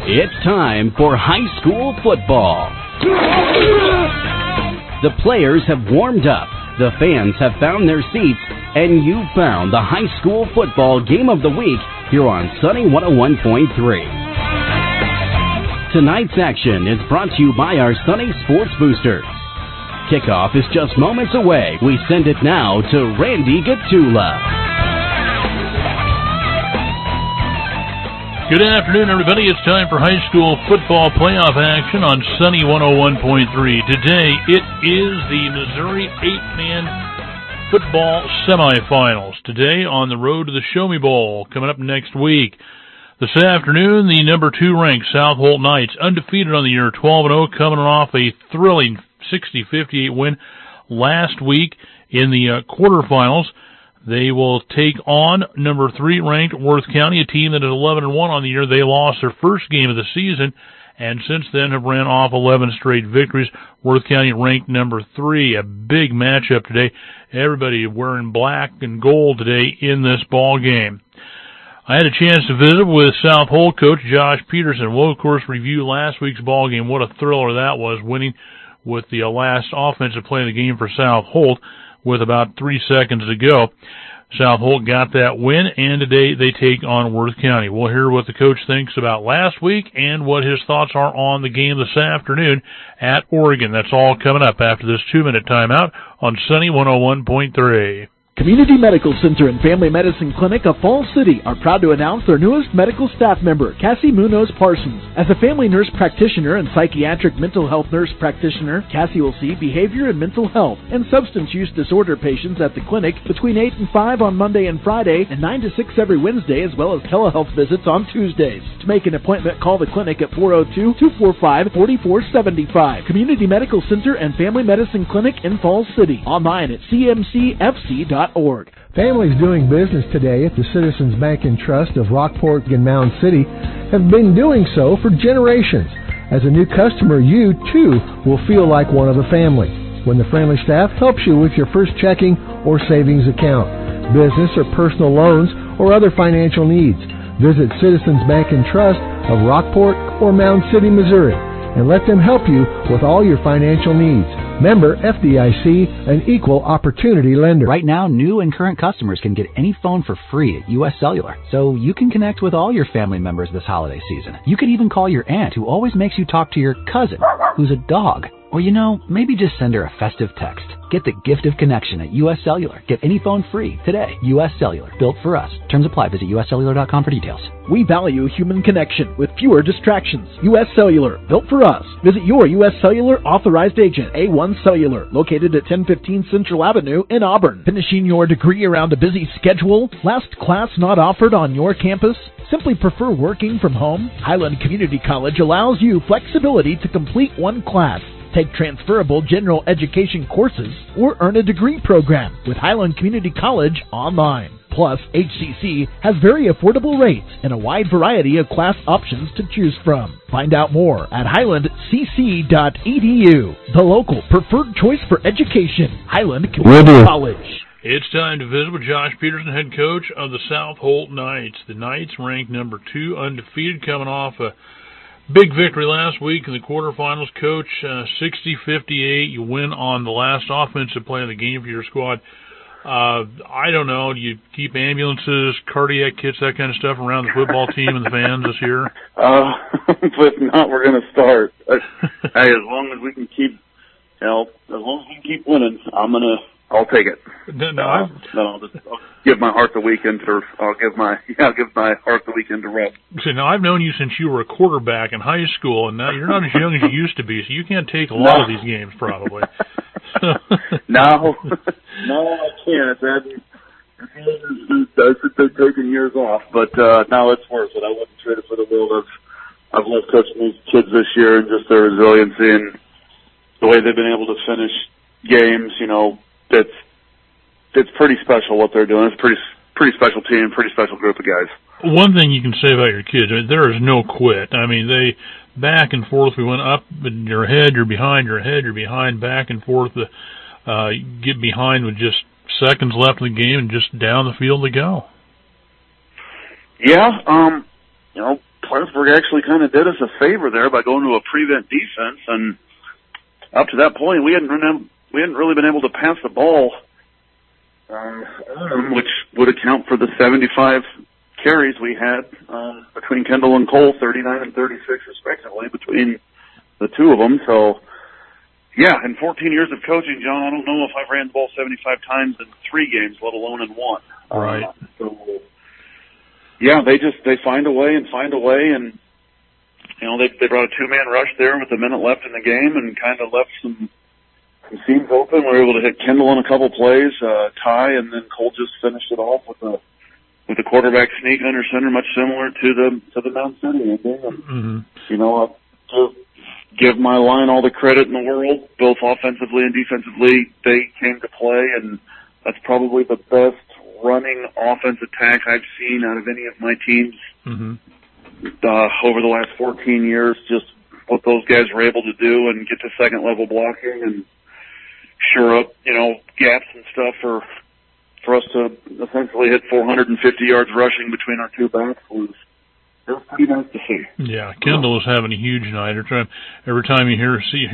It's time for high school football. The players have warmed up, the fans have found their seats, and you've found the high school football game of the week here on Sunny 101.3. Tonight's action is brought to you by our Sunny Sports Boosters. Kickoff is just moments away. We send it now to Randy Gatula. Good afternoon, everybody. It's time for high school football playoff action on Sunny 101.3. Today, it is the Missouri 8-man football semifinals. Today, on the road to the Show Me Bowl, coming up next week. This afternoon, the number 2 ranked South Holt Knights, undefeated on the year, 12-0, coming off a thrilling 60-58 win last week in the quarterfinals. They will take on number 3 ranked Worth County, a team that is 11-1 on the year. They lost their first game of the season, and since then have ran off 11 straight victories. Worth County ranked number 3. A big matchup today. Everybody wearing black and gold today in this ball game. I had a chance to visit with South Holt coach Josh Peterson. We'll, of course, review last week's ball game. What a thriller that was, winning with the last offensive play of the game for South Holt with about 3 seconds to go. South Holt got that win, and today they take on Worth County. We'll hear what the coach thinks about last week and what his thoughts are on the game this afternoon at Oregon. That's all coming up after this 2-minute timeout on Sunny 101.3. Community Medical Center and Family Medicine Clinic of Falls City are proud to announce their newest medical staff member, Cassie Munoz Parsons. As a family nurse practitioner and psychiatric mental health nurse practitioner, Cassie will see behavior and mental health and substance use disorder patients at the clinic between 8 and 5 on Monday and Friday and 9 to 6 every Wednesday, as well as telehealth visits on Tuesdays. To make an appointment, call the clinic at 402-245-4475. Community Medical Center and Family Medicine Clinic in Falls City. Online at cmcfc.org. Families doing business today at the Citizens Bank and Trust of Rockport and Mound City have been doing so for generations. As a new customer, you, too, will feel like one of the family when the friendly staff helps you with your first checking or savings account, business or personal loans, or other financial needs. Visit Citizens Bank and Trust of Rockport or Mound City, Missouri, and let them help you with all your financial needs. Member FDIC, an equal opportunity lender. Right now, new and current customers can get any phone for free at U.S. Cellular, so you can connect with all your family members this holiday season. You could even call your aunt, who always makes you talk to your cousin, who's a dog. Or, maybe just send her a festive text. Get the gift of connection at U.S. Cellular. Get any phone free today. U.S. Cellular, built for us. Terms apply. Visit uscellular.com for details. We value human connection with fewer distractions. U.S. Cellular, built for us. Visit your U.S. Cellular authorized agent, A1 Cellular, located at 1015 Central Avenue in Auburn. Finishing your degree around a busy schedule? Last class not offered on your campus? Simply prefer working from home? Highland Community College allows you flexibility to complete one class, take transferable general education courses, or earn a degree program with Highland Community College online. Plus, HCC has very affordable rates and a wide variety of class options to choose from. Find out more at highlandcc.edu, the local preferred choice for education, Highland Community College. It's time to visit with Josh Peterson, head coach of the South Holt Knights. The Knights ranked number 2, undefeated, coming off a big victory last week in the quarterfinals. Coach, 60-58, you win on the last offensive play of the game for your squad. I don't know, do you keep ambulances, cardiac kits, that kind of stuff around the football team and the fans this year? If not, we're going to start. Hey, as long as we can keep, as long as we can keep winning, I'll take it. I'll give my heart the weekend to Red. So now I've known you since you were a quarterback in high school, and now you're not as young as you used to be, so you can't take a lot of these games probably. No, I can't. It's been taking years off, but now it's worth it. I wouldn't trade it for the world. I've loved coaching these kids this year and just their resiliency and the way they've been able to finish games. It's pretty special what they're doing. It's a pretty special team, pretty special group of guys. One thing you can say about your kids, there is no quit. They back and forth. We went up in your head, you're behind, back and forth. Get behind with just seconds left in the game and just down the field to go. Yeah, Plattsburgh actually kind of did us a favor there by going to a prevent defense, and up to that point, we hadn't really been able to pass the ball, which would account for the 75 carries we had between Kendall and Cole, 39 and 36 respectively between the two of them. So, yeah, in 14 years of coaching, John, I don't know if I've ran the ball 75 times in 3 games, let alone in 1. Right. So, yeah, they find a way, and you know, they brought a 2-man rush there with a minute left in the game and kind of left some seams open. We were able to hit Kendall on a couple plays, Ty, and then Cole just finished it off with a quarterback sneak under center, much similar to the Mount City ending. And, you know, to give my line all the credit in the world, both offensively and defensively, they came to play, and that's probably the best running offense attack I've seen out of any of my teams over the last 14 years. Just what those guys were able to do and get to second level blocking and shore up, you know, gaps and stuff for us to essentially hit 450 yards rushing between our two backs was pretty nice to see. Yeah, Kendall is having a huge night. Every time you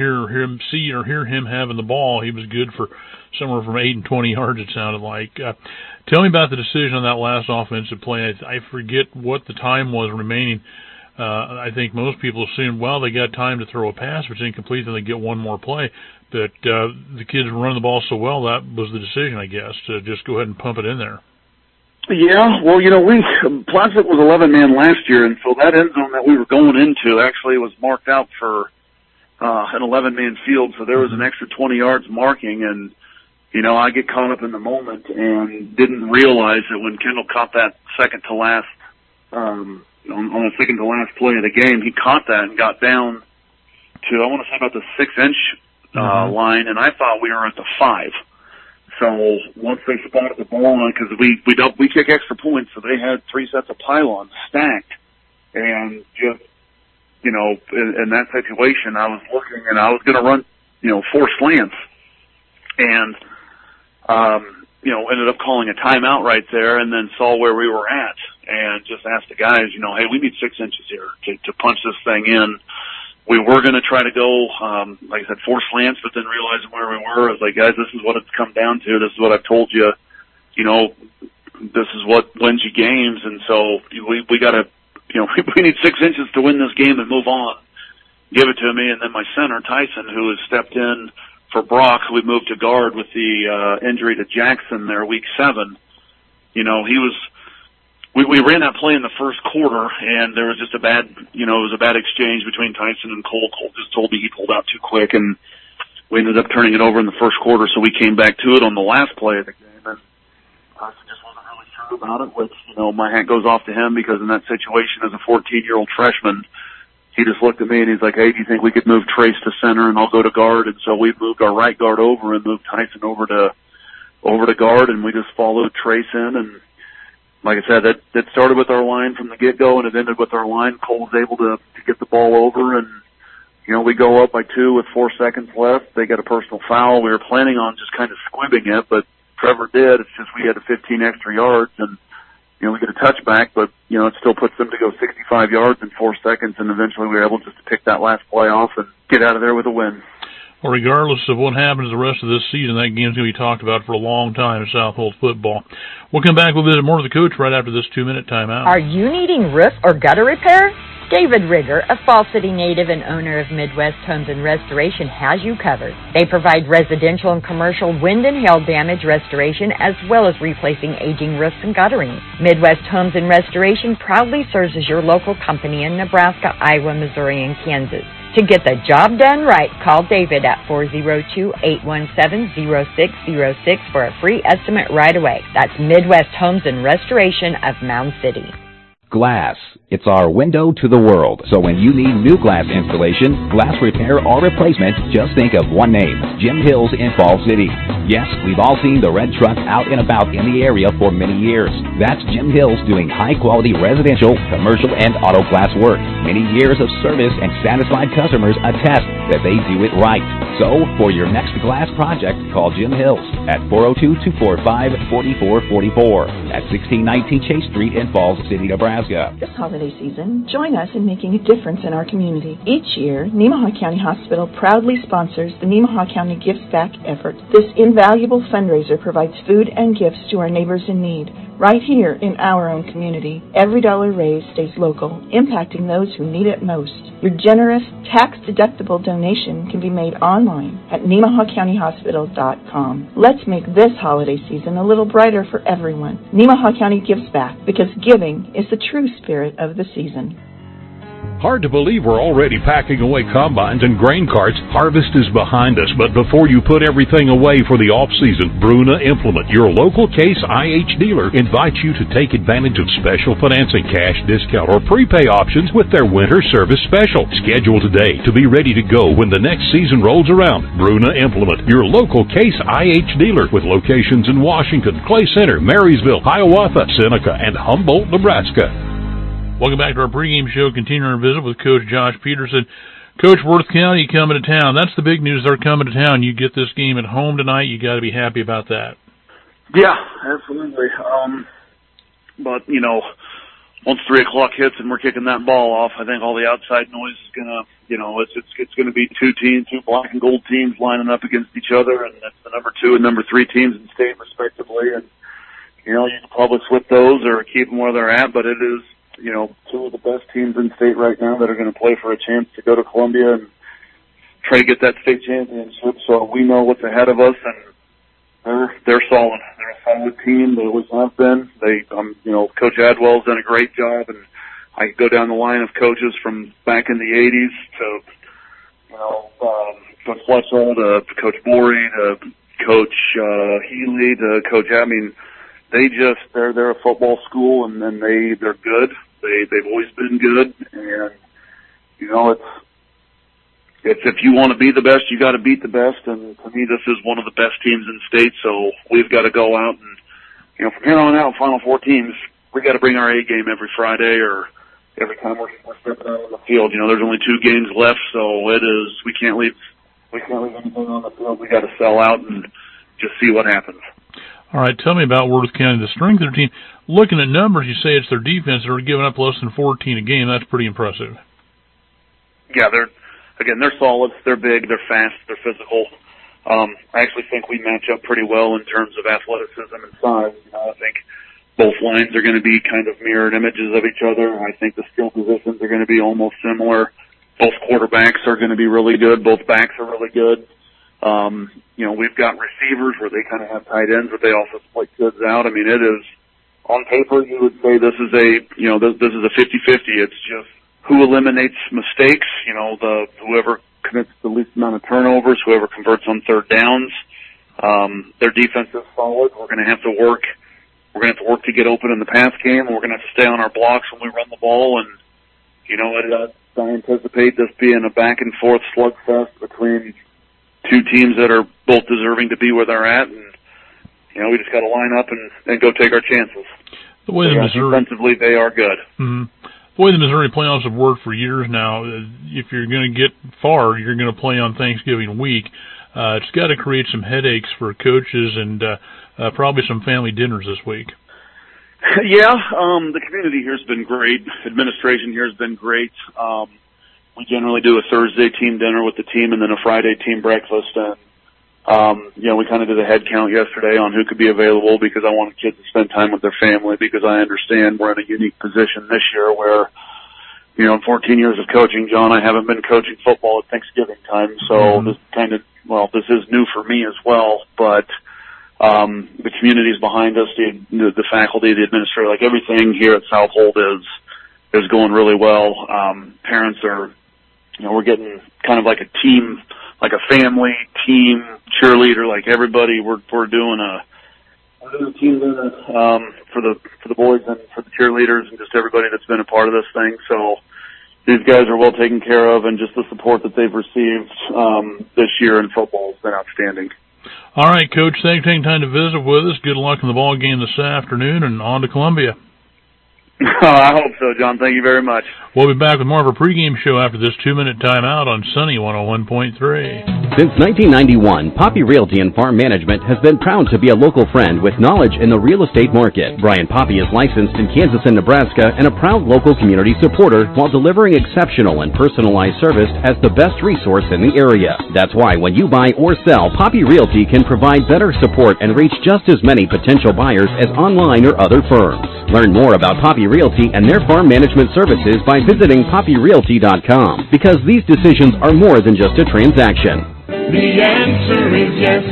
hear him having the ball, he was good for somewhere from 8 and 20 yards, it sounded like. Tell me about the decision on that last offensive play. I forget what the time was remaining. I think most people assumed, well, they got time to throw a pass, if it's incomplete, then they get one more play. But the kids were running the ball so well, that was the decision, I guess, to just go ahead and pump it in there. Yeah, well, you know, Plastick was 11-man last year, and so that end zone that we were going into actually was marked out for an 11-man field, so there was an extra 20 yards marking, and, you know, I get caught up in the moment and didn't realize that when Kendall caught that second to last, on the second to last play of the game, he caught that and got down to, I want to say, about the 6-inch line, and I thought we were at the 5. So once they spotted the ball on, because we kick extra points, so they had 3 sets of pylons stacked, and just, you know, in that situation, I was looking and I was going to run, you know, 4 slants, and you know, ended up calling a timeout right there, and then saw where we were at, and just asked the guys, you know, hey, we need 6 inches here to punch this thing in. We were going to try to go, like I said, 4 slants, but then realizing where we were, I was like, guys, this is what it's come down to. This is what I've told you. You know, this is what wins you games. And so we got to, you know, we need 6 inches to win this game and move on. Give it to me. And then my center, Tyson, who has stepped in for Brock, who we moved to guard with the injury to Jackson there, week 7. You know, we ran that play in the first quarter, and there was just it was a bad exchange between Tyson and Cole. Cole just told me he pulled out too quick, and we ended up turning it over in the first quarter, so we came back to it on the last play of the game, and Tyson just wasn't really sure about it, which, you know, my hat goes off to him, because in that situation as a 14-year-old freshman, he just looked at me and he's like, hey, do you think we could move Trace to center and I'll go to guard? And so we moved our right guard over and moved Tyson over to guard, and we just followed Trace in, and like I said, that started with our line from the get-go, and it ended with our line. Cole was able to get the ball over, and, you know, we go up by 2 with 4 seconds left. They get a personal foul. We were planning on just kind of squibbing it, but Trevor did. It's just we had 15 extra yards, and, you know, we get a touchback, but, you know, it still puts them to go 65 yards in 4 seconds, and eventually we were able just to pick that last play off and get out of there with a win. Well, regardless of what happens the rest of this season, that game's going to be talked about for a long time in Southold football. We'll come back. We'll visit more of the coach right after this 2-minute timeout. Are you needing roof or gutter repair? David Rigger, a Fall City native and owner of Midwest Homes and Restoration, has you covered. They provide residential and commercial wind and hail damage restoration, as well as replacing aging roofs and guttering. Midwest Homes and Restoration proudly serves as your local company in Nebraska, Iowa, Missouri, and Kansas. To get the job done right, call David at 402-817-0606 for a free estimate right away. That's Midwest Homes and Restoration of Mound City. Glass. It's our window to the world. So when you need new glass installation, glass repair, or replacement, just think of one name, Jim Hills in Fall City. Yes, we've all seen the red truck out and about in the area for many years. That's Jim Hills doing high-quality residential, commercial, and auto glass work. Many years of service and satisfied customers attest that they do it right. So, for your next glass project, call Jim Hills at 402-245-4444 at 1619 Chase Street in Falls City, Nebraska. This holiday season, join us in making a difference in our community. Each year, Nemaha County Hospital proudly sponsors the Nemaha County Gives Back effort. This invaluable fundraiser provides food and gifts to our neighbors in need, right here in our own community. Every dollar raised stays local, impacting those who need it most. Your generous, tax-deductible donation can be made online at NemahaCountyHospital.com. Let's make this holiday season a little brighter for everyone. Nemaha County Gives Back, because giving is the true spirit of the season. Hard to believe we're already packing away combines and grain carts. Harvest is behind us, but before you put everything away for the off-season, Bruna Implement, your local Case IH dealer, invites you to take advantage of special financing, cash discount, or prepay options with their winter service special. Schedule today to be ready to go when the next season rolls around. Bruna Implement, your local Case IH dealer, with locations in Washington, Clay Center, Marysville, Hiawatha, Seneca, and Humboldt, Nebraska. Welcome back to our pregame show. Continuing our visit with Coach Josh Peterson. Coach, Worth County coming to town. That's the big news. They're coming to town. You get this game at home tonight. You got to be happy about that. Yeah, absolutely. But, you know, once 3 o'clock hits and we're kicking that ball off, I think all the outside noise is going to, you know, it's going to be two black and gold teams lining up against each other, and that's the number 2 and number 3 teams in state, respectively. And, you know, you can probably flip those or keep them where they're at, but it is, you know, 2 of the best teams in state right now that are going to play for a chance to go to Columbia and try to get that state championship. So we know what's ahead of us, and they're solid. They're a solid team. They always have been. You know, Coach Adwell's done a great job, and I could go down the line of coaches from back in the 80s to, you know, Coach Fletchell to Coach Borey to Coach Healy to Coach. I mean, they're a football school, and they're good. They've always been good, and you know, it's if you want to be the best, you got to beat the best. And to me, this is one of the best teams in state. So we've got to go out and, you know, from here on out, Final Four teams, we got to bring our A game every Friday or every time we're stepping out on the field. You know, there's only 2 games left, so we can't leave anything on the field. We got to sell out and just see what happens. All right, tell me about Worth County, the strength of their team. Looking at numbers, you say it's their defense. They're giving up less than 14 a game. That's pretty impressive. Yeah, they're solid. They're big. They're fast. They're physical. I actually think we match up pretty well in terms of athleticism and size. You know, I think both lines are going to be kind of mirrored images of each other. I think the skill positions are going to be almost similar. Both quarterbacks are going to be really good. Both backs are really good. You know, we've got receivers where they kind of have tight ends, but they also split kids out. I mean, it is, on paper, you would say this is a 50-50. It's just who eliminates mistakes, you know, whoever commits the least amount of turnovers, whoever converts on third downs. Their defense is solid. We're going to have to work to get open in the pass game, and we're going to have to stay on our blocks when we run the ball. And, you know, I anticipate this being a back and forth slugfest between 2 teams that are both deserving to be where they're at, and, you know, we just got to line up and go take our chances. The way defensively, they are good. Mm-hmm. The way the Missouri playoffs have worked for years now, if you're going to get far, you're going to play on Thanksgiving week. It's got to create some headaches for coaches and probably some family dinners this week. Yeah, the community here has been great. Administration here has been great. We generally do a Thursday team dinner with the team and then a Friday team breakfast. And, you know, we kind of did a head count yesterday on who could be available because I wanted kids to spend time with their family, because I understand we're in a unique position this year where, you know, in 14 years of coaching, John, I haven't been coaching football at Thanksgiving time. So this is new for me as well. But the community's behind us, the faculty, the administrator, like everything here at Southold is going really well. Parents are, you know, we're getting kind of like a team, like a family team cheerleader, like everybody. We're doing a team dinner for the boys and for the cheerleaders and just everybody that's been a part of this thing. So these guys are well taken care of, and just the support that they've received this year in football has been outstanding. All right, Coach, thanks for taking time to visit with us. Good luck in the ball game this afternoon, and on to Columbia. I hope so, John. Thank you very much. We'll be back with more of our pregame show after this 2-minute timeout on Sunny 101.3. Since 1991, Poppy Realty and Farm Management has been proud to be a local friend with knowledge in the real estate market. Brian Poppy is licensed in Kansas and Nebraska and a proud local community supporter while delivering exceptional and personalized service as the best resource in the area. That's why when you buy or sell, Poppy Realty can provide better support and reach just as many potential buyers as online or other firms. Learn more about Poppy Realty and their farm management services by visiting poppyrealty.com, because these decisions are more than just a transaction. The answer is yes,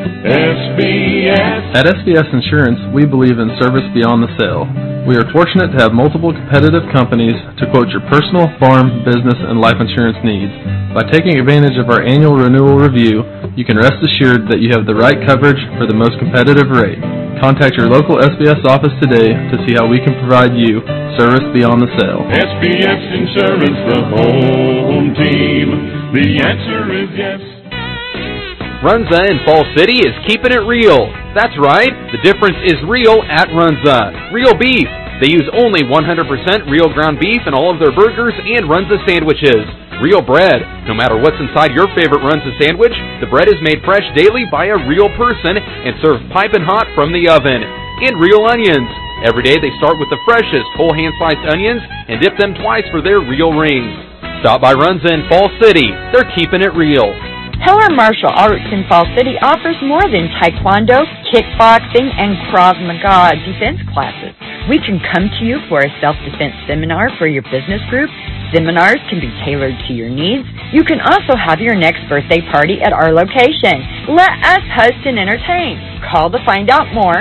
SBS. At SBS Insurance, we believe in service beyond the sale. We are fortunate to have multiple competitive companies to quote your personal, farm, business, and life insurance needs. By taking advantage of our annual renewal review, you can rest assured that you have the right coverage for the most competitive rate. Contact your local SBS office today to see how we can provide you service beyond the sale. SBS Insurance, the home team. The answer is yes. Runza in Fall City is keeping it real. That's right, the difference is real at Runza. Real beef. They use only 100% real ground beef in all of their burgers and Runza sandwiches. Real bread. No matter what's inside your favorite Runza sandwich, the bread is made fresh daily by a real person and served piping hot from the oven. And real onions. Every day they start with the freshest whole hand-sliced onions and dip them twice for their real rings. Stop by Runza in Fall City. They're keeping it real. Heller Martial Arts in Fall City offers more than taekwondo, kickboxing, and Krav Maga defense classes. We can come to you for a self-defense seminar for your business group. Seminars can be tailored to your needs. You can also have your next birthday party at our location. Let us host and entertain. Call to find out more,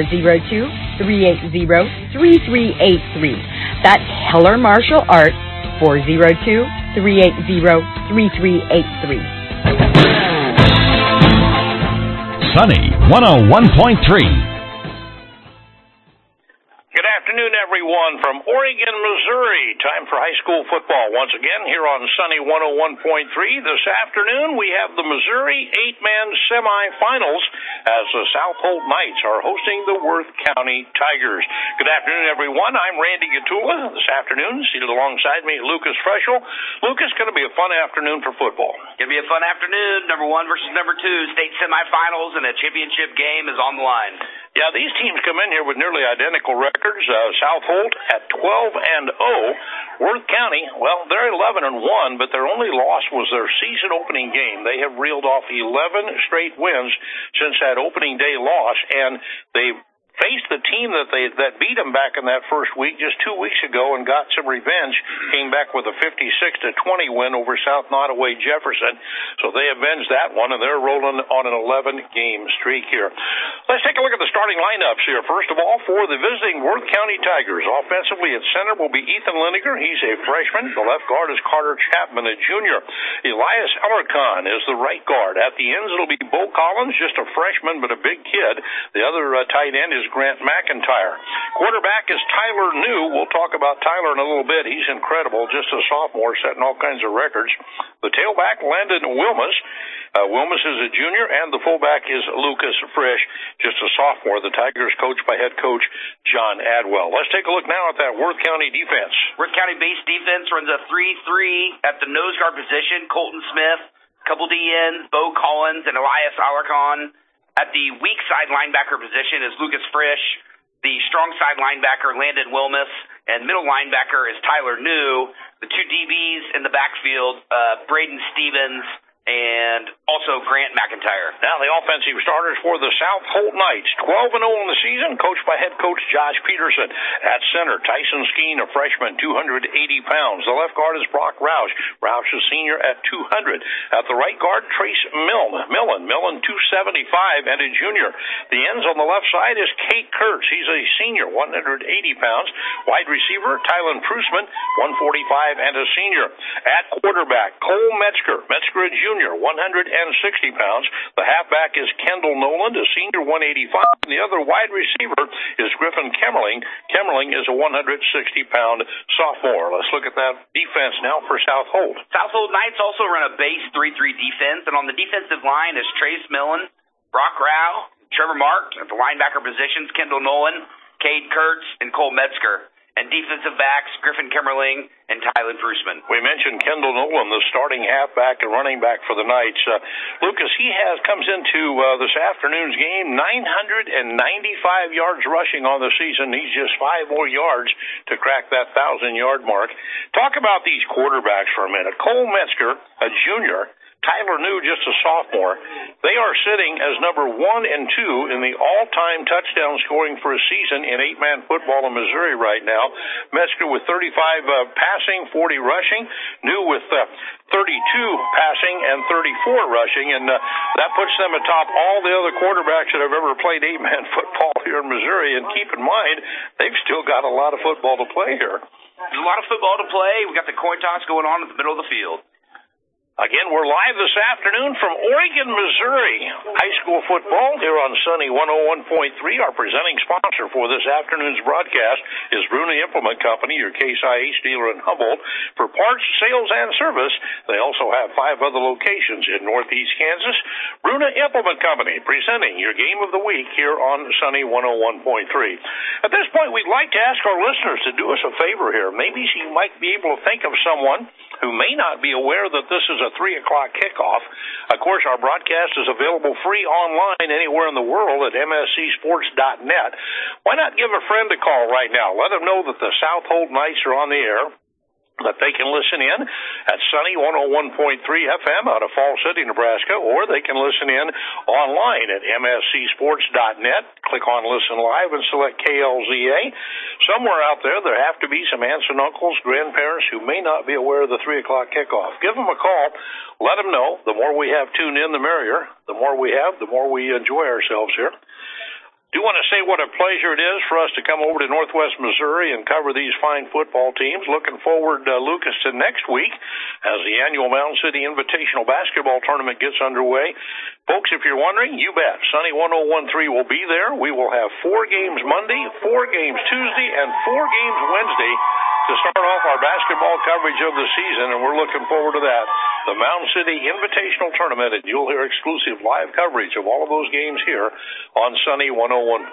402-380-3383. That's Heller Martial Arts, 402-380-3383. Sunny 101.3. Good afternoon, everyone, from Oregon, Missouri. Time for high school football. Once again, here on Sunny 101.3. This afternoon, we have the Missouri 8-man semifinals as the South Holt Knights are hosting the Worth County Tigers. Good afternoon, everyone. I'm Randy Gatula. This afternoon, seated alongside me, Lucas Freschel. Lucas, going to be a fun afternoon for football. Going to be a fun afternoon. Number 1 versus number 2, state semifinals, and a championship game is on the line. Yeah, these teams come in here with nearly identical records. South Holt at 12-0. Worth County, well, they're 11-1, but their only loss was their season opening game. They have reeled off 11 straight wins since that opening day loss, and they faced the team that beat them back in that first week just 2 weeks ago and got some revenge, came back with a 56-20 win over South Nottoway Jefferson. So they avenged that one, and they're rolling on an 11-game streak here. Let's take a look at the starting lineups here. First of all, for the visiting Worth County Tigers, offensively at center will be Ethan Liniger. He's a freshman. The left guard is Carter Chapman, a junior. Elias Ellercon is the right guard. At the ends, it'll be Bo Collins, just a freshman but a big kid. The other tight end is Grant McIntyre. Quarterback is Tyler New. We'll talk about Tyler in a little bit. He's incredible, just a sophomore, setting all kinds of records. The tailback, Landon Wilmus. Wilmus is a junior, and the fullback is Lucas Frisch, just a sophomore. The Tigers coached by head coach John Adwell. Let's take a look now at that Worth County defense. Worth County base defense runs a 3-3 at the nose guard position. Colton Smith, couple DNs, Bo Collins, and Elias Alarcon. At the weak side linebacker position is Lucas Frisch. The strong side linebacker, Landon Wilmus. And middle linebacker is Tyler New. The two DBs in the backfield, Braden Stevens and also Grant McIntyre. Now the offensive starters for the South Holt Knights. 12-0 in the season, coached by head coach Josh Peterson. At center, Tyson Skeen, a freshman, 280 pounds. The left guard is Brock Roush. Roush is senior at 200. At the right guard, Trace Millen, 275 and a junior. The ends on the left side is Kate Kurtz. He's a senior, 180 pounds. Wide receiver, Tylen Prusman, 145 and a senior. At quarterback, Cole Metzger. Metzger, a junior, 160 pounds. The halfback is Kendall Noland, a senior, 185. And the other wide receiver is Griffin Kemmerling. Kemmerling is a 160-pound sophomore. Let's look at that defense now for South Holt. South Holt Knights also run a base 3-3 defense, and on the defensive line is Trace Millen, Brock Rao, Trevor Mark. At the linebacker positions, Kendall Nolan, Cade Kurtz, and Cole Metzger. and defensive backs Griffin Kimmerling and Tylen Prusman. We mentioned Kendall Nolan, the starting halfback and running back for the Knights. Lucas, he comes into this afternoon's game 995 yards rushing on the season. He's just 5 more yards to crack that 1,000-yard mark. Talk about these quarterbacks for a minute. Cole Metzger, a junior, Tyler New, just a sophomore. They are sitting as number 1 and 2 in the all-time touchdown scoring for a season in 8-man football in Missouri right now. Metzger with 35 passing, 40 rushing. New with 32 passing and 34 rushing, and that puts them atop all the other quarterbacks that have ever played 8-man football here in Missouri. And keep in mind, they've still got a lot of football to play here. There's a lot of football to play. We got the coin toss going on in the middle of the field. Again, we're live this afternoon from Oregon, Missouri. High school football here on Sunny 101.3. Our presenting sponsor for this afternoon's broadcast is Bruna Implement Company, your Case IH dealer in Humboldt. For parts, sales, and service, they also have 5 other locations in Northeast Kansas. Bruna Implement Company, presenting your game of the week here on Sunny 101.3. At this point, we'd like to ask our listeners to do us a favor here. Maybe you might be able to think of someone who may not be aware that this is a 3 o'clock kickoff. Of course, our broadcast is available free online anywhere in the world at mscsports.net. Why not give a friend a call right now? Let them know that the Southold Knights are on the air, that they can listen in at Sunny 101.3 FM out of Fall City, Nebraska, or they can listen in online at mscsports.net. Click on Listen Live and select KLZA. Somewhere out there have to be some aunts and uncles, grandparents who may not be aware of the 3 o'clock kickoff. Give them a call. Let them know. The more we have tuned in, the merrier. The more we have, the more we enjoy ourselves here. Do want to say what a pleasure it is for us to come over to Northwest Missouri and cover these fine football teams. Looking forward, Lucas, to next week as the annual Mound City Invitational Basketball Tournament gets underway. Folks, if you're wondering, you bet, Sunny 101.3 will be there. We will have 4 games Monday, 4 games Tuesday, and 4 games Wednesday to start off our basketball coverage of the season, and we're looking forward to that. The Mound City Invitational Tournament, and you'll hear exclusive live coverage of all of those games here on Sunny 101.3.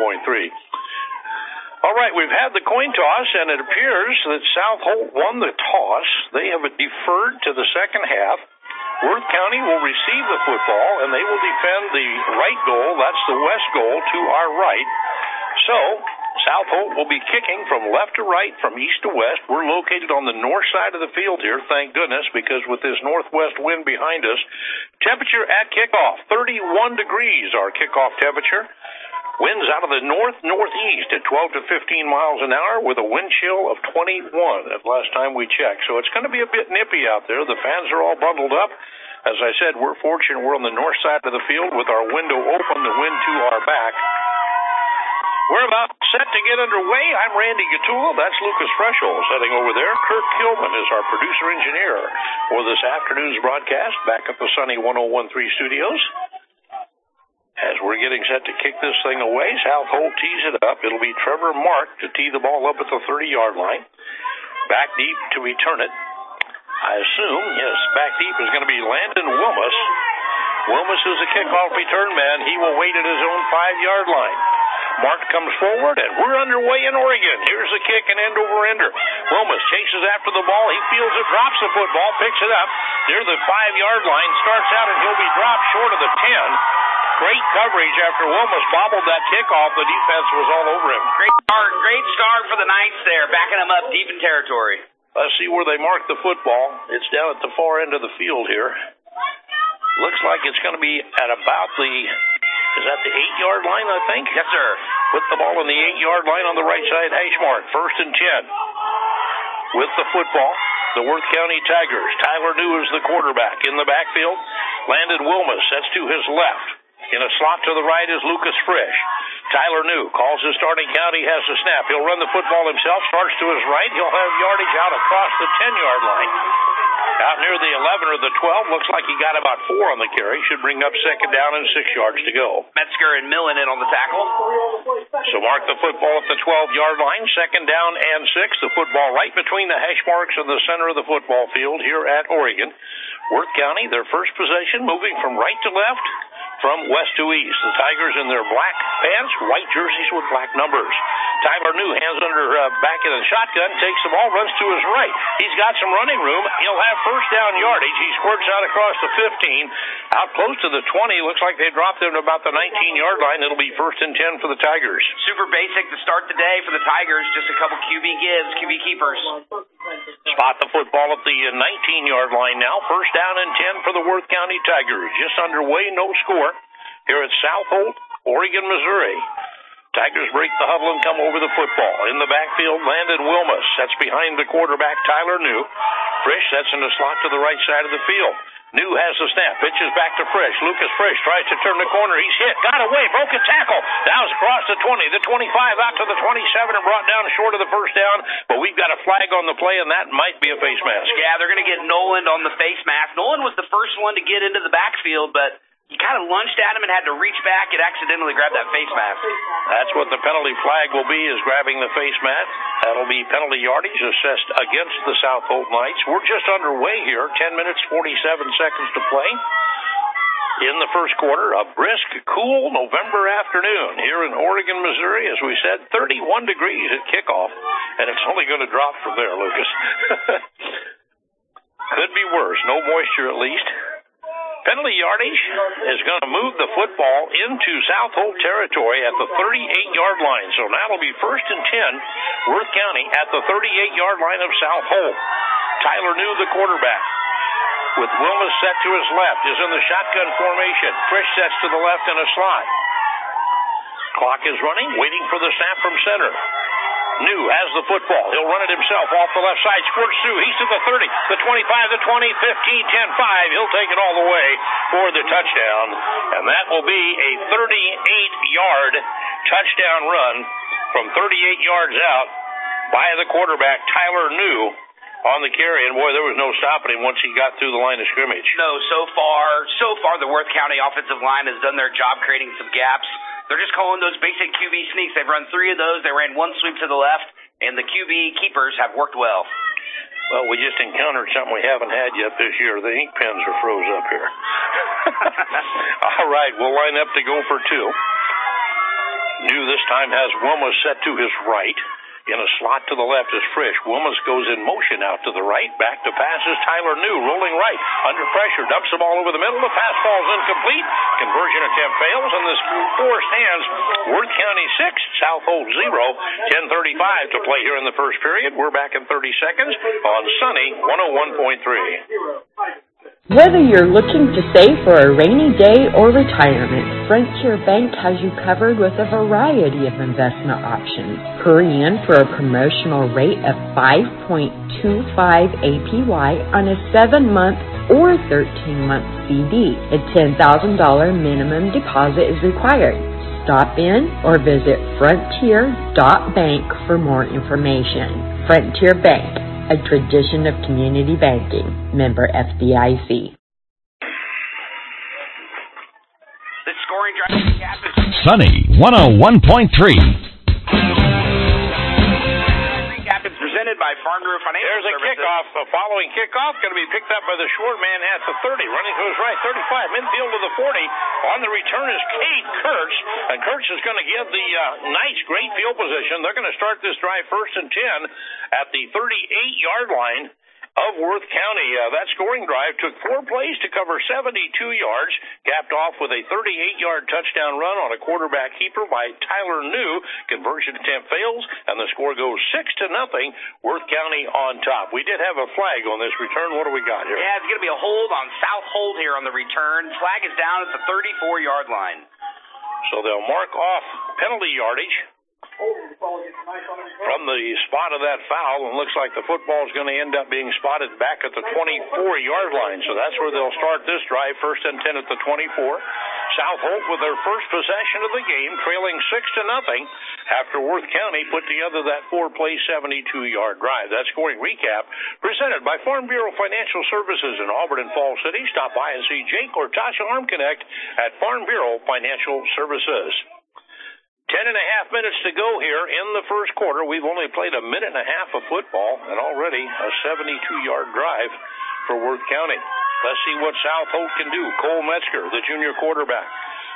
All right, we've had the coin toss, and it appears that Southold won the toss. They have deferred to the second half. Worth County will receive the football, and they will defend the right goal. That's the west goal to our right. So Southold will be kicking from left to right, from east to west. We're located on the north side of the field here, thank goodness, because with this northwest wind behind us, temperature at kickoff, 31 degrees, our kickoff temperature. Winds out of the north-northeast at 12 to 15 miles an hour with a wind chill of 21 at last time we checked. So it's going to be a bit nippy out there. The fans are all bundled up. As I said, we're fortunate we're on the north side of the field with our window open, the wind to our back. We're about set to get underway. I'm Randy Gattulo. That's Lucas Freschel sitting over there. Kirk Kilman is our producer-engineer for this afternoon's broadcast back at the Sunny 101.3 studios. As we're getting set to kick this thing away, Southold tees it up. It'll be Trevor Mark to tee the ball up at the 30-yard line. Back deep to return it. I assume, yes, back deep is going to be Landon Wilmus. Wilmus is a kickoff return man. He will wait at his own 5-yard line. Mark comes forward, and we're underway in Oregon. Here's the kick, an end-over-ender. Wilmus chases after the ball. He feels it, drops the football, picks it up near the 5-yard line, starts out, and he'll be dropped short of the 10. Great coverage after Wilmus bobbled that kickoff. The defense was all over him. Great start for the Knights there, backing them up deep in territory. Let's see where they mark the football. It's down at the far end of the field here. Looks like it's going to be at about the, is that the 8-yard line, I think? Yes, sir. Put the ball on the 8-yard line on the right side hash mark. 1st and 10. With the football, the Worth County Tigers. Tyler New is the quarterback. In the backfield, Landon Wilmus. That's to his left. In a slot to the right is Lucas Frisch. Tyler New calls his starting count. He has the snap. He'll run the football himself. Starts to his right. He'll have yardage out across the 10-yard line. Out near the 11 or the 12. Looks like he got about 4 on the carry. Should bring up 2nd down and 6 yards to go. Metzger and Millen in on the tackle. So mark the football at the 12-yard line. 2nd down and 6. The football right between the hash marks in the center of the football field here at Oregon. Worth County, their first possession, moving from right to left. from west to east. The Tigers in their black pants, white jerseys with black numbers. Tyler New hands under back in the shotgun, takes the ball, runs to his right. He's got some running room. He'll have first down yardage. He squirts out across the 15, out close to the 20. Looks like they dropped him to about the 19-yard line. It'll be 1st and 10 for the Tigers. Super basic to start the day for the Tigers. Just a couple QB gives, QB keepers. Spot the football at the 19-yard line now. 1st down and 10 for the Worth County Tigers. Just underway, no score here at South Holt, Oregon, Missouri. Tigers break the huddle and come over the football. In the backfield, Landon Wilmus. That's behind the quarterback, Tyler New. Frisch, that's in the slot to the right side of the field. New has the snap. Pitches back to Frisch. Lucas Frisch tries to turn the corner. He's hit. Got away. Broken tackle. Now it's across the 20, the 25, out to the 27, and brought down short of the first down. But we've got a flag on the play, and that might be a face mask. Yeah, they're going to get Nolan on the face mask. Nolan was the first one to get into the backfield, but he kind of lunged at him and had to reach back and accidentally grab that face mask. That's what the penalty flag will be, is grabbing the face mask. That'll be penalty yardage assessed against the South Holt Knights. We're just underway here. 10 minutes, 47 seconds to play. In the first quarter, a brisk, cool November afternoon here in Oregon, Missouri. As we said, 31 degrees at kickoff, and it's only going to drop from there, Lucas. Could be worse. No moisture, at least. Penalty yardage is going to move the football into South Holt territory at the 38-yard line. So now it'll be 1st and 10, Worth County at the 38-yard line of South Holt. Tyler New, the quarterback, with Wilmus set to his left, is in the shotgun formation. Frisch sets to the left in a slot. Clock is running, waiting for the snap from center. New has the football. He'll run it himself off the left side. Squirts through. He's to the 30, the 25, the 20, 15, 10, 5. He'll take it all the way for the touchdown. And that will be a 38-yard touchdown run from 38 yards out by the quarterback, Tyler New, on the carry. And, boy, there was no stopping him once he got through the line of scrimmage. No, so far the Worth County offensive line has done their job creating some gaps. They're just calling those basic QB sneaks. They've run 3 of those. They ran 1 sweep to the left, and the QB keepers have worked well. Well, we just encountered something we haven't had yet this year. The ink pens are froze up here. All right, we'll line up to go for 2. New this time has Wilmus set to his right. In a slot to the left is Frisch. Wilmus goes in motion out to the right. Back to pass is Tyler New, rolling right. Under pressure, dumps the ball over the middle. The pass falls incomplete. Conversion attempt fails, and the score stands Worth County 6, South Holt 0. 10:35 to play here in the first period. We're back in 30 seconds on Sunny 101.3. Whether you're looking to save for a rainy day or retirement, Frontier Bank has you covered with a variety of investment options. Hurry in for a promotional rate of 5.25 APY on a 7-month or 13-month CD. A $10,000 minimum deposit is required. Stop in or visit frontier.bank for more information. Frontier Bank, a tradition of community banking. Member FDIC. The scoring drive cap is Sunny 101.3. presented by Farm Bureau Financial There's a Services. kickoff. The following kickoff going to be picked up by the short man at the 30. Running to his right, 35. Midfield to the 40. On the return is Cade Kurtz. And Kurtz is going to give the Knights great field position. They're going to start this drive 1st and 10 at the 38-yard line of Worth County. That scoring drive took 4 plays to cover 72 yards, capped off with a 38-yard touchdown run on a quarterback keeper by Tyler New. Conversion attempt fails, and the score goes 6-0. Worth County on top. We did have a flag on this return. What do we got here? Yeah, it's going to be a hold on South Holt here on the return. Flag is down at the 34-yard line. So they'll mark off penalty yardage from the spot of that foul, and looks like the football is going to end up being spotted back at the 24-yard line. So that's where they'll start this drive, 1st and 10 at the 24. South Holt with their first possession of the game, trailing 6-0 after Worth County put together that 4-play 72-yard drive. That scoring recap presented by Farm Bureau Financial Services in Auburn and Falls City. Stop by and see Jake or Tasha Armconnect at Farm Bureau Financial Services. 10.5 minutes to go here in the first quarter. We've only played a minute and a half of football, and already a 72-yard drive for Worth County. Let's see what South Holt can do. Cole Metzger, the junior quarterback,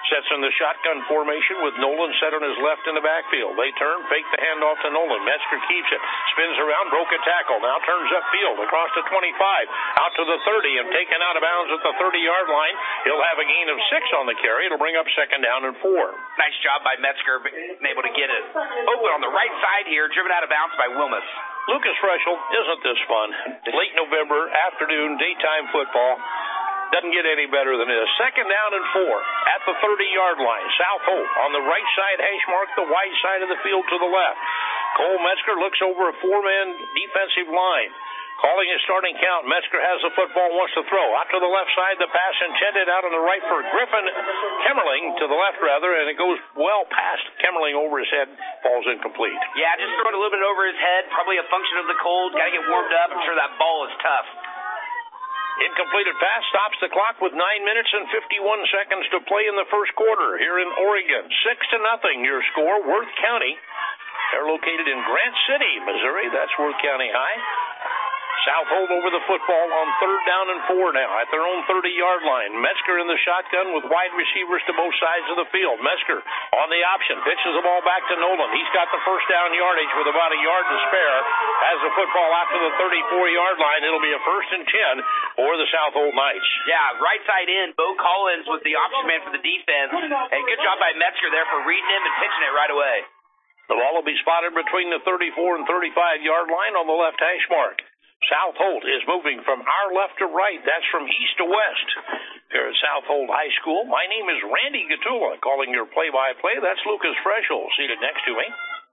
Sets in the shotgun formation with Nolan set on his left in the backfield. They turn, fake the handoff to Nolan. Metzger keeps it, spins around, broke a tackle. Now turns upfield, across to 25, out to the 30, and taken out of bounds at the 30-yard line. He'll have a gain of 6 on the carry. It'll bring up 2nd down and 4. Nice job by Metzger, being able to get it open on the right side here, driven out of bounds by Wilmus. Lucas Freschel, isn't this fun? Late November, afternoon, daytime football. Doesn't get any better than this. 2nd down and 4 at the 30-yard line. South Holt on the right side hash mark, the wide side of the field to the left. Cole Metzger looks over a 4-man defensive line. Calling his starting count. Metzger has the football, wants to throw. Out to the left side, the pass intended out on the right for Griffin Kemmerling, to the left rather, and it goes well past Kemmerling over his head, falls incomplete. Yeah, just throwing a little bit over his head, probably a function of the cold. Got to get warmed up. I'm sure that ball is tough. Incompleted pass stops the clock with 9 minutes and 51 seconds to play in the first quarter here in Oregon. 6-0 your score. Worth County. They're located in Grant City, Missouri. That's Worth County High. South Holt over the football on 3rd down and 4 now at their own 30-yard line. Metzger in the shotgun with wide receivers to both sides of the field. Metzger on the option, pitches the ball back to Nolan. He's got the first down yardage with about a yard to spare. Has the football out to the 34-yard line. It'll be a 1st and 10 for the South Holt Knights. Yeah, right side in. Bo Collins was the option man for the defense. And good job by Metzger there for reading him and pitching it right away. The ball will be spotted between the 34 and 35-yard line on the left hash mark. South Holt is moving from our left to right. That's from east to west here at South Holt High School. My name is Randy Gatula, calling your play-by-play. That's Lucas Freschel seated next to me.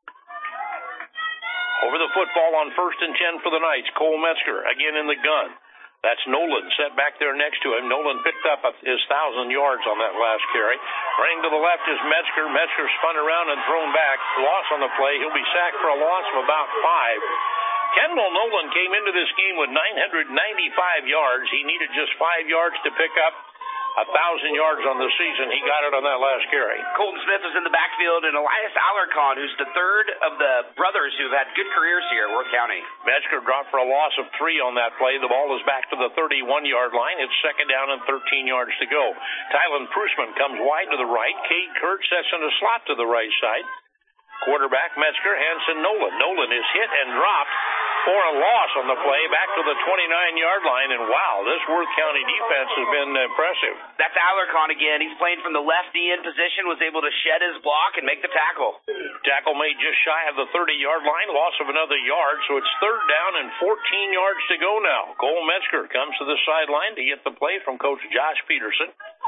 Over the football on 1st and 10 for the Knights. Cole Metzger again in the gun. That's Nolan set back there next to him. Nolan picked up his 1,000 yards on that last carry. Running to the left is Metzger. Metzger spun around and thrown back. Loss on the play. He'll be sacked for a loss of about 5. Kendall Nolan came into this game with 995 yards. He needed just 5 yards to pick up 1,000 yards on the season. He got it on that last carry. Colton Smith was in the backfield, and Elias Alarcon, who's the 3rd of the brothers who've had good careers here at Worth County. Metzger dropped for a loss of 3 on that play. The ball is back to the 31-yard line. It's 2nd down and 13 yards to go. Tylen Prusman comes wide to the right. Cade Kurtz sets in a slot to the right side. Quarterback Metzger hands to Nolan. Nolan is hit and dropped for a loss on the play back to the 29-yard line. And wow, this Worth County defense has been impressive. That's Alarcon again. He's playing from the left end position, was able to shed his block and make the tackle. Tackle made just shy of the 30-yard line, loss of another yard, so it's 3rd down and 14 yards to go now. Cole Metzger comes to the sideline to get the play from Coach Josh Peterson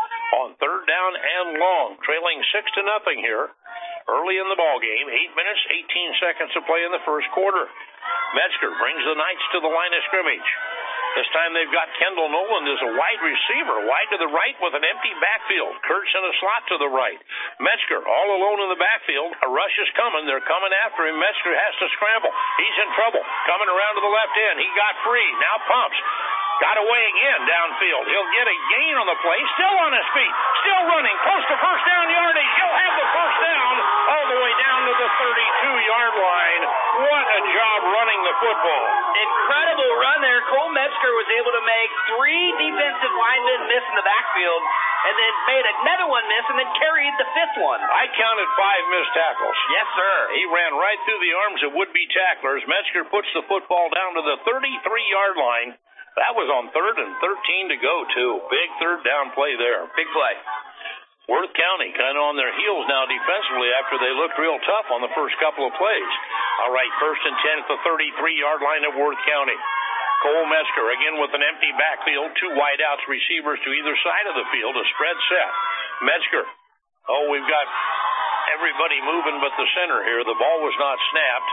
on 3rd down and long, trailing 6-0 here. Early in the ball game, 8 minutes, 18 seconds to play in the first quarter. Metzger brings the Knights to the line of scrimmage. This time they've got Kendall Nolan as a wide receiver, wide to the right with an empty backfield. Kurtz in a slot to the right. Metzger all alone in the backfield. A rush is coming. They're coming after him. Metzger has to scramble. He's in trouble. Coming around to the left end. He got free. Now pumps. Got away again downfield. He'll get a gain on the play. Still on his feet. Still running. Close to first down yardage. He'll have the first down all the way down to the 32-yard line. What a job running the football. Incredible run there. Cole Metzger was able to make 3 defensive linemen miss in the backfield and then made another one miss and then carried the 5th one. I counted 5 missed tackles. Yes, sir. He ran right through the arms of would-be tacklers. Metzger puts the football down to the 33-yard line. That was on 3rd and 13 to go, too. Big 3rd down play there. Big play. Worth County kind of on their heels now defensively after they looked real tough on the first couple of plays. All right, 1st and 10 at the 33-yard line of Worth County. Cole Metzger again with an empty backfield. 2 wideouts, receivers to either side of the field. A spread set. Metzger. Oh, we've got everybody moving but the center here. The ball was not snapped.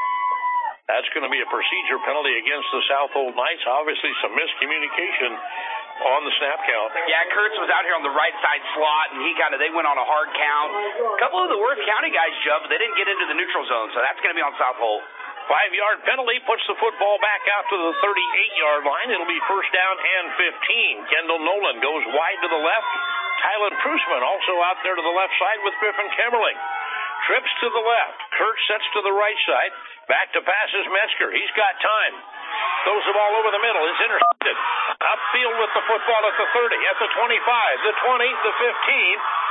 That's going to be a procedure penalty against the South Holt Knights. Obviously, some miscommunication on the snap count. Yeah, Kurtz was out here on the right side slot, and they went on a hard count. A couple of the Worth County guys jumped, but they didn't get into the neutral zone, so that's going to be on South Holt. 5-yard penalty puts the football back out to the 38-yard line. It'll be 1st down and 15. Kendall Nolan goes wide to the left. Tylen Prusman also out there to the left side with Griffin Kemmerling. Trips to the left. Kurtz sets to the right side. Back to passes Metzger. He's got time. Throws the ball over the middle. It's intercepted. Upfield with the football at the 30, at the 25, the 20, the 15.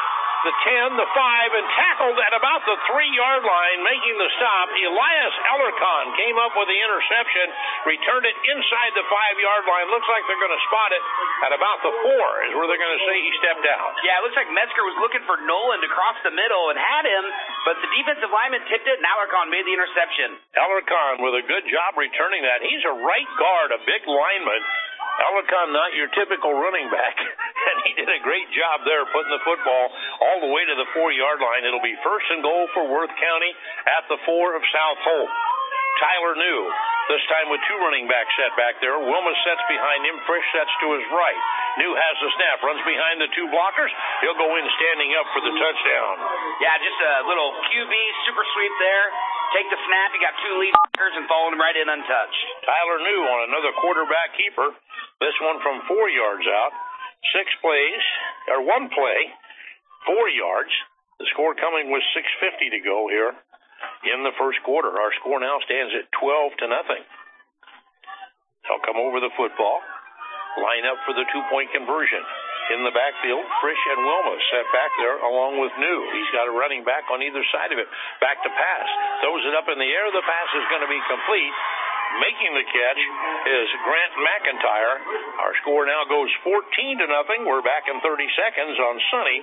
the 10, the 5, and tackled at about the 3-yard line, making the stop. Elias Alarcon came up with the interception, returned it inside the 5-yard line. Looks like they're going to spot it at about the 4 is where they're going to say he stepped out. Yeah, it looks like Metzger was looking for Nolan to cross the middle and had him, but the defensive lineman tipped it, and Alarcon made the interception. Alarcon with a good job returning that. He's a right guard, a big lineman. Alarcon, not your typical running back, and he did a great job there putting the football all the way to the 4-yard line. It'll be 1st and goal for Worth County at the 4 of South Holt. Tyler New, this time with 2 running backs set back there. Wilma sets behind him. Frisch sets to his right. New has the snap, runs behind the 2 blockers. He'll go in standing up for the touchdown. Yeah, just a little QB super sweep there. Take the snap. You got 2 lead blockers and followed him right in untouched. Tyler New on another quarterback keeper. This one from 4 yards out. 6 plays, or 1 play, 4 yards. The score coming with 6:50 to go here in the first quarter. Our score now stands at 12-0. They'll come over the football, line up for the 2-point conversion. In the backfield, Frisch and Wilma set back there along with New. He's got a running back on either side of it. Back to pass. Throws it up in the air. The pass is going to be complete. Making the catch is Grant McIntyre. Our score now goes 14-0. We're back in 30 seconds on Sunny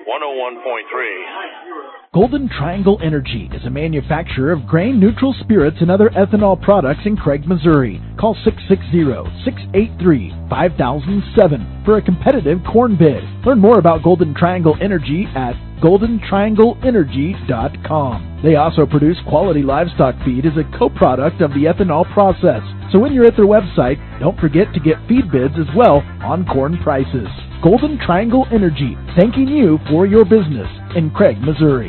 101.3. Golden Triangle Energy is a manufacturer of grain-neutral spirits and other ethanol products in Craig, Missouri. Call 660-683-5007 for a competitive corn bid. Learn more about Golden Triangle Energy at goldentriangleenergy.com. They also produce quality livestock feed as a co-product of the ethanol process. So when you're at their website, don't forget to get feed bids as well on corn prices. Golden Triangle Energy, thanking you for your business in Craig, Missouri.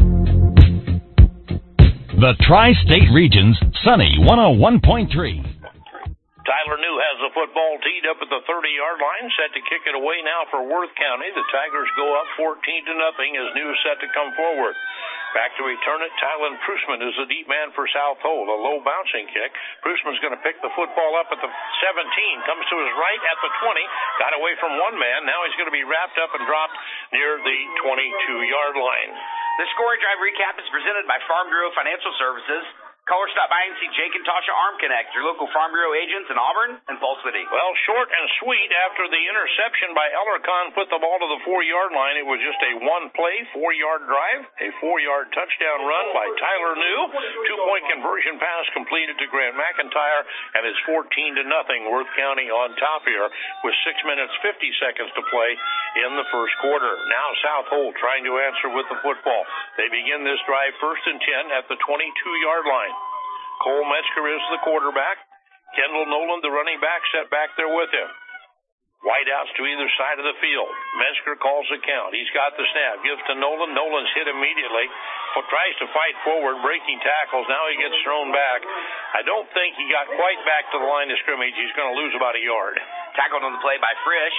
The Tri-State Region's Sunny 101.3. Tyler New has the football teed up at the 30-yard line, set to kick it away now for Worth County. The Tigers go up 14-0 as New is set to come forward. Back to return it, Tylen Prusman is the deep man for South Holt. A low bouncing kick. Prusman's going to pick the football up at the 17, comes to his right at the 20, got away from one man. Now he's going to be wrapped up and dropped near the 22-yard line. The scoring drive recap is presented by Farm Bureau Financial Services. Callers stop by and see Jake and Tasha Arm Connect, your local Farm Bureau agents in Auburn and Fall City. Well, short and sweet after the interception by Alarcon put the ball to the 4-yard line. It was just a 1-play, 4-yard drive, a 4-yard touchdown run by Tyler New. 2-point conversion pass completed to Grant McIntyre, and it's 14-0 Worth County on top here with 6 minutes, 50 seconds to play in the first quarter. Now South Holt trying to answer with the football. They begin this drive 1st and 10 at the 22-yard line. Cole Metzger is the quarterback. Kendall Nolan, the running back, set back there with him. Wideouts to either side of the field. Metzger calls the count. He's got the snap. Gives to Nolan. Nolan's hit immediately. Tries to fight forward, breaking tackles. Now he gets thrown back. I don't think he got quite back to the line of scrimmage. He's going to lose about a yard. Tackled on the play by Frisch.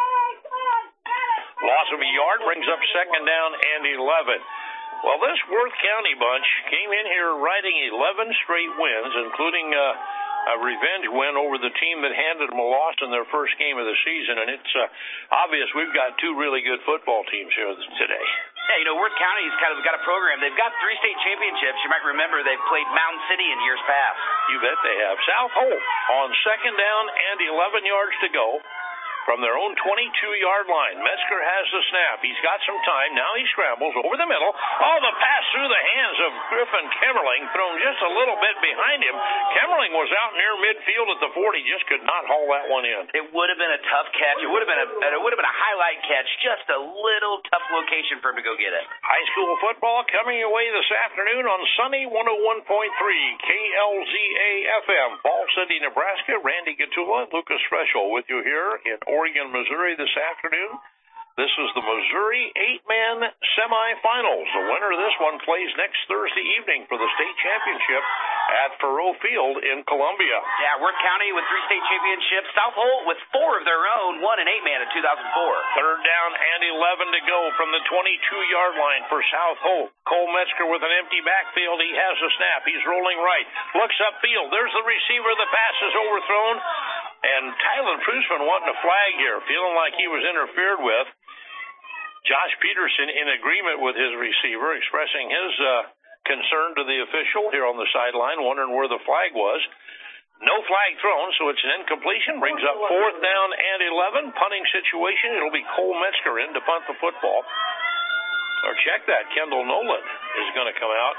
Loss of a yard brings up 2nd down and 11. Well, this Worth County bunch came in here riding 11 straight wins, including a revenge win over the team that handed them a loss in their first game of the season. And it's obvious we've got 2 really good football teams here today. Yeah, you know, Worth County's kind of got a program. They've got 3 state championships. You might remember they've played Mountain City in years past. You bet they have. South Holt on 2nd down and 11 yards to go. From their own 22-yard line. Metzger has the snap. He's got some time. Now he scrambles over the middle. Oh, the pass through the hands of Griffin Kemmerling, thrown just a little bit behind him. Kemmerling was out near midfield at the 40, just could not haul that one in. It would have been a tough catch. It would have been a highlight catch. Just a little tough location for him to go get it. High school football coming your way this afternoon on Sunny 101.3 KLZA-FM. Fall City, Nebraska. Randy Gatula, Lucas Freschel with you here in Oregon, Missouri this afternoon. This is the Missouri 8-man semifinals. The winner of this one plays next Thursday evening for the state championship at Faurot Field in Columbia. Yeah, Worth County with 3 state championships. South Holt with 4 of their own, 1 an 8-man in 2004. 3rd down and 11 to go from the 22-yard line for South Holt. Cole Metzger with an empty backfield. He has the snap. He's rolling right. Looks upfield. There's the receiver. The pass is overthrown. And Tylen Prusman wanting a flag here, feeling like he was interfered with. Josh Peterson in agreement with his receiver, expressing his concern to the official here on the sideline, wondering where the flag was. No flag thrown, so it's an incompletion. Brings up 4th down and 11. Punting situation. It'll be Cole Metzger in to punt the football. Or check that. Kendall Nolan is going to come out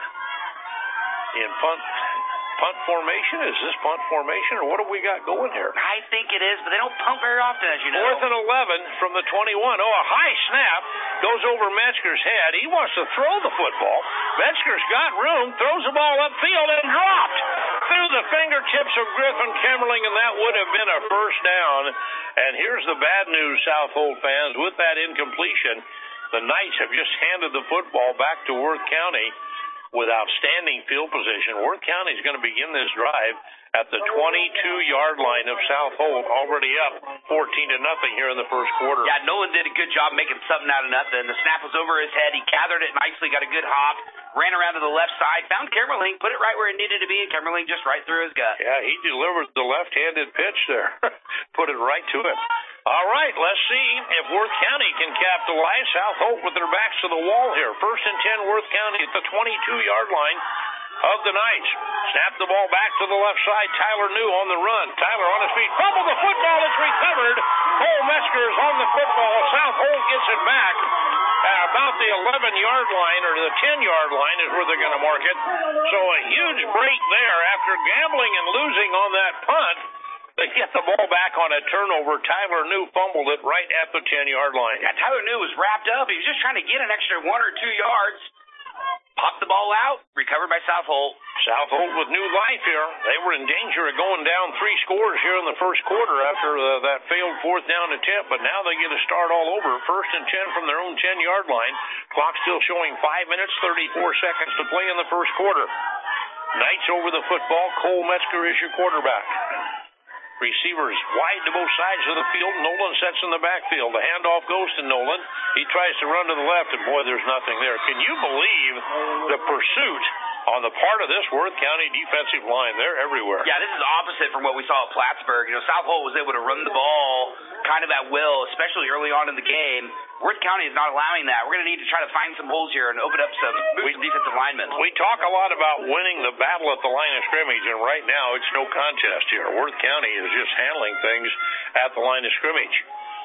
in punt formation. Is this punt formation, or what have we got going here? I think it is, but they don't punt very often, as you know. 4th and 11 from the 21. Oh, a high snap goes over Metzger's head. He wants to throw the football. Metzger's got room, throws the ball upfield, and dropped through the fingertips of Griffin Kemmerling, and that would have been a first down. And here's the bad news, South Holt fans. With that incompletion, the Knights have just handed the football back to Worth County with outstanding field position. Worth County is going to begin this drive at the 22-yard line of South Holt, already up 14-0 here in the first quarter. Yeah, Nolan did a good job making something out of nothing. The snap was over his head. He gathered it nicely, got a good hop, ran around to the left side, found Kemmerling, put it right where it needed to be, and Kemmerling just right through his gut. Yeah, he delivered the left-handed pitch there. Put it right to him. All right, let's see if Worth County can capitalize. South Holt with their backs to the wall here. 1st and 10, Worth County at the 22-yard line of the Knights. Snap the ball back to the left side. Tyler New on the run. Tyler on his feet. Fumble the football. It's recovered. Cole Metzger is on the football. South Holt gets it back. About the 11-yard line, or the 10-yard line is where they're going to mark it. So a huge break there after gambling and losing on that punt. They get the ball back on a turnover. Tyler New fumbled it right at the 10-yard line. Yeah, Tyler New was wrapped up. He was just trying to get an extra 1 or 2 yards. Popped the ball out, recovered by South Holt. South Holt with new life here. They were in danger of going down 3 scores here in the first quarter after that failed 4th down attempt, but now they get to start all over. 1st and 10 from their own 10-yard line. Clock still showing 5 minutes, 34 seconds to play in the first quarter. Knights over the football. Cole Metzger is your quarterback. Receivers wide to both sides of the field. Nolan sets in the backfield. The handoff goes to Nolan. He tries to run to the left, and boy, there's nothing there. Can you believe the pursuit on the part of this Worth County defensive line? They're everywhere. Yeah, this is opposite from what we saw at Plattsburgh. You know, South Holt was able to run the ball kind of at will, especially early on in the game. Worth County is not allowing that. We're going to need to try to find some holes here and open up some defensive linemen. We talk a lot about winning the battle at the line of scrimmage, and right now it's no contest here. Worth County is just handling things at the line of scrimmage.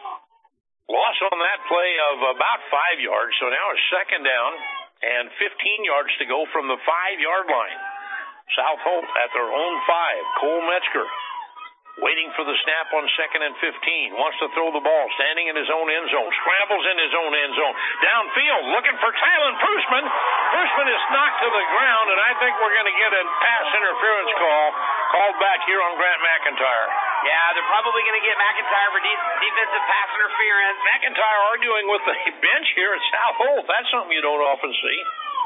Loss on that play of about 5 yards, so now it's 2nd down and 15 yards to go from the 5-yard line. South Holt at their own 5. Cole Metzger waiting for the snap on 2nd and 15. Wants to throw the ball, standing in his own end zone. Scrambles in his own end zone. Downfield, looking for Tylen Prusman. Prusman is knocked to the ground, and I think we're going to get a pass interference called back here on Grant McIntyre. Yeah, they're probably going to get McIntyre for defensive pass interference. McIntyre arguing with the bench here at South Holt. That's something you don't often see.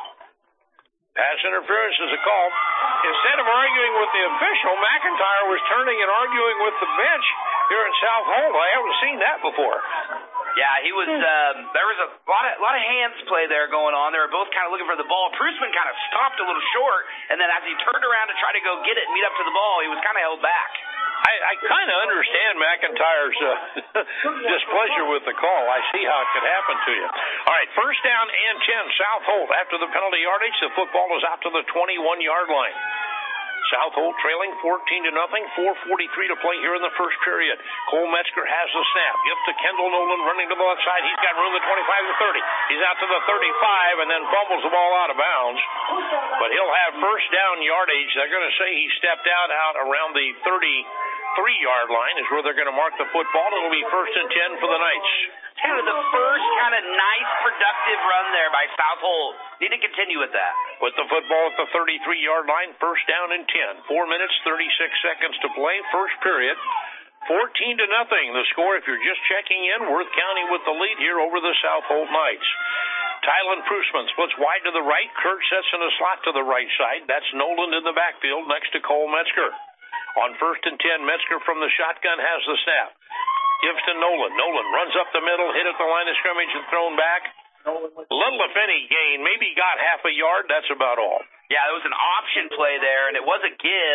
Pass interference is a call. Instead of arguing with the official, McIntyre was turning and arguing with the bench here at South Holt. I haven't seen that before. Yeah, he was. There was a lot of hands play there going on. They were both kind of looking for the ball. Prusman kind of stopped a little short, and then as he turned around to try to go get it and meet up to the ball, he was kind of held back. I kind of understand McIntyre's displeasure with the call. I see how it could happen to you. All right, 1st down and 10. South Holt after the penalty yardage. The football is out to the 21-yard line. South Holt trailing 14-0. 4:43 to play here in the first period. Cole Metzger has the snap. Gives to Kendall Nolan running to the left side. He's got room at 25 to 30. He's out to the 35 and then fumbles the ball out of bounds. But he'll have 1st down yardage. They're going to say he stepped out around the 33-yard line is where they're going to mark the football. It'll be 1st and 10 for the Knights. Kind of the first kind of nice, productive run there by South Holt. Need to continue with that. With the football at the 33-yard line, 1st down and 10. 4 minutes, 36 seconds to play, first period. 14-0 the score. If you're just checking in, Worth County with the lead here over the South Holt Knights. Tylen Prusman splits wide to the right. Kurt sets in a slot to the right side. That's Nolan in the backfield next to Cole Metzger. On 1st and 10, Metzger from the shotgun has the snap. Gives to Nolan. Nolan runs up the middle, hit at the line of scrimmage and thrown back. Little if any gain. Maybe got half a yard. That's about all. Yeah, it was an option play there, and it was a give.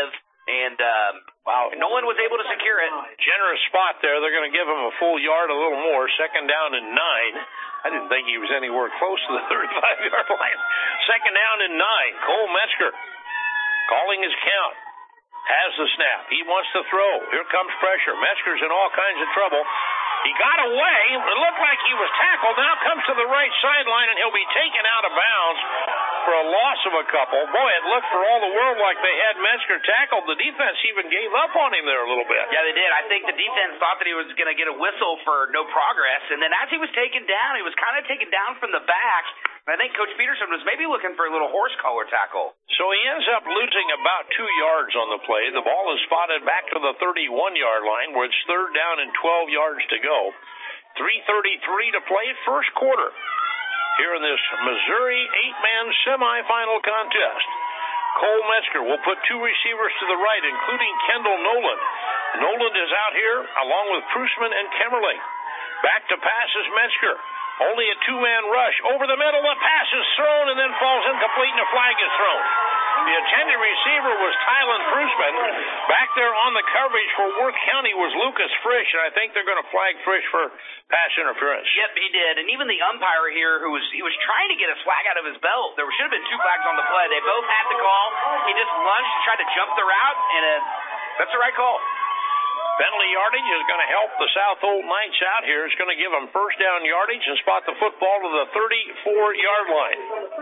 And Nolan was able to secure it. Generous spot there. They're going to give him a full yard, a little more. 2nd down and 9. I didn't think he was anywhere close to the 35-yard line. 2nd down and 9. Cole Metzger calling his count. Has the snap. He wants to throw. Here comes pressure. Metzger's in all kinds of trouble. He got away. It looked like he was tackled. Now comes to the right sideline, and he'll be taken out of bounds for a loss of a couple. Boy, it looked for all the world like they had Metzger tackled. The defense even gave up on him there a little bit. Yeah, they did. I think the defense thought that he was going to get a whistle for no progress, and then as he was taken down, he was kind of taken down from the back. I think Coach Peterson was maybe looking for a little horse collar tackle. So he ends up losing about 2 yards on the play. The ball is spotted back to the 31-yard line where it's 3rd down and 12 yards to go. 3:33 to play, first quarter. Here in this Missouri 8-man semifinal contest. Cole Metzger will put 2 receivers to the right, including Kendall Nolan. Nolan is out here along with Prusman and Kemmerling. Back to pass is Metzger. Only a 2-man rush. Over the middle, the pass is thrown and then falls incomplete and a flag is thrown. The intended receiver was Tylen Prusman. Back there on the coverage for Worth County was Lucas Frisch, and I think they're going to flag Frisch for pass interference. Yep, he did. And even the umpire here, he was trying to get a flag out of his belt. There should have been 2 flags on the play. They both had the call. He just lunged to try to jump the route, and that's the right call. Penalty yardage is going to help the South Holt Knights out here. It's going to give them first down yardage and spot the football to the 34-yard line.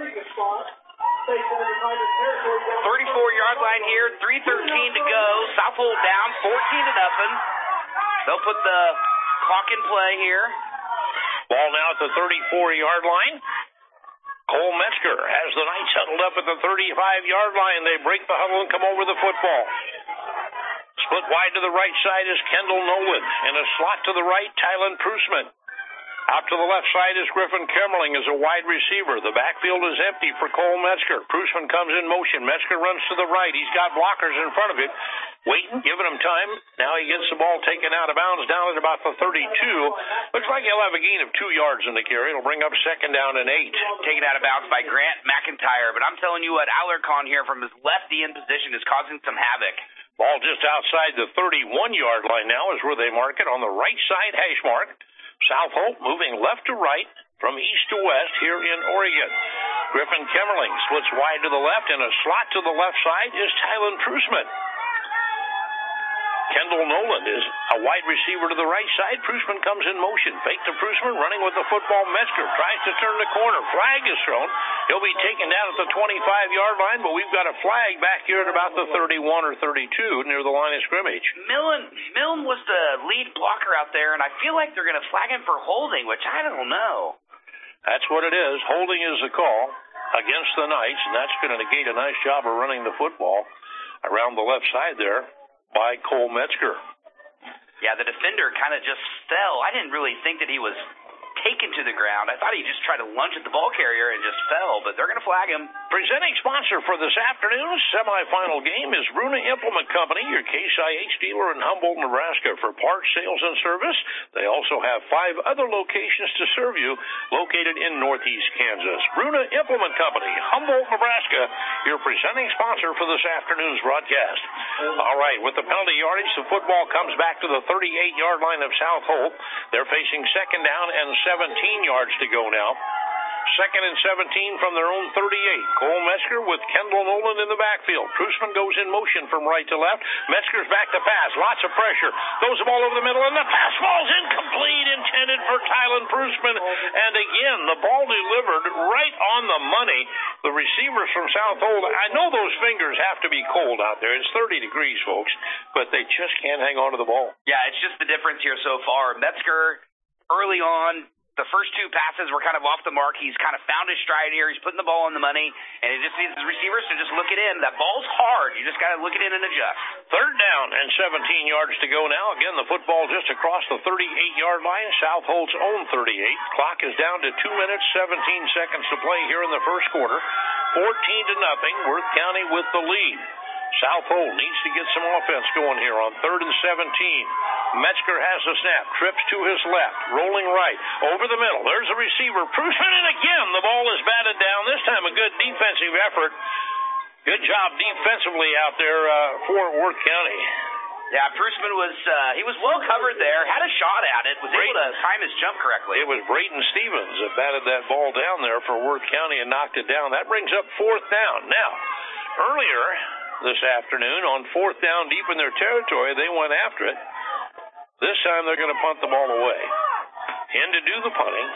34-yard line here, 3:13 to go. South Holt down 14-0. They'll put the clock in play here. Ball now at the 34-yard line. Cole Metzger has the Knights huddled up at the 35-yard line. They break the huddle and come over the football. Split wide to the right side is Kendall Nolan. In a slot to the right, Tylen Prusman. Out to the left side is Griffin Kemmerling as a wide receiver. The backfield is empty for Cole Metzger. Prusman comes in motion. Metzger runs to the right. He's got blockers in front of him. Waiting, giving him time. Now he gets the ball taken out of bounds down at about the 32. Looks like he'll have a gain of 2 yards in the carry. It'll bring up 2nd down and 8. Taken out of bounds by Grant McIntyre. But I'm telling you what, Alarcon here from his lefty in position is causing some havoc. Ball just outside the 31-yard line now is where they mark it on the right side hash mark. South Holt moving left to right from east to west here in Oregon. Griffin Kemmerling splits wide to the left, and a slot to the left side is Tylen Prusman. Kendall Nolan is a wide receiver to the right side. Prusman comes in motion. Fake to Prusman, running with the football. Metzger tries to turn the corner. Flag is thrown. He'll be taken down at the 25-yard line, but we've got a flag back here at about the 31 or 32 near the line of scrimmage. Milne was the lead blocker out there, and I feel like they're going to flag him for holding, which I don't know. That's what it is. Holding is the call against the Knights, and that's going to negate a nice job of running the football around the left side there by Cole Metzger. Yeah, the defender kind of just fell. I didn't really think that he was taken to the ground. I thought he just tried to lunge at the ball carrier and just fell, but they're going to flag him. Presenting sponsor for this afternoon's semifinal game is Bruna Implement Company, your Case IH dealer in Humboldt, Nebraska, for parts, sales, and service. They also have 5 other locations to serve you, located in northeast Kansas. Bruna Implement Company, Humboldt, Nebraska, your presenting sponsor for this afternoon's broadcast. All right, with the penalty yardage, the football comes back to the 38-yard line of South Holt. They're facing 2nd down and 17 yards to go now. 2nd and 17 from their own 38. Cole Metzger with Kendall Nolan in the backfield. Prusman goes in motion from right to left. Metzger's back to pass. Lots of pressure. Throws the ball over the middle, and the pass falls incomplete, intended for Tylen Prusman. And again, the ball delivered right on the money. The receivers from South Holt, I know those fingers have to be cold out there. It's 30 degrees, folks, but they just can't hang on to the ball. Yeah, it's just the difference here so far. Metzger, early on, the first 2 passes were kind of off the mark. He's kind of found his stride here. He's putting the ball on the money, and it just needs his receivers to just look it in. That ball's hard. You just got to look it in and adjust. 3rd down and 17 yards to go now. Again, the football just across the 38-yard line, South Holt's own 38. Clock is down to 2 minutes, 17 seconds to play here in the first quarter. 14-0, Worth County with the lead. South Holt needs to get some offense going here on 3rd and 17. Metzger has the snap, trips to his left, rolling right, over the middle. There's a receiver, Prusman, and again the ball is batted down. This time a good defensive effort Good job defensively out there for Worth County. Yeah, Prusman he was well covered there, had a shot at it, was able to time his jump correctly. It was Braden Stevens that batted that ball down there for Worth County and knocked it down. That brings up 4th down. Now, earlier this afternoon on 4th down deep in their territory, they went after it. This time they're going to punt the ball away. In to do the punting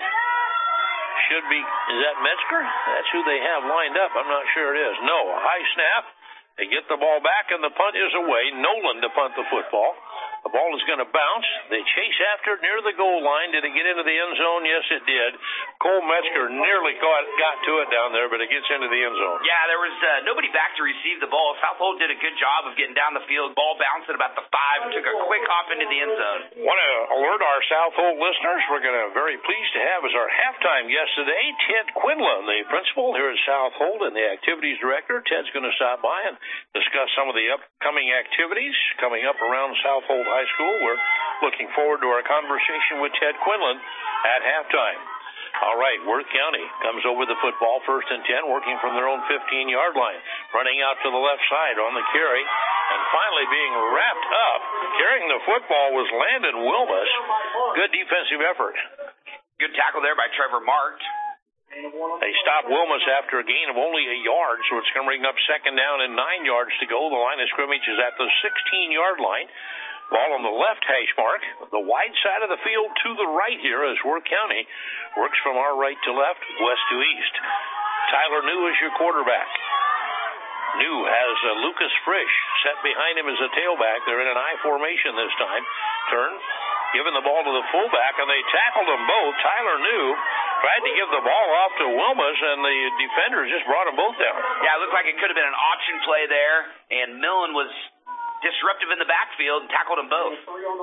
should be, is that Metzger? That's who they have lined up. I'm not sure it is. No, a high snap. They get the ball back, and the punt is away. Nolan to punt the football. The ball is going to bounce. They chase after it near the goal line. Did it get into the end zone? Yes, it did. Cole Metzger nearly got to it down there, but it gets into the end zone. Yeah, there was nobody back to receive the ball. Southold did a good job of getting down the field. Ball bounced at about the 5 and took a quick hop into the end zone. Want to alert our Southold listeners, we're going to very pleased to have as our halftime guest today, Ted Quinlan, the principal here at Southold and the activities director. Ted's going to stop by and discuss some of the upcoming activities coming up around Southold High School. We're looking forward to our conversation with Ted Quinlan at halftime. All right, Worth County comes over the football, 1st and 10, working from their own 15-yard line, running out to the left side on the carry, and finally being wrapped up. Carrying the football was Landon Wilmus. Good defensive effort. Good tackle there by Trevor Marked. They stop Wilmus after a gain of only a yard, so it's going to bring up 2nd down and 9 yards to go. The line of scrimmage is at the 16-yard line. Ball on the left hash mark, the wide side of the field to the right here as Worth County works from our right to left, west to east. Tyler New is your quarterback. New has Lucas Frisch set behind him as a tailback. They're in an I formation this time. Turn, giving the ball to the fullback, and they tackled them both. Tyler New tried to give the ball off to Wilmus, and the defenders just brought them both down. Yeah, it looked like it could have been an option play there, and Millen was disruptive in the backfield and tackled them both.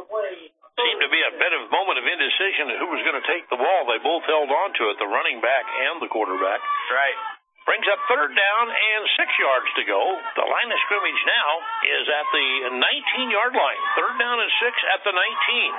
Seemed to be a bit of a moment of indecision who was going to take the ball. They both held on to it, the running back and the quarterback. Right. Brings up 3rd down and 6 yards to go. The line of scrimmage now is at the 19-yard line. 3rd down and 6 at the 19.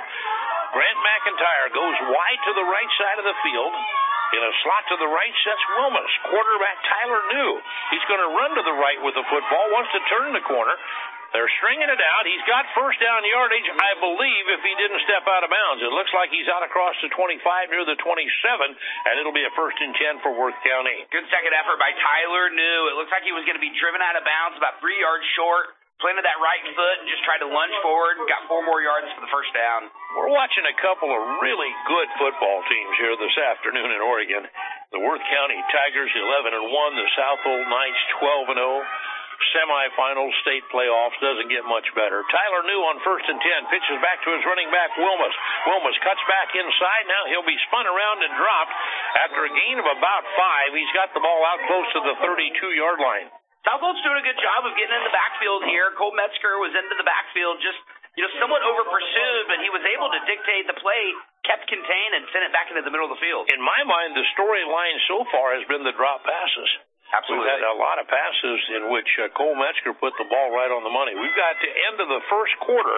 Grant McIntyre goes wide to the right side of the field. In a slot to the right sets Wilmus. Quarterback Tyler New. He's going to run to the right with the football, wants to turn the corner. They're stringing it out. He's got 1st down yardage, I believe, if he didn't step out of bounds. It looks like he's out across the 25 near the 27, and it'll be a 1st and 10 for Worth County. Good second effort by Tyler New. It looks like he was going to be driven out of bounds about 3 yards short. Planted that right foot and just tried to lunge forward. Got 4 more yards for the 1st down. We're watching a couple of really good football teams here this afternoon in Oregon. The Worth County Tigers 11-1, the Southold Knights 12-0. Semifinals, state playoffs, doesn't get much better. Tyler New on 1st and 10, pitches back to his running back, Wilmus. Wilmus cuts back inside. Now he'll be spun around and dropped. After a gain of about 5, he's got the ball out close to the 32-yard line. Southold's doing a good job of getting in the backfield here. Cole Metzger was into the backfield, just somewhat over-pursued, but he was able to dictate the play, kept contained, and sent it back into the middle of the field. In my mind, the storyline so far has been the drop passes. Absolutely. We've had a lot of passes in which Cole Metzger put the ball right on the money. We've got to end of the 1st quarter,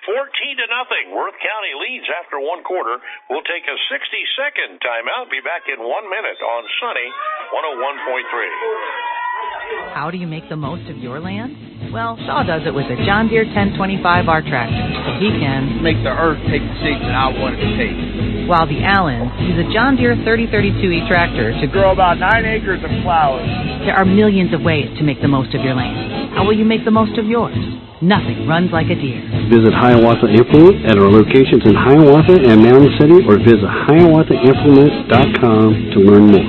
14-0. Worth County leads after 1 quarter. We'll take a 60-second timeout. Be back in 1 minute on Sunny 101.3. How do you make the most of your land? Well, Shaw does it with a John Deere 1025R tractor, so he can make the earth take the shape that I want it to take. While the Allens use a John Deere 3032E tractor to grow about 9 acres of flowers. There are millions of ways to make the most of your land. How will you make the most of yours? Nothing runs like a Deere. Visit Hiawatha Implement at our locations in Hiawatha and Mountain City, or visit HiawathaImplement.com to learn more.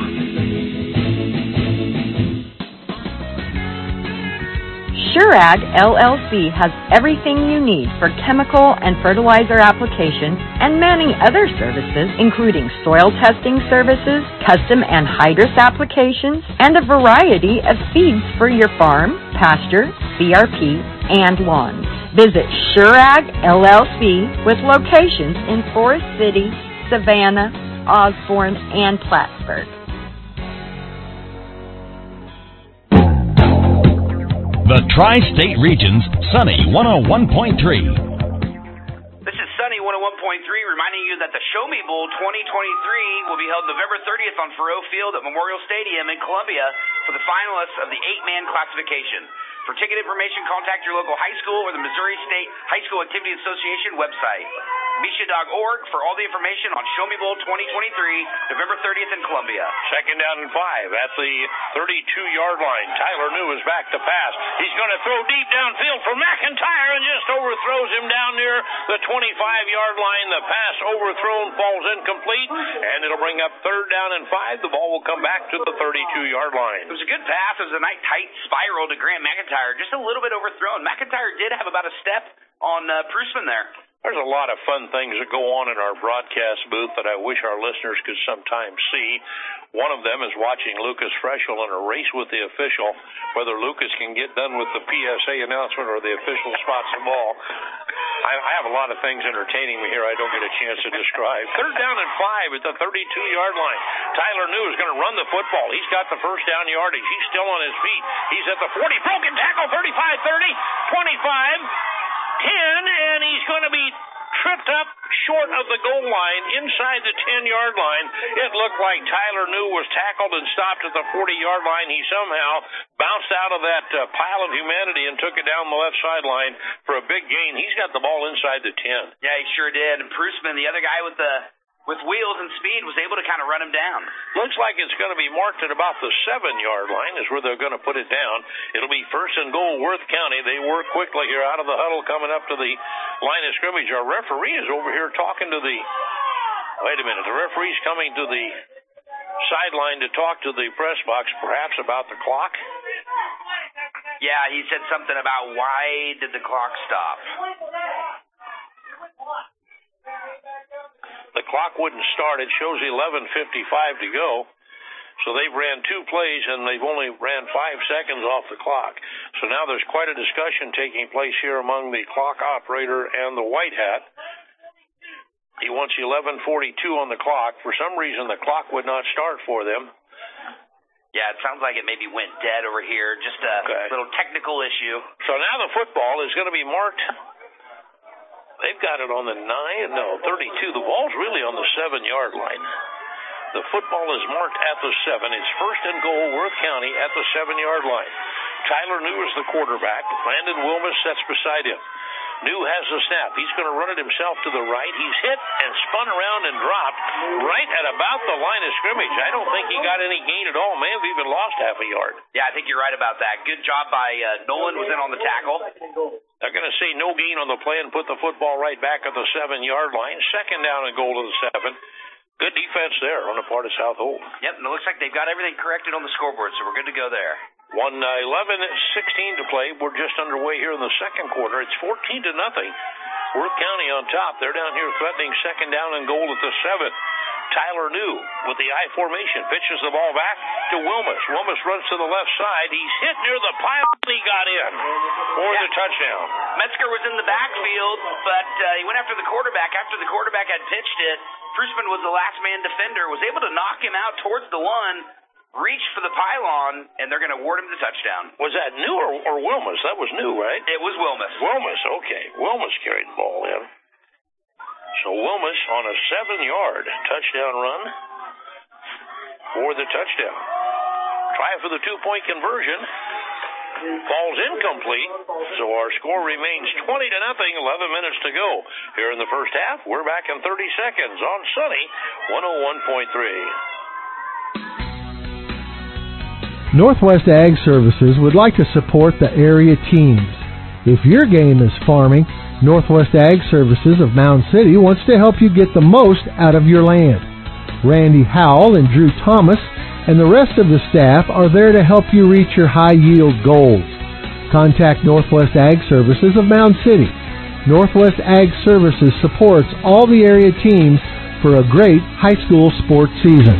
SureAg LLC has everything you need for chemical and fertilizer applications and many other services, including soil testing services, custom anhydrous applications, and a variety of feeds for your farm, pasture, CRP, and lawns. Visit SureAg LLC with locations in Forest City, Savannah, Osborne, and Plattsburgh. The Tri-State Region's Sunny 101.3. This is Sunny 101.3 reminding you that the Show Me Bowl 2023 will be held November 30th on Faurot Field at Memorial Stadium in Columbia. for the finalists of the 8-man classification. For ticket information, contact your local high school or the Missouri State High School Activity Association website. Misha.org for all the information on Show Me Bowl 2023, November 30th in Columbia. Second down and 5 at the 32-yard line. Tyler New is back to pass. He's going to throw deep downfield for McIntyre and just overthrows him down near the 25-yard line. The pass overthrown falls incomplete, and it'll bring up third down and 5. The ball will come back to the 32-yard line. It was a good pass. It was a nice tight spiral to Grant McIntyre, just a little bit overthrown. McIntyre did have about a step on Prusman there. There's a lot of fun things that go on in our broadcast booth that I wish our listeners could sometimes see. One of them is watching Lucas Freschel in a race with the official, whether Lucas can get done with the PSA announcement or the official spots the ball. I have a lot of things entertaining me here I don't get a chance to describe. Third down and 5 at the 32-yard line. Tyler New is going to run the football. He's got the first down yardage. He's still on his feet. He's at the 40. Broken tackle, 35, 30, 25. 10, and he's going to be tripped up short of the goal line inside the 10-yard line. It looked like Tyler New was tackled and stopped at the 40-yard line. He somehow bounced out of that pile of humanity and took it down the left sideline for a big gain. He's got the ball inside the 10. Yeah, he sure did. And Prusman, the other guy with wheels and speed, was able to kind of run him down. Looks like it's going to be marked at about the 7-yard line is where they're going to put it down. It'll be first and goal, Worth County. They work quickly here out of the huddle coming up to the line of scrimmage. Our referee is over here talking to the... Wait a minute. The referee's coming to the sideline to talk to the press box, perhaps about the clock. Yeah, he said something about why did the clock stop. The clock wouldn't start. It shows 11:55 to go. So they've ran 2 plays, and they've only ran 5 seconds off the clock. So now there's quite a discussion taking place here among the clock operator and the white hat. He wants 11:42 on the clock. For some reason, the clock would not start for them. Yeah, it sounds like it maybe went dead over here. Just a little technical issue. So now the football is going to be marked... They've got it on the 32. The ball's really on the 7-yard line. The football is marked at the 7. It's first and goal, Worth County at the 7-yard line. Tyler New is the quarterback. Landon Wilmus sits beside him. New has the snap. He's going to run it himself to the right. He's hit and spun around and dropped right at about the line of scrimmage. I don't think he got any gain at all. May have even lost half a yard. Yeah, I think you're right about that. Good job by Nolan was in on the tackle. They're going to say no gain on the play and put the football right back at the 7-yard line. Second down and goal to the 7. Good defense there on the part of South Holt. Yep, and it looks like they've got everything corrected on the scoreboard, so we're good to go there. 11:16 to play. We're just underway here in the second quarter. It's 14-0. Worth County on top. They're down here threatening second down and goal at the 7. Tyler New with the I formation pitches the ball back to Wilmus. Wilmus runs to the left side. He's hit near the pile and he got in for the touchdown. Metzger was in the backfield, but he went after the quarterback. After the quarterback had pitched it, Prusman was the last man defender, was able to knock him out towards the one, reached for the pylon, and they're going to award him the touchdown. Was that New or Wilmus? That was New, right? It was Wilmus. Wilmus, okay. Wilmus carried the ball in. So Wilmus on a 7-yard touchdown run for the touchdown. Try for the 2-point conversion. Falls incomplete. So our score remains 20-0. 11 minutes to go. Here in the first half, we're back in 30 seconds on Sunny 101.3. Northwest Ag Services would like to support the area teams. If your game is farming, Northwest Ag Services of Mound City wants to help you get the most out of your land. Randy Howell and Drew Thomas and the rest of the staff are there to help you reach your high-yield goals. Contact Northwest Ag Services of Mound City. Northwest Ag Services supports all the area teams for a great high school sports season.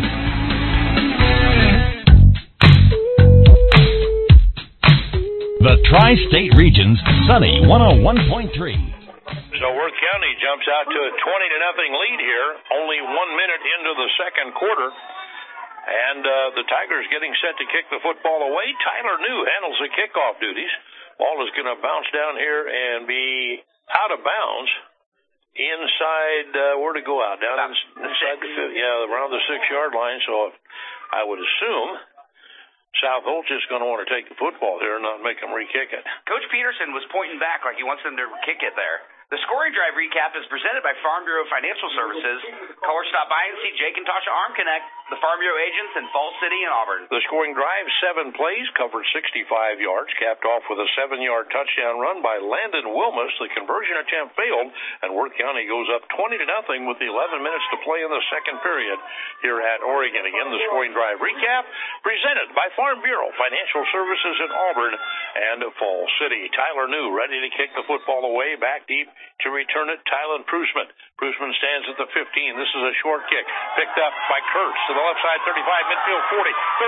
The Tri-State Region's Sunny 101.3. So Worth County jumps out to a 20-0 lead here, only 1 minute into the second quarter. And the Tigers getting set to kick the football away. Tyler New handles the kickoff duties. Ball is going to bounce down here and be out of bounds inside, where to go out? Down inside the, around the 6-yard line. So I would assume South Holt's just going to want to take the football here and not make them re-kick it. Coach Peterson was pointing back like he wants them to kick it there. The scoring drive recap is presented by Farm Bureau Financial Services. Callers stop by and see Jake and Tasha Arm Connect, the Farm Bureau agents in Falls City and Auburn. The scoring drive, 7 plays, covered 65 yards, capped off with a 7-yard touchdown run by Landon Wilmus. The conversion attempt failed, and Worth County goes up 20-0 with 11 minutes to play in the second period here at Oregon. Again, the scoring drive recap presented by Farm Bureau Financial Services in Auburn and Falls City. Tyler New ready to kick the football away, back deep to return it, Tylen Prusman. Prusman stands at the 15. This is a short kick, picked up by Kurtz to the left side, 35, midfield 40, 35,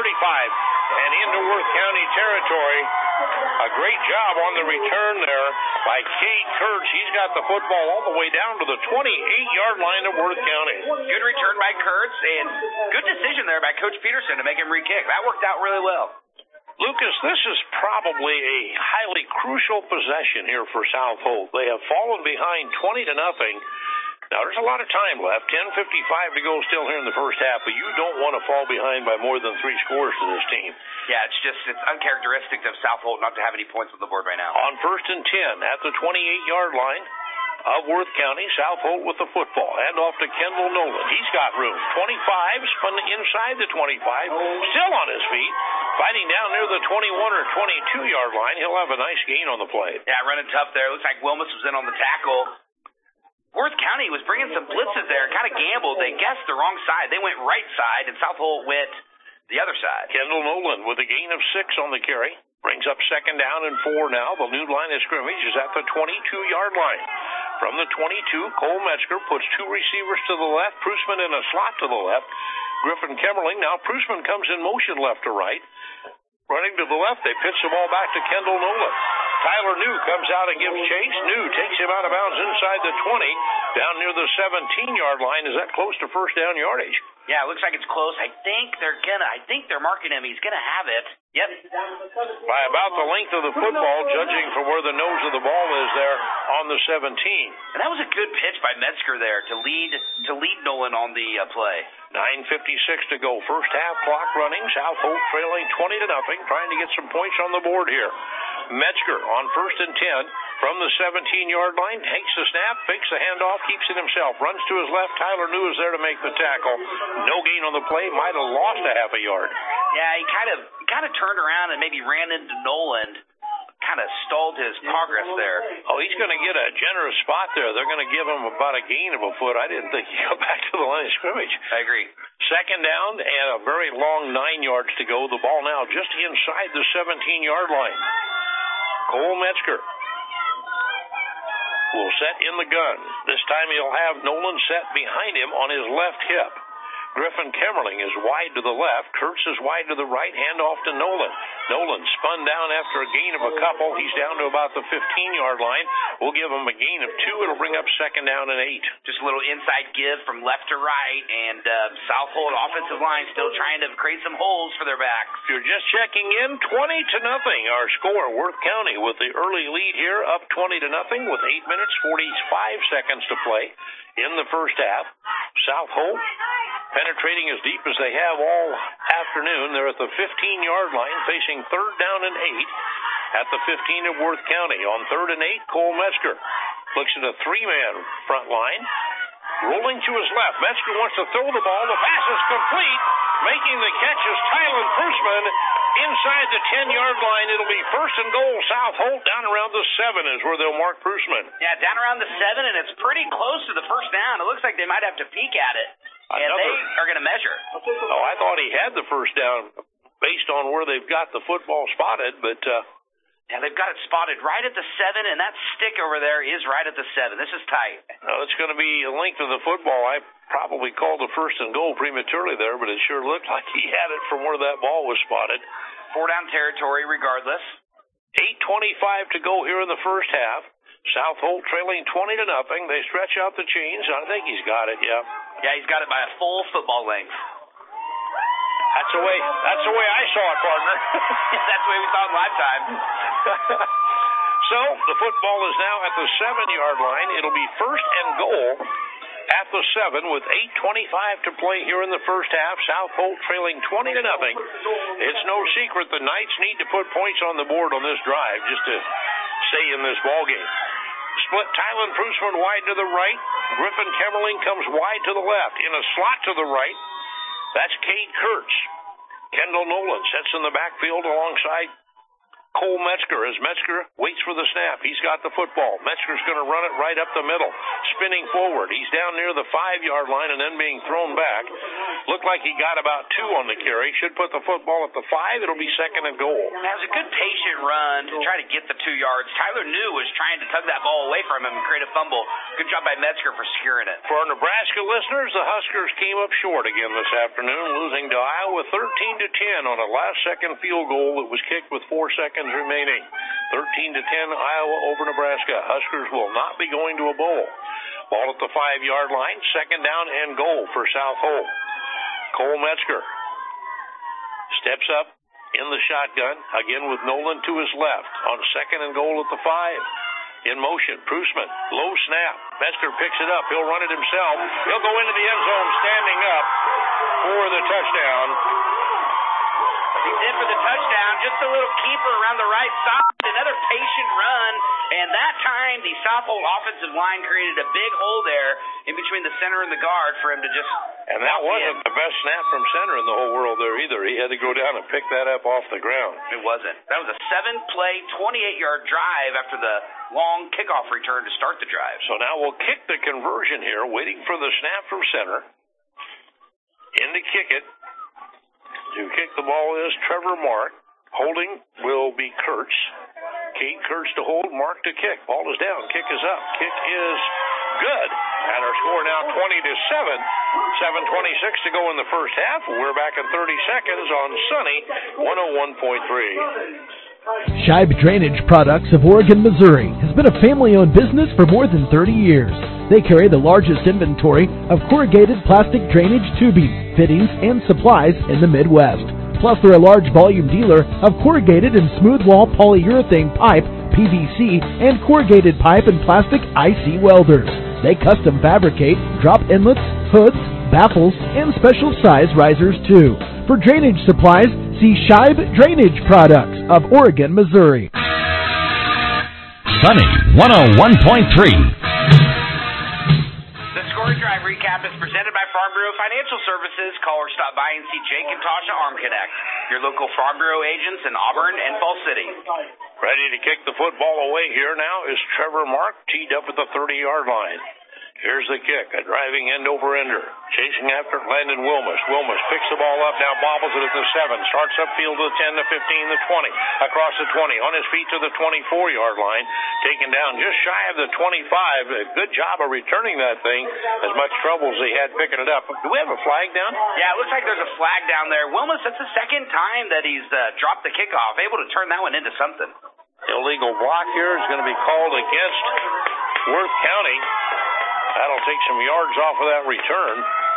and into Worth County territory. A great job on the return there by Cade Kurtz. He's got the football all the way down to the 28-yard line of Worth County. Good return by Kurtz, and good decision there by Coach Peterson to make him re-kick. That worked out really well. Lucas, this is probably a highly crucial possession here for South Holt. They have fallen behind 20-0. Now, there's a lot of time left, 10:55 to go still here in the first half, but you don't want to fall behind by more than 3 scores to this team. Yeah, it's uncharacteristic of South Holt not to have any points on the board right now. On 1st and 10 at the 28-yard line of Worth County, South Holt with the football. Hand off to Kendall Nolan. He's got room. 25, spun inside the 25, still on his feet, fighting down near the 21 or 22-yard line. He'll have a nice gain on the play. Yeah, running tough there. Looks like Wilmus was in on the tackle. Worth County was bringing some blitzes there, kind of gambled. They guessed the wrong side. They went right side, and South Holt went the other side. Kendall Nolan with a gain of 6 on the carry. Brings up 2nd down and 4 now. The new line of scrimmage is at the 22-yard line. From the 22, Cole Metzger puts 2 receivers to the left, Prusman in a slot to the left. Griffin Kemmerling. Now Prusman comes in motion left to right. Running to the left, they pitch the ball back to Kendall Nolan. Tyler New comes out and gives chase. New takes him out of bounds inside the 20, down near the 17-yard line. Is that close to first down yardage? Yeah, it looks like it's close. I think they're marking him. He's gonna have it. Yep. By about the length of the football, judging from where the nose of the ball is there on the 17. And that was a good pitch by Metzger there to lead Nolan on the play. 9:56 to go. First half clock running. South Holt trailing 20-0, trying to get some points on the board here. Metzger on 1st and 10 from the 17-yard line. Takes the snap, fakes the handoff, keeps it himself. Runs to his left. Tyler New is there to make the tackle. No gain on the play. Might have lost a half a yard. Yeah, he kind of turned around and maybe ran into Nolan. Kind of stalled his progress there. Oh, he's going to get a generous spot there. They're going to give him about a gain of a foot. I didn't think he'd go back to the line of scrimmage. I agree. 2nd down and a very long 9 yards to go. The ball now just inside the 17-yard line. Cole Metzger will set in the gun. This time he'll have Nolan set behind him on his left hip. Griffin Kemmerling is wide to the left. Kurtz is wide to the right. Hand off to Nolan. Nolan spun down after a gain of a couple. He's down to about the 15-yard line. We'll give him a gain of 2. It'll bring up 2nd down and 8. Just a little inside give from left to right, and South Holt offensive line still trying to create some holes for their backs. If you're just checking in, 20-0 our score. Worth County with the early lead here, up 20-0 with 8 minutes 45 seconds to play in the first half. South Holt penetrating as deep as they have all afternoon. They're at the 15-yard line, facing 3rd down and 8 at the 15 of Worth County. On 3rd and 8, Cole Metzger looks at a 3-man front line. Rolling to his left. Metzger wants to throw the ball. The pass is complete. Making the catch is Tylen Prusman inside the 10-yard line. It'll be 1st and goal. South Holt down around the 7 is where they'll mark Prusman. Yeah, down around the 7, and it's pretty close to the first down. It looks like they might have to peek at it. And they are going to measure. Oh, I thought he had the first down based on where they've got the football spotted, but yeah, they've got it spotted right at the 7, and that stick over there is right at the 7. This is tight. Well, it's going to be the length of the football. I probably called the 1st and goal prematurely there, but it sure looked like he had it from where that ball was spotted. 4-down territory regardless. 8:25 to go here in the first half. South Holt trailing 20-0. They stretch out the chains. I think he's got it, yeah. Yeah, he's got it by a full football length. That's the way I saw it, partner. That's the way we saw it live time. So the football is now at the 7-yard line. It'll be 1st and goal at the 7 with 8:25 to play here in the first half. South Holt trailing 20-0. It's no secret the Knights need to put points on the board on this drive just to stay in this ballgame. Split Tylen Prusman wide to the right. Griffin Kemmerling comes wide to the left. In a slot to the right, that's Cade Kurtz. Kendall Nolan sets in the backfield alongside Cole Metzger as Metzger waits for the snap. He's got the football. Metzger's going to run it right up the middle, spinning forward. He's down near the 5-yard line and then being thrown back. Looked like he got about 2 on the carry. Should put the football at the 5. It'll be 2nd and goal. That was a good patient run to try to get the 2 yards. Tyler New was trying to tug that ball away from him and create a fumble. Good job by Metzger for securing it. For our Nebraska listeners, the Huskers came up short again this afternoon, losing to Iowa 13-10 on a last-second field goal that was kicked with 4 seconds remaining. 13-10 Iowa over Nebraska. Huskers will not be going to a bowl. Ball at the 5-yard line. 2nd down and goal for South Holt. Cole Metzger steps up in the shotgun, again with Nolan to his left on 2nd and goal at the 5. In motion, Prusman, low snap. Metzger picks it up. He'll run it himself. He'll go into the end zone standing up for the touchdown. He's in for the touchdown. Just a little keeper around the right side. Another patient run. And that time, the South Holt offensive line created a big hole there in between the center and the guard for him to just... And that wasn't the best snap from center in the whole world there either. He had to go down and pick that up off the ground. It wasn't. That was a 7-play, 28-yard drive after the long kickoff return to start the drive. So now we'll kick the conversion here, waiting for the snap from center. In to kick it. To kick the ball is Trevor Mark. Holding will be Kurtz. Cade Kurtz to hold, Mark to kick. Ball is down, kick is up. Kick is good. And our score now 20-7. 7:26 to go in the first half. We're back in 30 seconds on Sunny 101.3. Scheib Drainage Products of Oregon, Missouri has been a family-owned business for more than 30 years. They carry the largest inventory of corrugated plastic drainage tubing, fittings, and supplies in the Midwest. Plus, they're a large volume dealer of corrugated and smooth wall polyurethane pipe, PVC, and corrugated pipe and plastic IC welders. They custom fabricate drop inlets, hoods, baffles, and special size risers too. For drainage supplies, see Scheib Drainage Products of Oregon, Missouri. Sunny 101.3. Drive recap is presented by Farm Bureau Financial Services. Call or stop by and see Jake and Tasha Arm Connect, your local Farm Bureau agents in Auburn and Falls City. Ready to kick the football away here now is Trevor Mark, teed up at the 30-yard line. Here's the kick, a driving end-over-ender. Chasing after Landon Wilmus. Wilmus picks the ball up, now bobbles it at the 7. Starts upfield to the 10, the 15, the 20. Across the 20, on his feet to the 24-yard line. Taken down just shy of the 25. A good job of returning that thing. As much trouble as he had picking it up. Do we have a flag down? Yeah, it looks like there's a flag down there. Wilmus, that's the second time that he's dropped the kickoff. Able to turn that one into something. Illegal block here is going to be called against Worth County. That'll take some yards off of that return.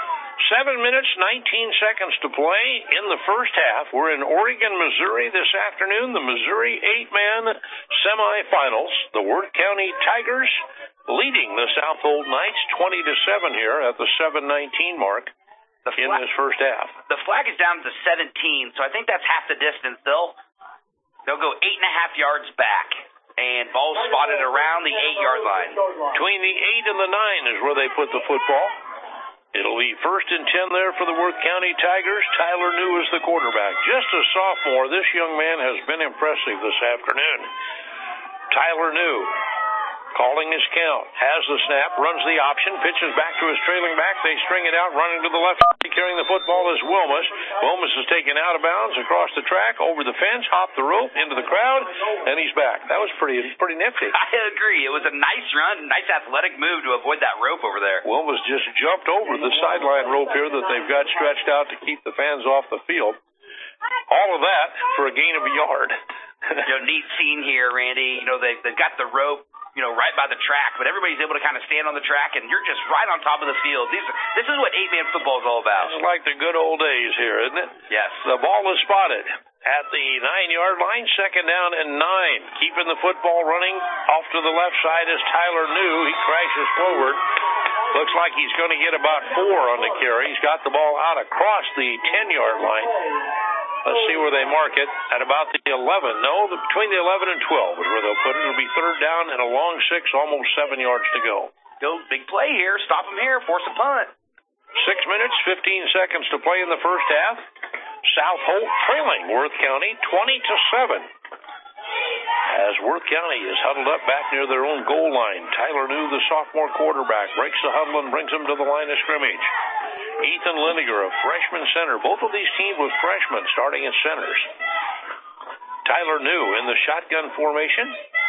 7 minutes, 19 seconds to play in the first half. We're in Oregon, Missouri this afternoon. The Missouri 8-man semifinals. The Worth County Tigers leading the South Holt Knights 20-7 here at the 7:19 mark in this first half. The flag is down to 17, so I think that's half the distance. They'll go 8.5 yards back. And ball spotted around the 8-yard line. Between the 8 and the 9 is where they put the football. It'll be 1st and 10 there for the Worth County Tigers. Tyler New is the quarterback. Just a sophomore, this young man has been impressive this afternoon. Tyler New calling his count, has the snap, runs the option, pitches back to his trailing back. They string it out, running to the left, carrying the football is Wilmus. Wilmus is taken out of bounds across the track, over the fence, hopped the rope, into the crowd, and he's back. That was pretty nifty. I agree. It was a nice run, nice athletic move to avoid that rope over there. Wilmus just jumped over the sideline rope here that they've got stretched out to keep the fans off the field. All of that for a gain of a yard. Neat scene here, Randy. They've got the rope, right by the track, but everybody's able to kind of stand on the track, and you're just right on top of the field. This is what 8-man football is all about. It's like the good old days here, isn't it? Yes. The ball is spotted at the 9-yard line, 2nd down and 9. Keeping the football running off to the left side is Tyler New. He crashes forward. Looks like he's going to get about 4 on the carry. He's got the ball out across the 10-yard line. Let's see where they mark it. At about the 11. No, between the 11 and 12 is where they'll put it. It'll be 3rd down and a long 6, almost 7 yards to go. Go big play here. Stop him here. Force a punt. 6 minutes, 15 seconds to play in the first half. South Holt trailing Worth County 20-7. As Worth County is huddled up back near their own goal line. Tyler New, the sophomore quarterback, breaks the huddle and brings them to the line of scrimmage. Ethan Lindiger, a freshman center. Both of these teams with freshmen starting at centers. Tyler New in the shotgun formation.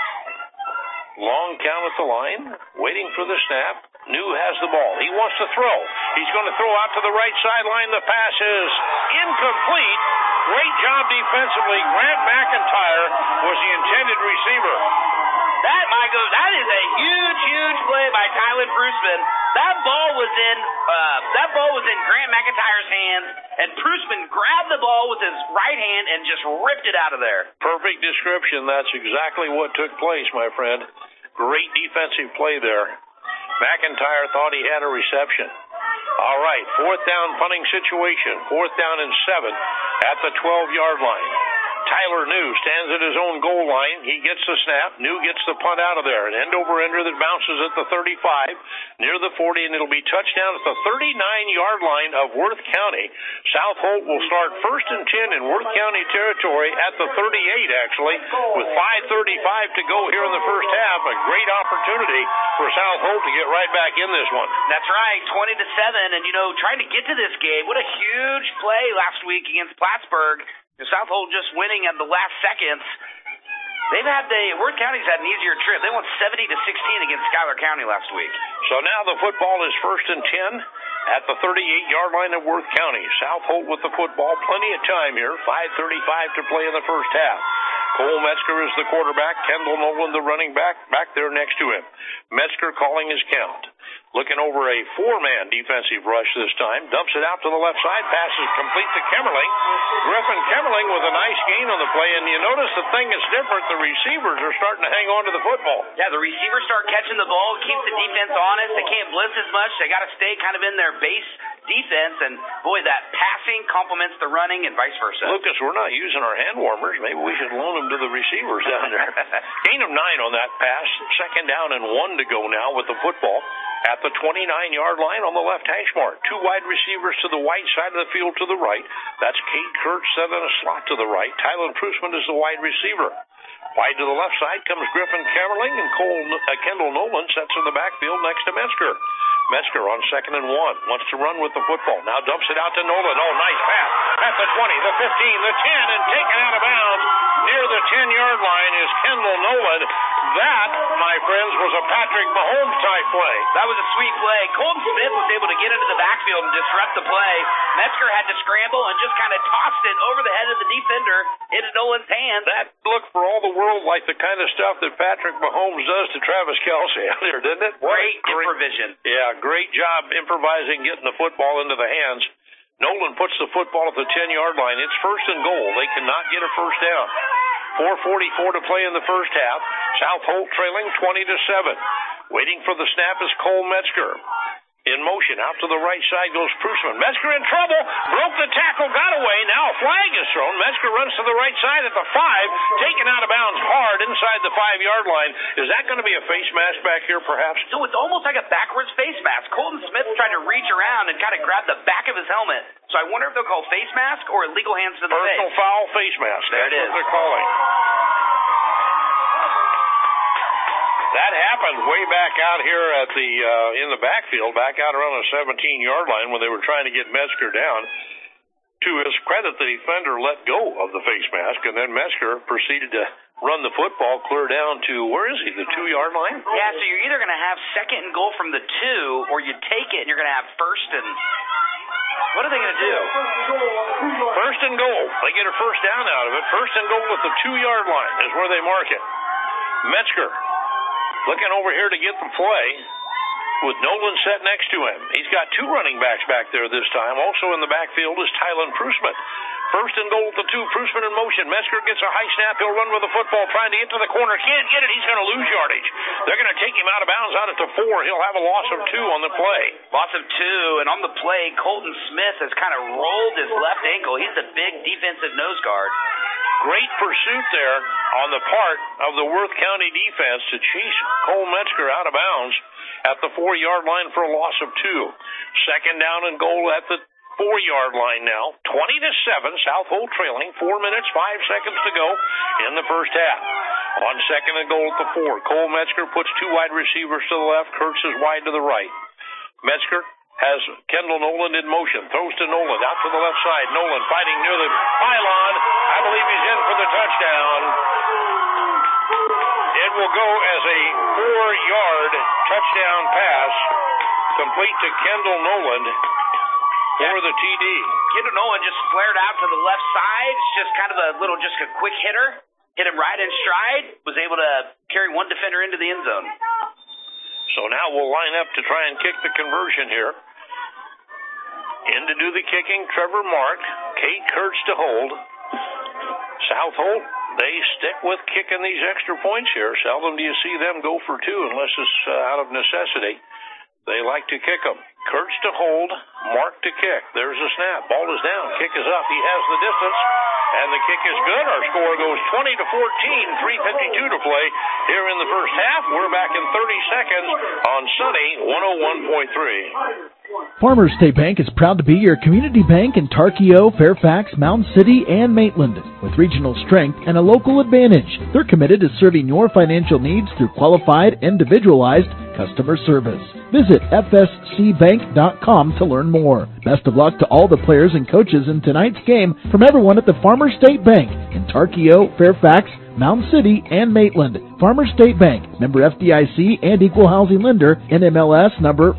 Long count at the line, waiting for the snap. New has the ball. He wants to throw. He's going to throw out to the right sideline. The pass is incomplete. Great job defensively. Grant McIntyre was the intended receiver. That is a huge play by Tyler Prusman. That ball was in Grant McIntyre's hands, and Prusman grabbed the ball with his right hand and just ripped it out of there. Perfect description. That's exactly what took place, my friend. Great defensive play there. McIntyre thought he had a reception. All right, 4th down punting situation. 4th down and 7 at the 12-yard line. Tyler New stands at his own goal line. He gets the snap. New gets the punt out of there. An end-over-ender that bounces at the 35, near the 40, and it'll be touchdown at the 39-yard line of Worth County. South Holt will start 1st and 10 in Worth County territory at the 38, actually, with 5:35 to go here in the first half. A great opportunity for South Holt to get right back in this one. That's right, 20-7, and, trying to get to this game, what a huge play last week against Plattsburgh. South Holt just winning at the last seconds. Worth County's had an easier trip. They won 70-16 against Schuyler County last week. So now the football is 1st and 10 at the 38-yard line of Worth County. South Holt with the football. Plenty of time here. 5:35 to play in the first half. Cole Metzger is the quarterback. Kendall Nolan, the running back there next to him. Metzger calling his count. Looking over a 4-man defensive rush this time. Dumps it out to the left side. Passes complete to Kemmerling. Griffin Kemmerling with a nice gain on the play. And you notice the thing is different. The receivers are starting to hang on to the football. Yeah, the receivers start catching the ball. Keeps the defense honest. They can't blitz as much. They got to stay kind of in their base defense. And, boy, that passing complements the running and vice versa. Lucas, we're not using our hand warmers. Maybe we should loan them to the receivers down there. Gain of 9 on that pass. 2nd down and 1 to go now with the football at the 29-yard line on the left hash mark. 2 wide receivers to the white side of the field to the right. That's Cade Kurtz set in a slot to the right. Tyler Prusman is the wide receiver. Wide to the left side comes Griffin Kemmerling, and Kendall Nolan sets in the backfield next to Metzger. Metzger on 2nd and 1. Wants to run with the football. Now dumps it out to Nolan. Oh, nice pass. At the 20, the 15, the 10, and taken out of bounds near the 10-yard line is Kendall Nolan. That, my friends, was a Patrick Mahomes-type play. That was a sweet play. Colton Smith was able to get into the backfield and disrupt the play. Metzger had to scramble and just kind of tossed it over the head of the defender into Nolan's hands. That looked for all the world like the kind of stuff that Patrick Mahomes does to Travis Kelce out there, didn't it? Great improvisation. Yeah, great job improvising, getting the football into the hands. Nolan puts the football at the 10-yard line. It's 1st and goal. They cannot get a first down. 4:44 to play in the first half. South Holt trailing 20-7. Waiting for the snap is Cole Metzger. In motion, out to the right side goes Prusman. Metzger in trouble, broke the tackle, got away. Now a flag is thrown. Metzger runs to the right side at the 5, taken out of bounds hard inside the 5-yard line. Is that going to be a face mask back here, perhaps? So it's almost like a backwards face mask. Colton Smith tried to reach around and kind of grab the back of his helmet. So I wonder if they'll call face mask or illegal hands to the face. Personal foul, face mask. There it is. That's what they're calling. That happened way back out here at the in the backfield, back out around the 17-yard line when they were trying to get Metzger down. To his credit, the defender let go of the face mask, and then Metzger proceeded to run the football clear down to, where is he, the 2-yard line? Yeah, so you're either going to have 2nd and goal from the 2, or you take it and you're going to have 1st and... What are they going to do? 1st and goal. They get a first down out of it. 1st and goal at the 2-yard line is where they mark it. Metzger looking over here to get the play. with Nolan set next to him. He's got two running backs back there this time. Also in the backfield is Tylen Prusman. First and goal at the 2, Prusman in motion. Metzger gets a high snap. He'll run with the football, trying to get to the corner. Can't get it. He's going to lose yardage. They're going to take him out of bounds out at the 4. He'll have a loss of 2 on the play. Loss of 2, and on the play, Colton Smith has kind of rolled his left ankle. He's the big defensive nose guard. Great pursuit there on the part of the Worth County defense to chase Cole Metzger out of bounds at the 4-yard line for a loss of 2. Second down and goal at the 4-yard line now. 20-7, South Holt trailing. 4 minutes, 5 seconds to go in the first half. On second and goal at the 4, Cole Metzger puts 2 wide receivers to the left. Kurtz is wide to the right. Metzger has Kendall Nolan in motion. Throws to Nolan out to the left side. Nolan fighting near the pylon. I believe he's in for the touchdown. It will go as a 4-yard touchdown pass complete to Kendall Nolan for the TD. Kendall Nolan just flared out to the left side. It's just kind of just a quick hitter. Hit him right in stride. Was able to carry one defender into the end zone. So now we'll line up to try and kick the conversion here. In to do the kicking, Trevor Mark. Kate Kurtz to hold. South Holt, they stick with kicking these extra points here. Seldom do you see them go for 2 unless it's out of necessity. They like to kick them. Kurtz to hold, Mark to kick. There's a snap. Ball is down. Kick is up. He has the distance, and the kick is good. Our score goes 20-14, 3:52 to play here in the first half. We're back in 30 seconds on Sunny 101.3. Farmers State Bank is proud to be your community bank in Tarkio, Fairfax, Mound City, and Maitland. With regional strength and a local advantage, they're committed to serving your financial needs through qualified, individualized customer service. Visit fscbank.com to learn more. Best of luck to all the players and coaches in tonight's game from everyone at the Farmers State Bank in Tarkio, Fairfax, Mound City, and Maitland. Farmers State Bank, member FDIC and equal housing lender, NMLS number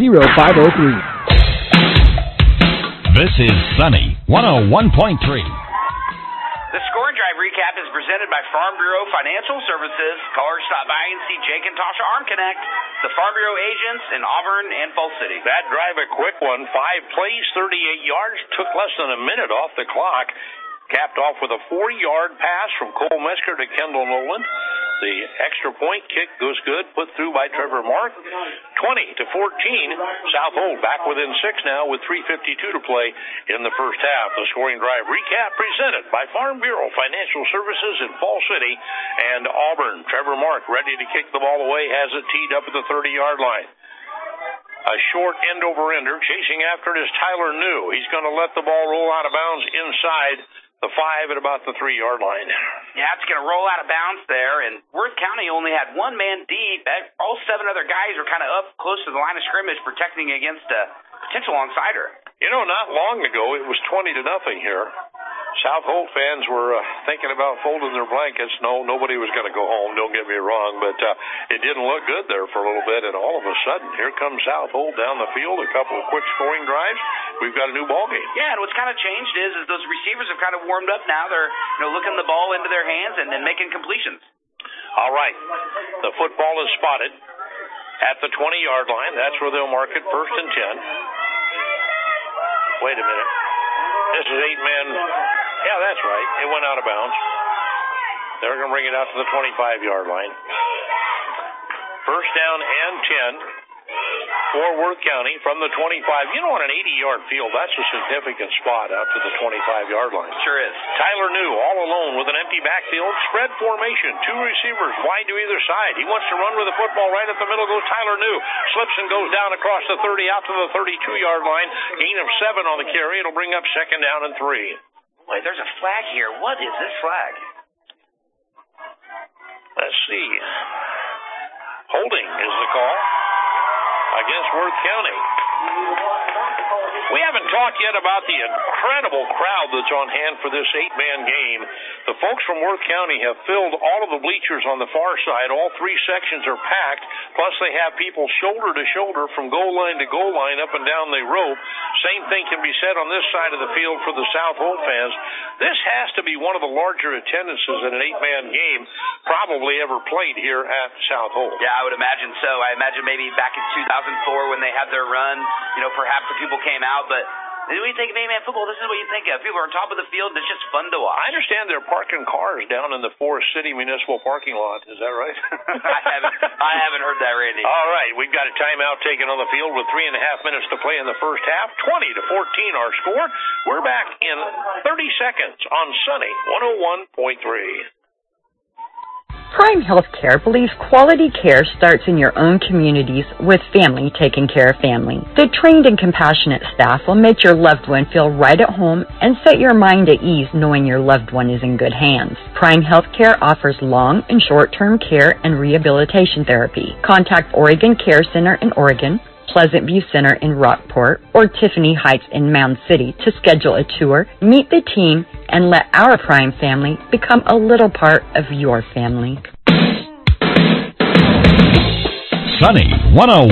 430503. This is Sunny 101.3. The Score and Drive recap is presented by Farm Bureau Financial Services. Callers stop by and see Jake and Tasha Arm Connect, the Farm Bureau agents in Auburn and Falls City. That drive, a quick one. 5 plays, 38 yards. Took less than a minute off the clock. Capped off with a 4-yard pass from Cole Metzger to Kendall Nolan. The extra point kick goes good, put through by Trevor Mark. 20-14, South Holt back within 6 now with 3:52 to play in the first half. The scoring drive recap presented by Farm Bureau Financial Services in Falls City and Auburn. Trevor Mark ready to kick the ball away, has it teed up at the 30-yard line. A short end-over-ender. Chasing after it is Tyler New. He's going to let the ball roll out of bounds inside the 5 at about the 3-yard line. Yeah, it's going to roll out of bounds there, and Worth County only had 1 man deep. All 7 other guys were kind of up close to the line of scrimmage protecting against a potential onside-er. You know, not long ago, it was 20-0 here. South Holt fans were thinking about folding their blankets. No, nobody was going to go home, don't get me wrong, but it didn't look good there for a little bit, and all of a sudden, here comes South Holt down the field, a couple of quick scoring drives. We've got a new ball game. Yeah, and what's kind of changed is those receivers have kind of warmed up now. They're looking the ball into their hands and making completions. All right, the football is spotted at the 20-yard line. That's where they'll mark it, 1st and 10. Wait a minute. This is 8-man. Yeah, that's right. It went out of bounds. They're going to bring it out to the 25-yard line. 1st down and 10 for Worth County from the 25. You know, on an 80-yard field, that's a significant spot out to the 25-yard line. Sure is. Tyler New all alone with an empty backfield. Spread formation. 2 receivers wide to either side. He wants to run with the football. Right at the middle goes Tyler New. Slips and goes down across the 30 out to the 32-yard line. Gain of 7 on the carry. It'll bring up 2nd down and 3. Wait, there's a flag here. What is this flag? Let's see. Holding is the call against Worth County. We haven't talked yet about the incredible crowd that's on hand for this 8-man game. The folks from Worth County have filled all of the bleachers on the far side. All 3 sections are packed. Plus, they have people shoulder to shoulder from goal line to goal line up and down the rope. same thing can be said on this side of the field for the South Holt fans. This has to be one of the larger attendances in an 8-man game probably ever played here at South Holt. Yeah, I would imagine so. I imagine maybe back in 2004 when they had their run, perhaps the people came out, but when you think of 8-man football, this is what you think of. People are on top of the field, and it's just fun to watch. I understand they're parking cars down in the Forest City Municipal parking lot. Is that right? I haven't heard that, Randy. All right, we've got a timeout taken on the field with 3.5 minutes to play in the first half. 20-14 our score. We're back in 30 seconds on Sunny 101.3. Prime Healthcare believes quality care starts in your own communities with family taking care of family. The trained and compassionate staff will make your loved one feel right at home and set your mind at ease knowing your loved one is in good hands. Prime Healthcare offers long and short-term care and rehabilitation therapy. Contact Oregon Care Center in Oregon, Pleasant View Center in Rockport, or Tiffany Heights in Mound City to schedule a tour, meet the team, and let our Prime family become a little part of your family. Sunny 101.3.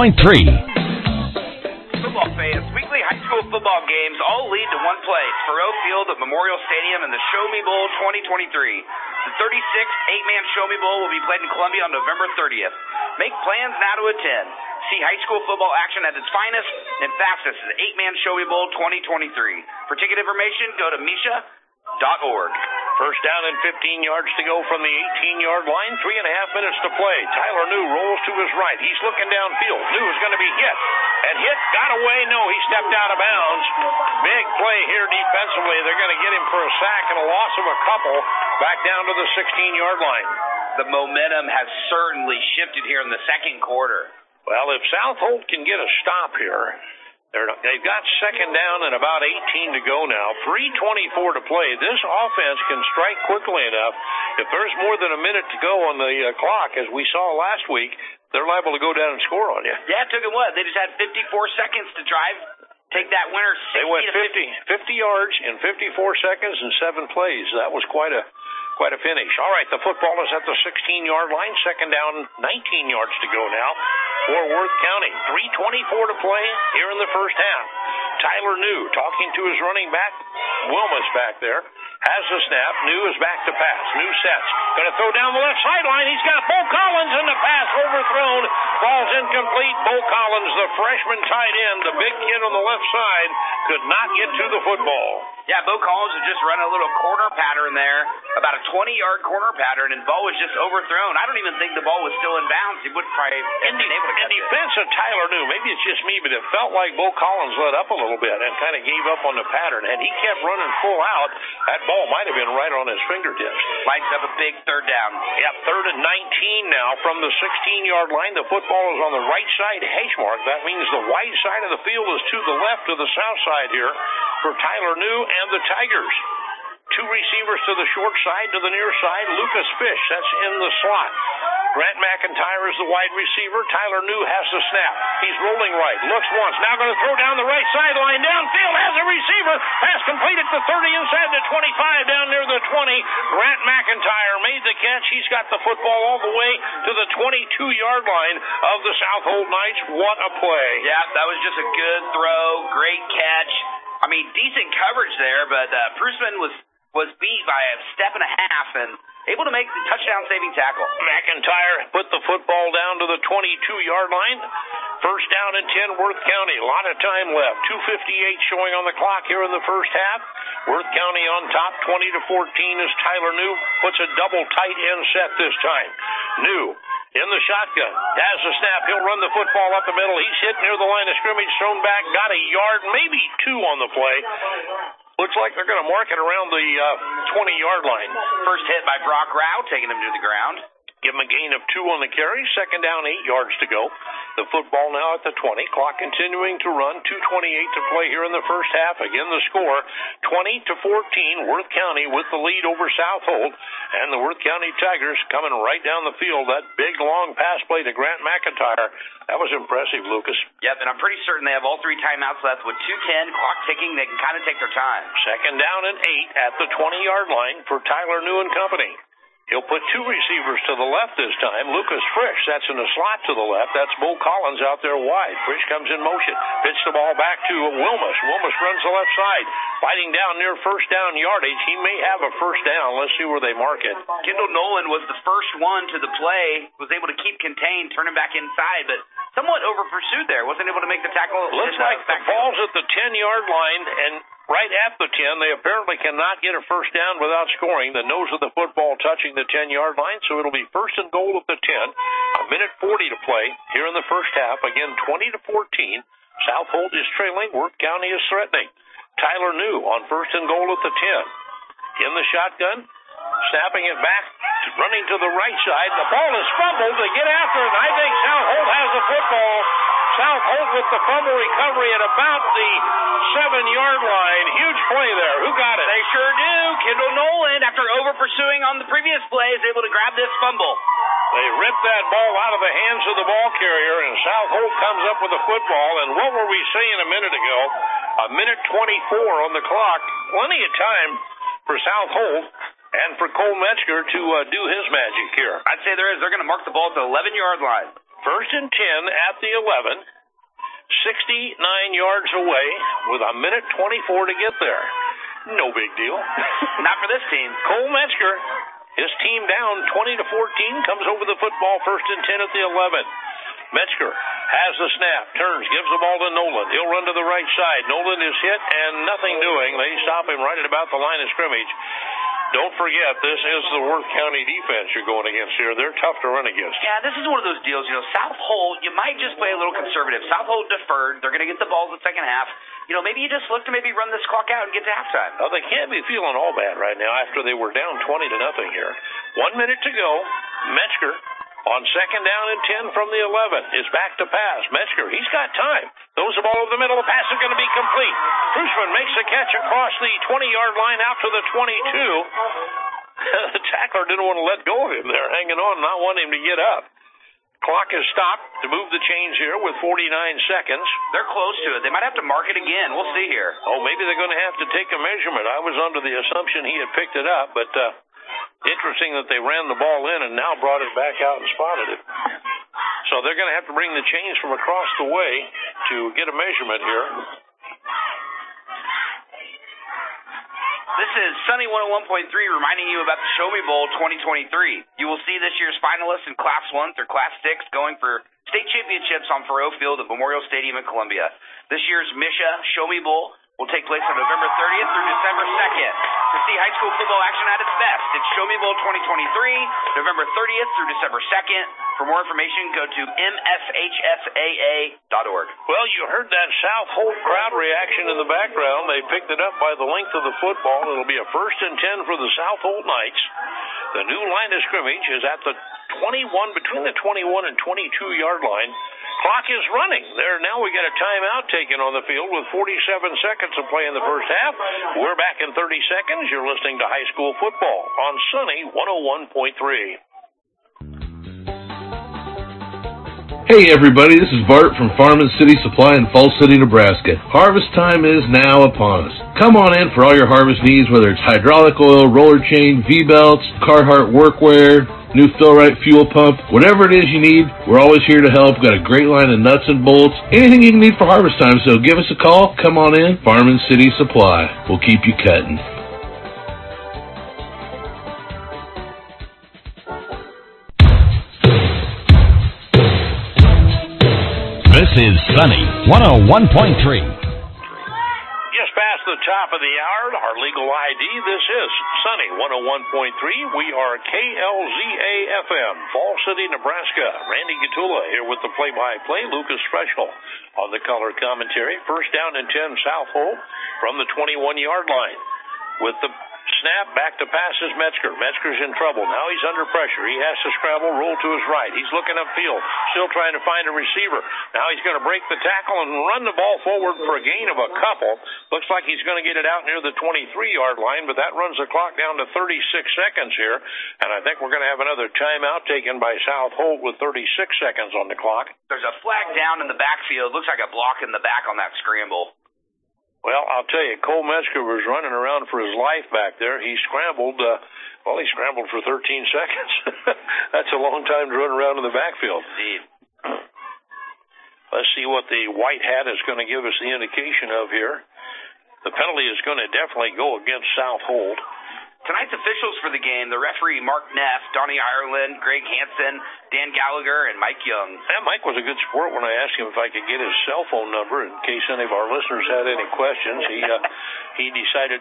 Football fans, weekly high school football games all lead to one place, Faroe Field at Memorial Stadium in the Show Me Bowl 2023. The 36th 8-man Show Me Bowl will be played in Columbia on November 30th. Make plans now to attend. See high school football action at its finest and fastest at the 8-man Show Me Bowl 2023. For ticket information, go to misha.org. First down and 15 yards to go from the 18-yard line. 3.5 minutes to play. Tyler New rolls to his right. He's looking downfield. New is going to be hit. And hit, got away. No, he stepped out of bounds. Big play here defensively. They're going to get him for a sack and a loss of a couple back down to the 16-yard line. The momentum has certainly shifted here in the second quarter. Well, if South Holt can get a stop here, they've got second down and about 18 to go now. 3:24 to play. This offense can strike quickly enough. If there's more than a minute to go on the clock, as we saw last week, they're liable to go down and score on you. Yeah, it took them what? They just had 54 seconds to drive, take that winner 60 They went to 50 yards in 54 seconds and 7 plays. That was quite a finish. All right, the football is at the 16-yard line. Second down, 19 yards to go now for Worth County. 3:24 to play here in the first half. Tyler New talking to his running back. Wilma's back there. Has the snap. New is back to pass. New sets. Going to throw down the left sideline. He's got Bo Collins in the pass overthrown. Ball's incomplete. Bo Collins, the freshman tight end, the big kid on the left side, could not get to the football. Yeah, Bo Collins was just running a little corner pattern there, about a 20-yard corner pattern, and ball was just overthrown. I don't even think the ball was still in bounds. He would probably have been able to catch it. In defense of Tyler New, maybe it's just me, but it felt like Bo Collins let up a little bit and kind of gave up on the pattern. And he kept running full out. That ball might have been right on his fingertips. Lights up a big third down. Yeah, 3rd and 19 now from the 16-yard line. The football is on the right side hash mark. That means the wide side of the field is to the left of the south side here for Tyler New and the Tigers. 2 receivers to the short side, to the near side. Lucas Fish, that's in the slot. Grant McIntyre is the wide receiver. Tyler New has the snap. He's rolling right. Looks once. Now going to throw down the right sideline. Downfield has a receiver. Pass completed to 30 inside the 25 down near the 20. Grant McIntyre made the catch. He's got the football all the way to the 22-yard line of the South Holt Knights. What a play. Yeah, that was just a good throw. Great catch. I mean, decent coverage there, but Prusman was beat by a step and a half and able to make the touchdown-saving tackle. McIntyre put the football down to the 22-yard line. First down and 10, Worth County. A lot of time left. 2:58 showing on the clock here in the first half. Worth County on top, 20-14 as Tyler New puts a double tight end set this time. New in the shotgun. Has the snap. He'll run the football up the middle. He's hit near the line of scrimmage, thrown back, got a yard, maybe 2 on the play. Looks like they're going to mark it around the 20-yard line. First hit by Brock Rao, taking him to the ground. Give him a gain of 2 on the carry. Second down, 8 yards to go. The football now at the 20. Clock continuing to run. 2:28 to play here in the first half. Again, the score, 20-14. Worth County with the lead over South Holt. And the Worth County Tigers coming right down the field. That big, long pass play to Grant McIntyre. That was impressive, Lucas. Yep, and I'm pretty certain they have all 3 timeouts left with 2:10. Clock ticking. They can kind of take their time. Second down and 8 at the 20-yard line for Tyler New and company. He'll put two receivers to the left this time. Lucas Frisch, that's in the slot to the left. That's Bo Collins out there wide. Frisch comes in motion. Pitch the ball back to Wilmus. Wilmus runs the left side. Fighting down near first down yardage. He may have a first down. Let's see where they mark it. Kendall Nolan was the first one to the play. Was able to keep contained, turn him back inside, but somewhat over-pursued there. Wasn't able to make the tackle. Looks like the ball's at the 10-yard line, and right at the 10, they apparently cannot get a first down without scoring. The nose of the football touching the 10-yard line, so it'll be first and goal at the 10. A minute 40 to play here in the first half. Again, 20-14. South Holt is trailing. Worth County is threatening. Tyler New on first and goal at the 10. In the shotgun, snapping it back, running to the right side. The ball is fumbled. They get after it. I think South Holt has the football. South Holt with the fumble recovery at about the 7-yard line. Huge play there. Who got it? They sure do. Kendall Nolan, after over-pursuing on the previous play, is able to grab this fumble. They ripped that ball out of the hands of the ball carrier, and South Holt comes up with the football. And what were we saying a minute ago? A minute 24 on the clock. Plenty of time for South Holt and for Cole Metzger to do his magic here. I'd say there is. They're going to mark the ball at the 11-yard line. First and 10 at the 11. 69 yards away with a minute 24 to get there. No big deal. Not for this team. Cole Metzger, his team down 20-14, comes over the football first and 10 at the 11. Metzger has the snap, turns, gives the ball to Nolan. He'll run to the right side. Nolan is hit and nothing doing. They stop him right at about the line of scrimmage. Don't forget, this is the Worth County defense you're going against here. They're tough to run against. Yeah, this is one of those deals. South Holt, you might just play a little conservative. South Holt deferred. They're going to get the ball in the second half. Maybe you just look to maybe run this clock out and get to halftime. Well, they can't be feeling all bad right now after they were down 20-0 here. 1 minute to go. Metzger on second down and 10 from the 11 is back to pass. Metzger, he's got time. Throws the ball over the middle. The pass is going to be complete. Kruisman makes the catch across the 20-yard line out to the 22. The tackler didn't want to let go of him there, hanging on, not wanting him to get up. Clock is stopped to move the chains here with 49 seconds. They're close to it. They might have to mark it again. We'll see here. Oh, maybe they're going to have to take a measurement. I was under the assumption he had picked it up, but interesting that they ran the ball in and now brought it back out and spotted it. So they're going to have to bring the chains from across the way to get a measurement here. This is Sunny 101.3 reminding you about the Show Me Bowl 2023. You will see this year's finalists in Class 1 through Class 6 going for state championships on Faurot Field at Memorial Stadium in Columbia. This year's Misha Show Me Bowl will take place on November 30th through December 2nd. To see high school football action at its best, it's Show Me Bowl 2023, November 30th through December 2nd. For more information, go to mshsaa.org. Well, you heard that South Holt crowd reaction in the background. They picked it up by the length of the football. It'll be a first and 10 for the South Holt Knights. The new line of scrimmage is at the 21, between the 21 and 22-yard line. Clock is running. Now we got a timeout taken on the field with 47 seconds to play in the first half. We're back in 30 seconds. You're listening to High School Football on Sunny 101.3. Hey everybody, this is Bart from Farm & City Supply in Falls City, Nebraska. Harvest time is now upon us. Come on in for all your harvest needs, whether it's hydraulic oil, roller chain, V-belts, Carhartt workwear, new Fill-Rite fuel pump, whatever it is you need, we're always here to help. Got a great line of nuts and bolts, anything you can need for harvest time, so give us a call. Come on in, Farm & City Supply. We'll keep you cutting. This is Sunny 101.3. Just past the top of the hour, our legal ID. This is Sunny 101.3. We are KLZA-FM, Falls City, Nebraska. Randy Gatula here with the play-by-play. Lucas Freschel on the color commentary. First down and 10, South Holt from the 21-yard line. With the snap, back to pass is Metzger. Metzger's in trouble. Now he's under pressure. He has to scramble, roll to his right. He's looking upfield, still trying to find a receiver. Now he's going to break the tackle and run the ball forward for a gain of a couple. Looks like he's going to get it out near the 23-yard line, but that runs the clock down to 36 seconds here. And I think we're going to have another timeout taken by South Holt with 36 seconds on the clock. There's a flag down in the backfield. Looks like a block in the back on that scramble. Well, I'll tell you, Cole Metzger was running around for his life back there. He scrambled, he scrambled for 13 seconds. That's a long time to run around in the backfield. Indeed. Let's see what the white hat is going to give us the indication of here. The penalty is going to definitely go against South Holt. Tonight's officials for the game, the referee Mark Neff, Donnie Ireland, Greg Hansen, Dan Gallagher, and Mike Young. And Mike was a good sport when I asked him if I could get his cell phone number in case any of our listeners had any questions. He decided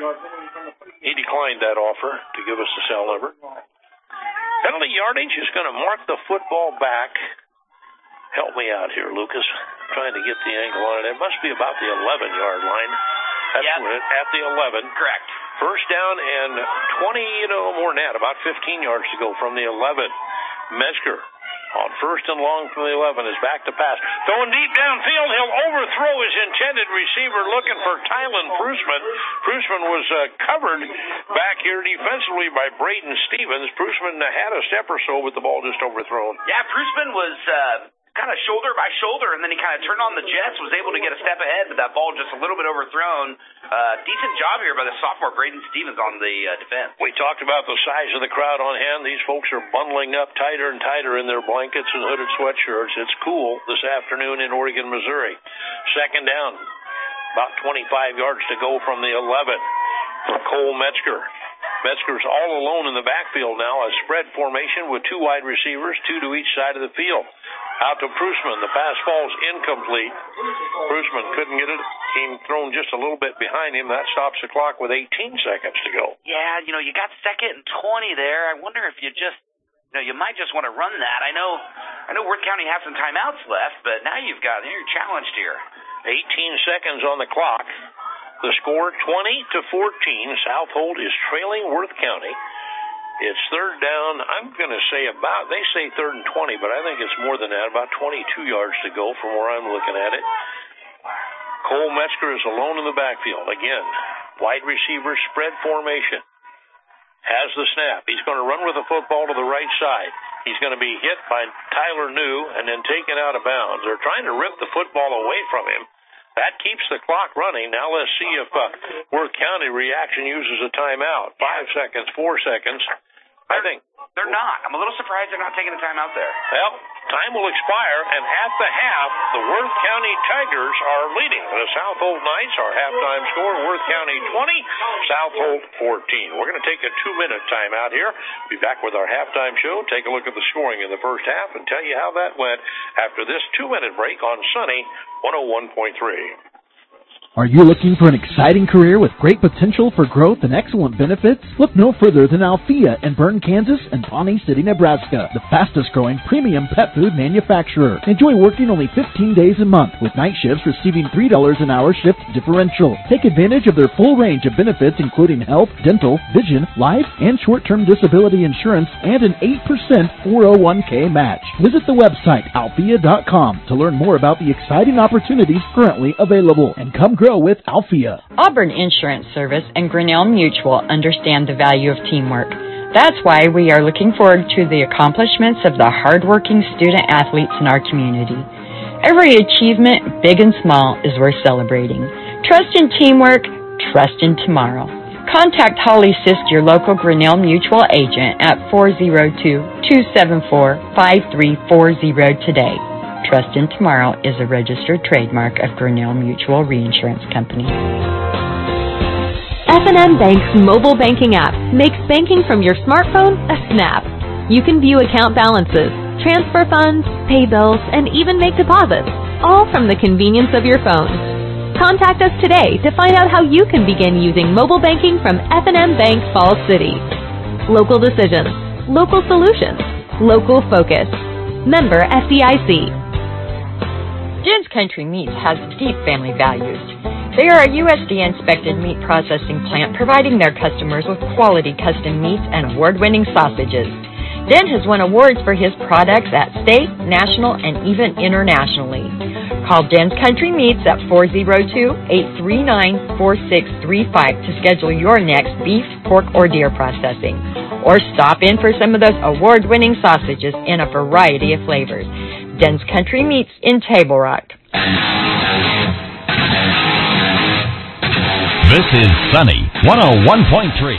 he declined that offer to give us the cell number. Penalty yardage is going to mark the football back. Help me out here, Lucas. I'm trying to get the angle on it. It must be about the 11-yard line. That's at the 11. Correct. First down and 20, more than that, about 15 yards to go from the 11. Metzger on first and long from the 11 is back to pass. Throwing deep downfield, he'll overthrow his intended receiver looking for Tylen Prusman. Prusman was covered back here defensively by Braden Stevens. Prusman had a step or so, but the ball just overthrown. Yeah, Prusman was kind of shoulder by shoulder, and then he kind of turned on the jets, was able to get a step ahead, but that ball just a little bit overthrown. Decent job here by the sophomore Braden Stevens on the defense. We talked about the size of the crowd on hand. These folks are bundling up tighter and tighter in their blankets and hooded sweatshirts. It's cool this afternoon in Oregon, Missouri. Second down, about 25 yards to go from the 11 for Cole Metzger. Metzger's all alone in the backfield now, a spread formation with two wide receivers, two to each side of the field. Out to Prusman. The pass falls incomplete. Prusman couldn't get it. Came thrown just a little bit behind him. That stops the clock with 18 seconds to go. Yeah, you got second and 20 there. I wonder if you just, you might just want to run that. I know Worth County has some timeouts left, but now you're challenged here. 18 seconds on the clock. The score 20-14. South Holt is trailing Worth County. It's third down. I'm going to say they say third and 20, but I think it's more than that, about 22 yards to go from where I'm looking at it. Cole Metzger is alone in the backfield. Again, wide receiver spread formation. Has the snap. He's going to run with the football to the right side. He's going to be hit by Tyler New and then taken out of bounds. They're trying to rip the football away from him. That keeps the clock running. Now let's see if Worth County reaction uses a timeout. 5 seconds, 4 seconds. I think they're not. I'm a little surprised they're not taking a timeout there. Well, time will expire, and at the half, the Worth County Tigers are leading. The South Holt Knights, our halftime score, Worth County 20, South Holt 14. We're going to take a 2-minute timeout here. Be back with our halftime show, take a look at the scoring in the first half, and tell you how that went after this 2-minute break on Sunny 101.3. Are you looking for an exciting career with great potential for growth and excellent benefits? Look no further than Althea in Bern, Kansas and Pawnee City, Nebraska, the fastest growing premium pet food manufacturer. Enjoy working only 15 days a month with night shifts receiving $3 an hour shift differential. Take advantage of their full range of benefits including health, dental, vision, life, and short-term disability insurance and an 8% 401k match. Visit the website althea.com to learn more about the exciting opportunities currently available and come grow with Althea. Auburn Insurance Service and Grinnell Mutual understand the value of teamwork. That's why we are looking forward to the accomplishments of the hardworking student athletes in our community. Every achievement, big and small, is worth celebrating. Trust in teamwork, trust in tomorrow. Contact Holly Sisk, your local Grinnell Mutual agent, at 402-274-5340 today. Trust in Tomorrow is a registered trademark of Grinnell Mutual Reinsurance Company. F&M Bank's mobile banking app makes banking from your smartphone a snap. You can view account balances, transfer funds, pay bills, and even make deposits, all from the convenience of your phone. Contact us today to find out how you can begin using mobile banking from F&M Bank Falls City. Local decisions, local solutions, local focus. Member FDIC. Den's Country Meats has deep family values. They are a USDA-inspected meat processing plant providing their customers with quality custom meats and award-winning sausages. Den has won awards for his products at state, national, and even internationally. Call Den's Country Meats at 402-839-4635 to schedule your next beef, pork, or deer processing. Or stop in for some of those award-winning sausages in a variety of flavors. Den's Country Meats in Table Rock. This is Sunny 101.3.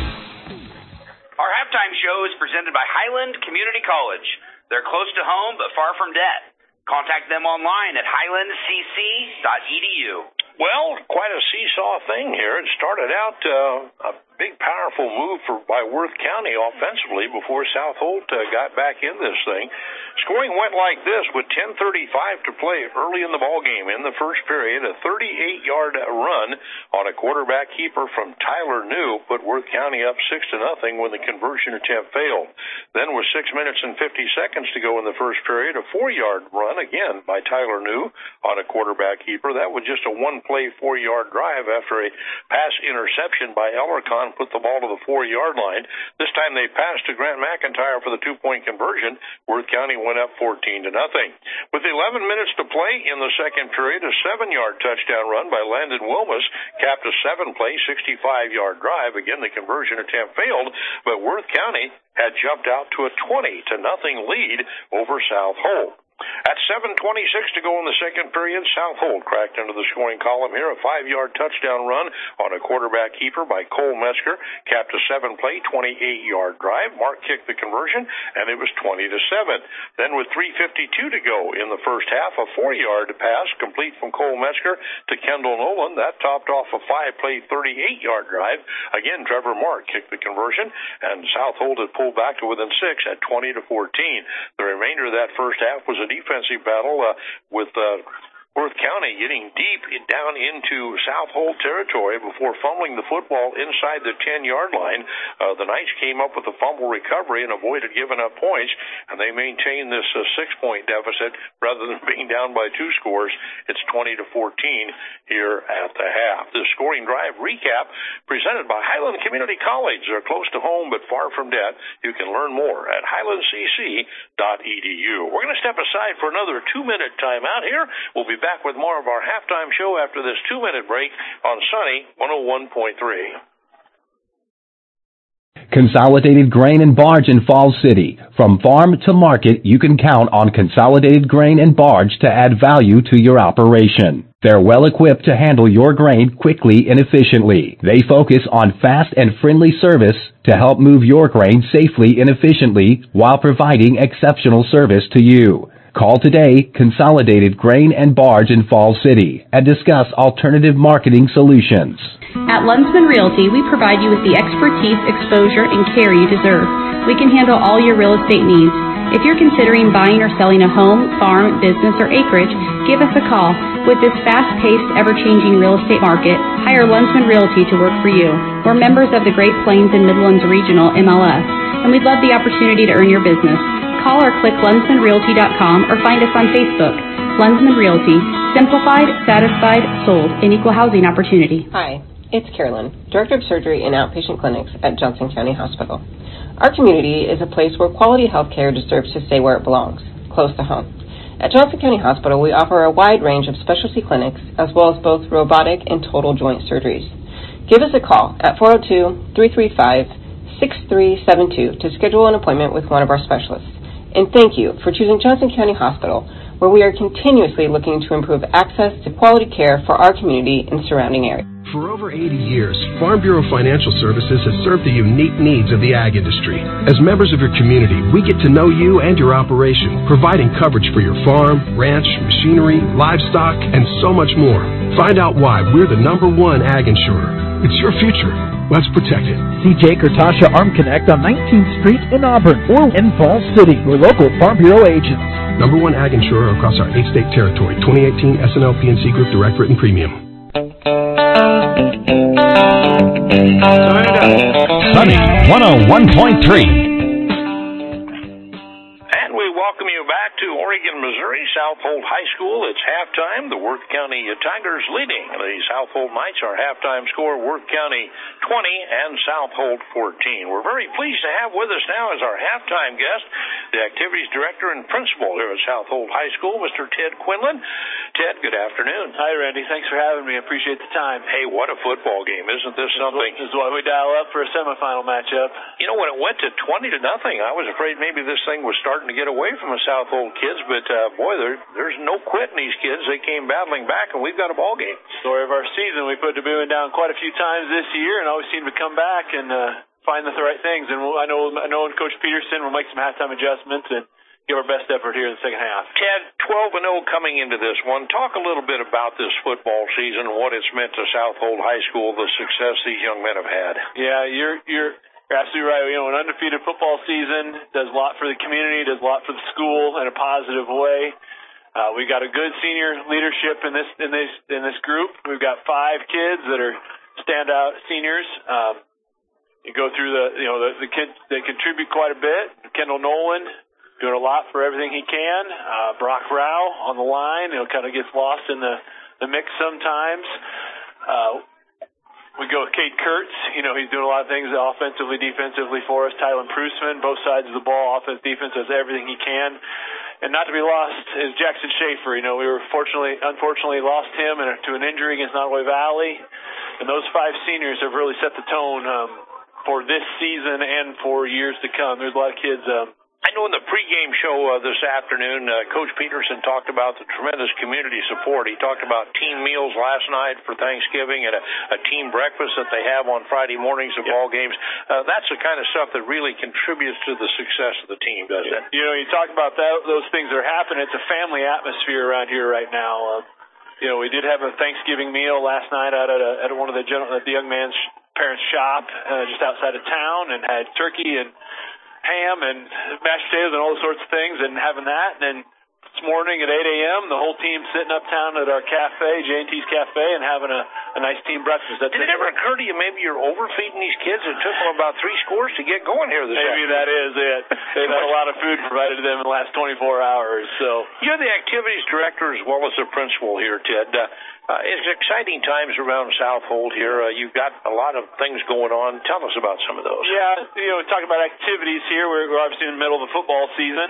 Our halftime show is presented by Highland Community College. They're close to home but far from debt. Contact them online at highlandcc.edu. Well, quite a seesaw thing here. It started out a big, powerful move by Worth County offensively before South Holt got back in this thing. Scoring went like this with 10:35 to play early in the ballgame. In the first period, a 38-yard run on a quarterback keeper from Tyler New put Worth County up 6-0 when the conversion attempt failed. Then with 6 minutes and 50 seconds to go in the first period, a 4-yard run again by Tyler New on a quarterback keeper. That was just a one-play 4-yard drive after a pass interception by Ellercon put the ball to the 4-yard line. This time they passed to Grant McIntyre for the 2-point conversion. Worth County went up 14-0. With 11 minutes to play in the second period, a 7-yard touchdown run by Landon Wilmus capped a 7-play, 65-yard drive. Again, the conversion attempt failed, but Worth County had jumped out to a 20-0 lead over South Holt. At 7:26 to go in the second period, South Holt cracked into the scoring column here. A 5-yard touchdown run on a quarterback keeper by Cole Mesker capped a 7-play, 28-yard drive. Mark kicked the conversion, and it was 20-7. Then with 3:52 to go in the first half, a 4-yard pass complete from Cole Mesker to Kendall Nolan. That topped off a 5-play, 38-yard drive. Again, Trevor Mark kicked the conversion, and South Holt had pulled back to within 6 at 20-14. The remainder of that first half was a defensive battle with Worth County getting deep down into South Holt territory before fumbling the football inside the 10-yard line. The Knights came up with a fumble recovery and avoided giving up points, and they maintained this 6-point deficit rather than being down by 2 scores. It's 20-14 here at the half. The scoring drive recap presented by Highland Community College. They're close to home but far from debt. You can learn more at highlandcc.edu. We're going to step aside for another 2-minute timeout here. We'll be back with more of our halftime show after this 2-minute break on Sunny 101.3. Consolidated Grain and Barge in Falls City. From farm to market, you can count on Consolidated Grain and Barge to add value to your operation. They're well equipped to handle your grain quickly and efficiently. They focus on fast and friendly service to help move your grain safely and efficiently while providing exceptional service to you. Call today, Consolidated Grain and Barge in Falls City, and discuss alternative marketing solutions. At Lunsman Realty, we provide you with the expertise, exposure, and care you deserve. We can handle all your real estate needs. If you're considering buying or selling a home, farm, business, or acreage, give us a call. With this fast-paced, ever-changing real estate market, hire Lunsman Realty to work for you. We're members of the Great Plains and Midlands Regional MLS, and we'd love the opportunity to earn your business. Call or click LunsmanRealty.com or find us on Facebook. Lunsman Realty. Simplified, satisfied, sold. An equal housing opportunity. Hi, it's Carolyn, Director of Surgery and Outpatient Clinics at Johnson County Hospital. Our community is a place where quality health care deserves to stay where it belongs, close to home. At Johnson County Hospital, we offer a wide range of specialty clinics as well as both robotic and total joint surgeries. Give us a call at 402-335-6372 to schedule an appointment with one of our specialists. And thank you for choosing Johnson County Hospital, where we are continuously looking to improve access to quality care for our community and surrounding areas. For over 80 years, Farm Bureau Financial Services has served the unique needs of the ag industry. As members of your community, we get to know you and your operation, providing coverage for your farm, ranch, machinery, livestock, and so much more. Find out why we're the #1 ag insurer. It's your future. Let's protect it. See Jake or Tasha Arm Connect on 19th Street in Auburn or in Falls City, your local Farm Bureau agents. #1 ag insurer across our 8-state territory. 2018 SNL PNC Group Direct Written Premium. Sunny 101.3. We welcome you back to Oregon, Missouri, South Holt High School. It's halftime. The Worth County Tigers leading. The South Holt Knights, our halftime score, Worth County 20 and South Holt 14. We're very pleased to have with us now as our halftime guest, the Activities Director and Principal here at South Holt High School, Mr. Ted Quinlan. Ted, good afternoon. Hi, Randy. Thanks for having me. I appreciate the time. Hey, what a football game. Isn't this something? This is why we dial up for a semifinal matchup. You know, when it went to 20-0, I was afraid maybe this thing was starting to get away from the South Holt kids, but boy, there's no quitting these kids. They came battling back, and we've got a ball game. Story of our season. We put Daboon down quite a few times this year, and always seem to come back and find the right things. And I know Coach Peterson will make some halftime adjustments and give our best effort here in the second half. Ted, 12-0 coming into this one. Talk a little bit about this football season, what it's meant to Southold High School, the success these young men have had. Yeah, you're absolutely right. You know, an undefeated football season does a lot for the community, does a lot for the school in a positive way. We got a good senior leadership in this group. We've got 5 kids that are standout seniors. You go through the kids that contribute quite a bit. Kendall Nolan doing a lot for everything he can. Brock Rao on the line, kind of gets lost in the mix sometimes. We go with Kate Kurtz. He's doing a lot of things offensively, defensively for us. Tylen Prusman, both sides of the ball, offense, defense, does everything he can. And not to be lost is Jackson Schaefer. We were unfortunately lost him to an injury against Nottoway Valley. And those 5 seniors have really set the tone for this season and for years to come. There's a lot of kids. I know in the pregame show this afternoon, Coach Peterson talked about the tremendous community support. He talked about team meals last night for Thanksgiving and a team breakfast that they have on Friday mornings of ball games. That's the kind of stuff that really contributes to the success of the team, doesn't it? You talk about those things that are happening. It's a family atmosphere around here right now. We did have a Thanksgiving meal last night out at one of the young man's parents' shop just outside of town, and had turkey and ham and mashed potatoes and all sorts of things, and having that. And then this morning at 8 a.m., the whole team sitting uptown at our cafe, J&T's Cafe, and having a nice team breakfast. Did it ever occur to you maybe you're overfeeding these kids? It took them about 3 scores to get going here this afternoon. Maybe that is it. They've had a lot of food provided to them in the last 24 hours. So you're the activities director as well as the principal here, Ted. It's exciting times around Southold here. You've got a lot of things going on. Tell us about some of those. Yeah, talking about activities here. We're obviously in the middle of the football season.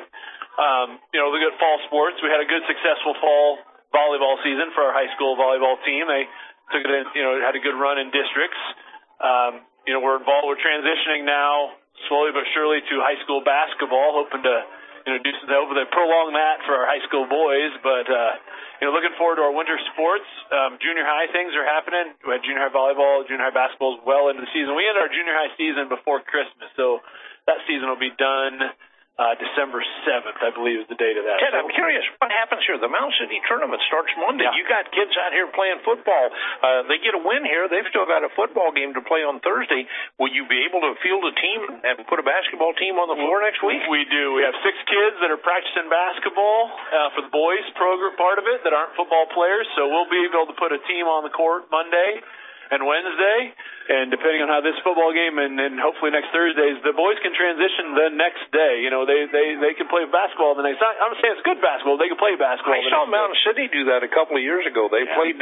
Look at fall sports. We had a good, successful fall volleyball season for our high school volleyball team. They took it in, had a good run in districts. We're involved. We're transitioning now slowly but surely to high school basketball, hoping to hopefully prolong that for our high school boys. But looking forward to our winter sports. Junior high things are happening. We had junior high volleyball, junior high basketball well into the season. We ended our junior high season before Christmas, so that season will be done December 7th, I believe, is the date of that. Ted, I'm curious, what happens here? The Mound City tournament starts Monday. Yeah. You got kids out here playing football. They get a win here. They've still got a football game to play on Thursday. Will you be able to field a team and put a basketball team on the floor next week? We do. We have 6 kids that are practicing basketball for the boys program part of it that aren't football players, so we'll be able to put a team on the court Monday and Wednesday, and depending on how this football game and hopefully next Thursdays, the boys can transition the next day. They can play basketball the next. I'm not saying it's good basketball. They can play basketball. I saw Mountain City do that a couple of years ago. They played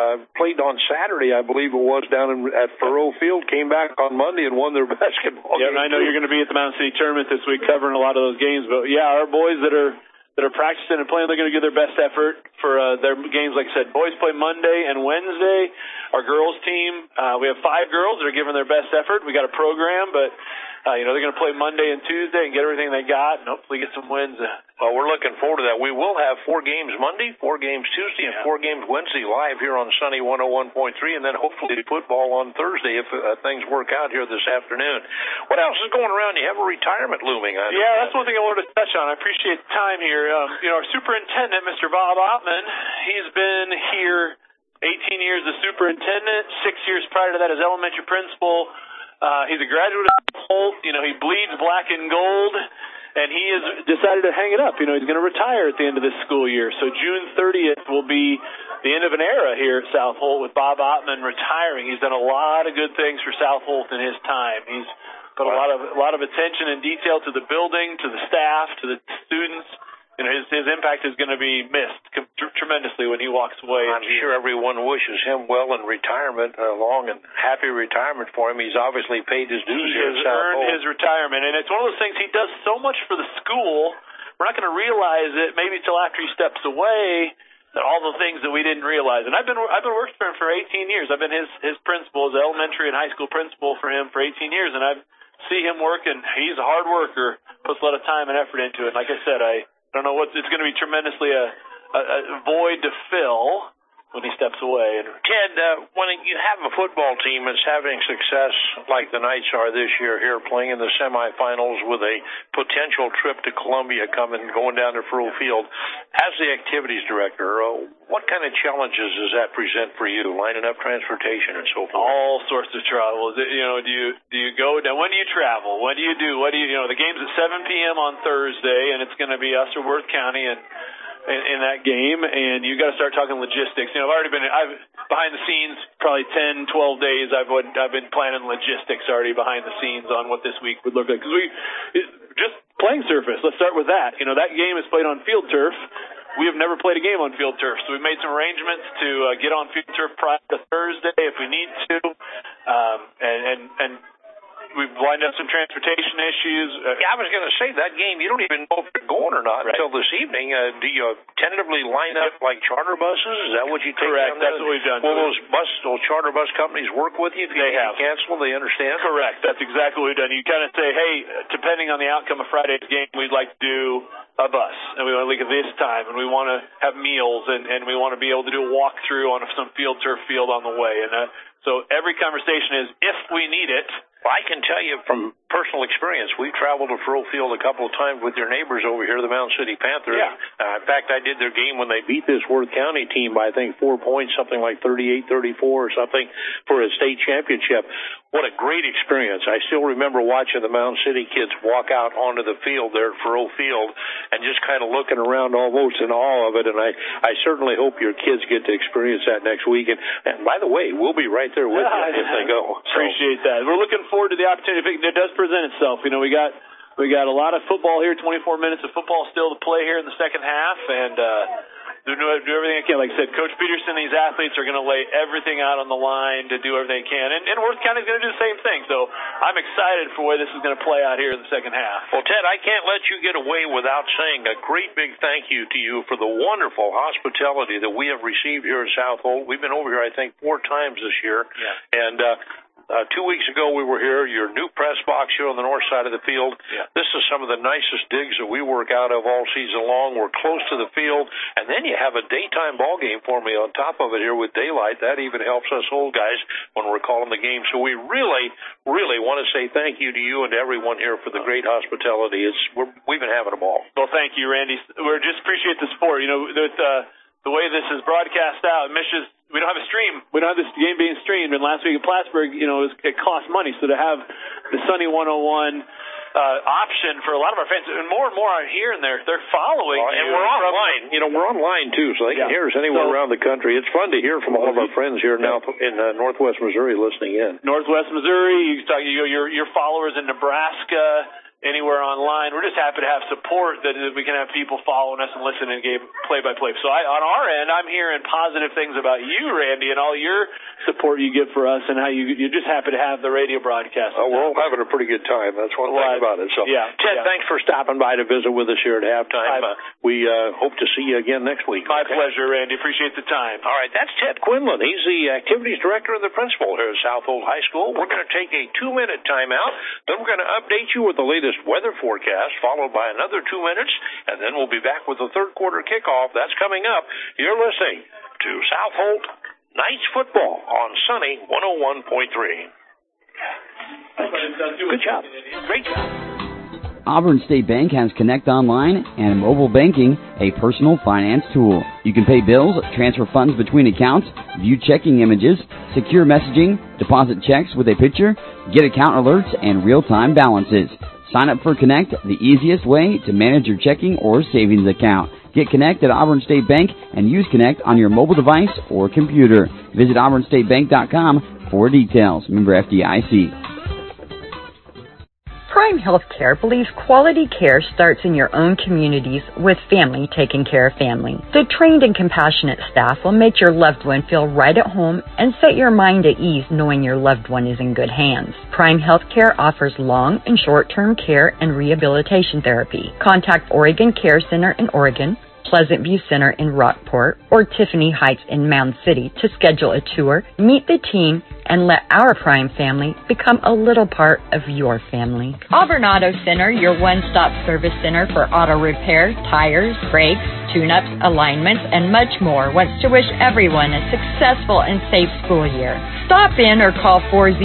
on Saturday, I believe it was, down at Faroe Field. Came back on Monday and won their basketball game. And I know you're going to be at the Mountain City tournament this week, covering a lot of those games. But our boys that are practicing and playing, they're going to give their best effort for their games. Like I said, boys play Monday and Wednesday. Our girls team, we have 5 girls that are giving their best effort. We got a program, but they're going to play Monday and Tuesday and get everything they got and hopefully get some wins. Well, we're looking forward to that. We will have 4 games Monday, 4 games Tuesday, and 4 games Wednesday live here on Sunny 101.3, and then hopefully football on Thursday if things work out here this afternoon. What else is going around? You have a retirement looming. Yeah, that's one thing I wanted to touch on. I appreciate the time here. Our superintendent, Mr. Bob Ottman, he's been here 18 years as superintendent, 6 years prior to that as elementary principal. He's a graduate of Holt. He bleeds black and gold, and he has decided to hang it up. He's going to retire at the end of this school year. So June 30th will be the end of an era here at South Holt with Bob Ottman retiring. He's done a lot of good things for South Holt in his time. He's put a lot of attention and detail to the building, to the staff, to the students. His impact is going to be missed tremendously when he walks away. I'm sure everyone wishes him well in retirement, a long and happy retirement for him. He's obviously paid his dues here at South Holt. He has earned his retirement, and it's one of those things he does so much for the school. We're not going to realize it maybe until after he steps away, that all the things that we didn't realize. And I've been working for him for 18 years. I've been his principal, his elementary and high school principal for him for 18 years, and I see him work, and he's a hard worker, puts a lot of time and effort into it. Like I said, I I don't know what it's going to be. Tremendously a void to fill when he steps away. Ted, when you have a football team that's having success like the Knights are this year here, playing in the semifinals with a potential trip to Columbia going down to Faurot Field, as the activities director, what kind of challenges does that present for you, lining up transportation and so forth? All sorts of troubles. Do you go down? When do you travel? What do you do? The game's at 7 p.m. on Thursday, and it's going to be us or Worth County in that game, and you got to start talking logistics. I've already been behind the scenes probably 10, 12 days. I've been planning logistics already behind the scenes on what this week would look like. Because just playing surface. Let's start with that. That game is played on field turf. We have never played a game on field turf, so we made some arrangements to get on field turf prior to Thursday if we need to, and we've lined up some transportation issues. I was going to say, that game, you don't even know if you're going or not until this evening. Do you tentatively line up like charter buses? Is that what you take? Correct. That's what we've done. Will those charter bus companies work with you if you cancel? They understand? Correct. That's exactly what we've done. You kind of say, hey, depending on the outcome of Friday's game, we'd like to do a bus, and we want to leave at this time, and we want to have meals, and we want to be able to do a walkthrough on some field turf field on the way. And so every conversation is, if we need it. Well, I can tell you from personal experience, we've traveled to Faurot Field a couple of times with your neighbors over here, the Mound City Panthers. Yeah. In fact, I did their game when they beat this Worth County team by, I think, 4 points, something like 38-34 or something for a state championship. What a great experience. I still remember watching the Mound City kids walk out onto the field there at Faurot Field and just kind of looking around almost in awe of it. And I certainly hope your kids get to experience that next week. And by the way, we'll be right there with you if they go. Appreciate that. We're looking forward to the opportunity if it does present itself. We got a lot of football here, 24 minutes of football still to play here in the second half, and do everything I can. Like I said, Coach Peterson, these athletes are going to lay everything out on the line to do everything they can, and Worth County's going to do the same thing. So I'm excited for where this is going to play out here in the second half. Well, Ted, I can't let you get away without saying a great big thank you to you for the wonderful hospitality that we have received here at South Holt. We've been over here, I think, 4 times this year, and 2 weeks ago we were here, your new press box here on the north side of the field. Yeah. This is some of the nicest digs that we work out of all season long. We're close to the field, and then you have a daytime ball game for me on top of it here with daylight. That even helps us old guys when we're calling the game. So we really, really want to say thank you to you and to everyone here for the great hospitality. We've been having a ball. Well, thank you, Randy. We just appreciate the support. The way this is broadcast out, we don't have a stream. We don't have this game being streamed. And last week at Plattsburgh, it cost money. So to have the Sunny 101 option for a lot of our fans, and more are here, and they're following. And we're online. We're online too, so they can hear us anywhere around the country. It's fun to hear from all of our friends here now in Northwest Missouri listening in. Northwest Missouri, your followers in Nebraska, anywhere online. We're just happy to have support that we can have people following us and listening to game play-by-play. So on our end, I'm hearing positive things about you, Randy, and all your support you give for us, and how you're just happy to have the radio broadcast. Oh, we're all having a pretty good time. That's one thing about it. So, Ted, thanks for stopping by to visit with us here at halftime. We hope to see you again next week. My pleasure, Randy. Appreciate the time. All right, that's Ted Quinlan. He's the activities director and the principal here at South Holt High School. We're going to take a 2-minute timeout. Then we're going to update you with the latest weather forecast, followed by another 2 minutes, and then we'll be back with the third quarter kickoff. That's coming up. You're listening to South Holt Knights football on Sunny 101.3. Good job. Great job. Auburn State Bank has Connect Online and mobile banking, a personal finance tool. You can pay bills, transfer funds between accounts, view checking images, secure messaging, deposit checks with a picture, get account alerts, and real-time balances. Sign up for Connect, the easiest way to manage your checking or savings account. Get Connect at Auburn State Bank and use Connect on your mobile device or computer. Visit auburnstatebank.com for details. Member FDIC. Prime Healthcare believes quality care starts in your own communities with family taking care of family. The trained and compassionate staff will make your loved one feel right at home and set your mind at ease knowing your loved one is in good hands. Prime Healthcare offers long and short-term care and rehabilitation therapy. Contact Oregon Care Center in Oregon, Pleasant View Center in Rockport, or Tiffany Heights in Mound City to schedule a tour, meet the team, and let our Prime family become a little part of your family. Auburn Auto Center, your one-stop service center for auto repair, tires, brakes, tune-ups, alignments, and much more, wants to wish everyone a successful and safe school year. Stop in or call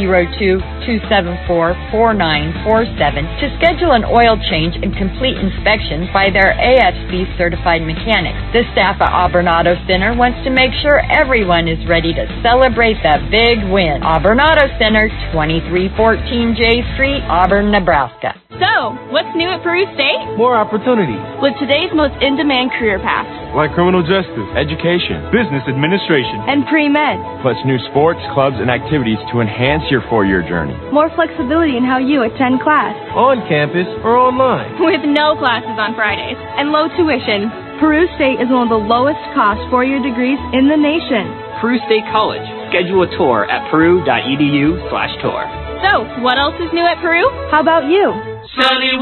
402-274-4947 to schedule an oil change and complete inspection by their AFC certified mechanics. The staff at Auburn Auto Center wants to make sure everyone is ready to celebrate that big win. Auburn Auto Center, 2314 J Street, Auburn, Nebraska. So, what's new at Peru State? More opportunities. With today's most in-demand career paths. Like criminal justice, education, business administration, and pre-med. Plus new sports, clubs, and activities to enhance your four-year journey. More flexibility in how you attend class. On campus or online. With no classes on Fridays and low tuition. Peru State is one of the lowest cost four-year degrees in the nation. Peru State College. Schedule a tour at peru.edu/tour. So, what else is new at Peru? How about you? Sunny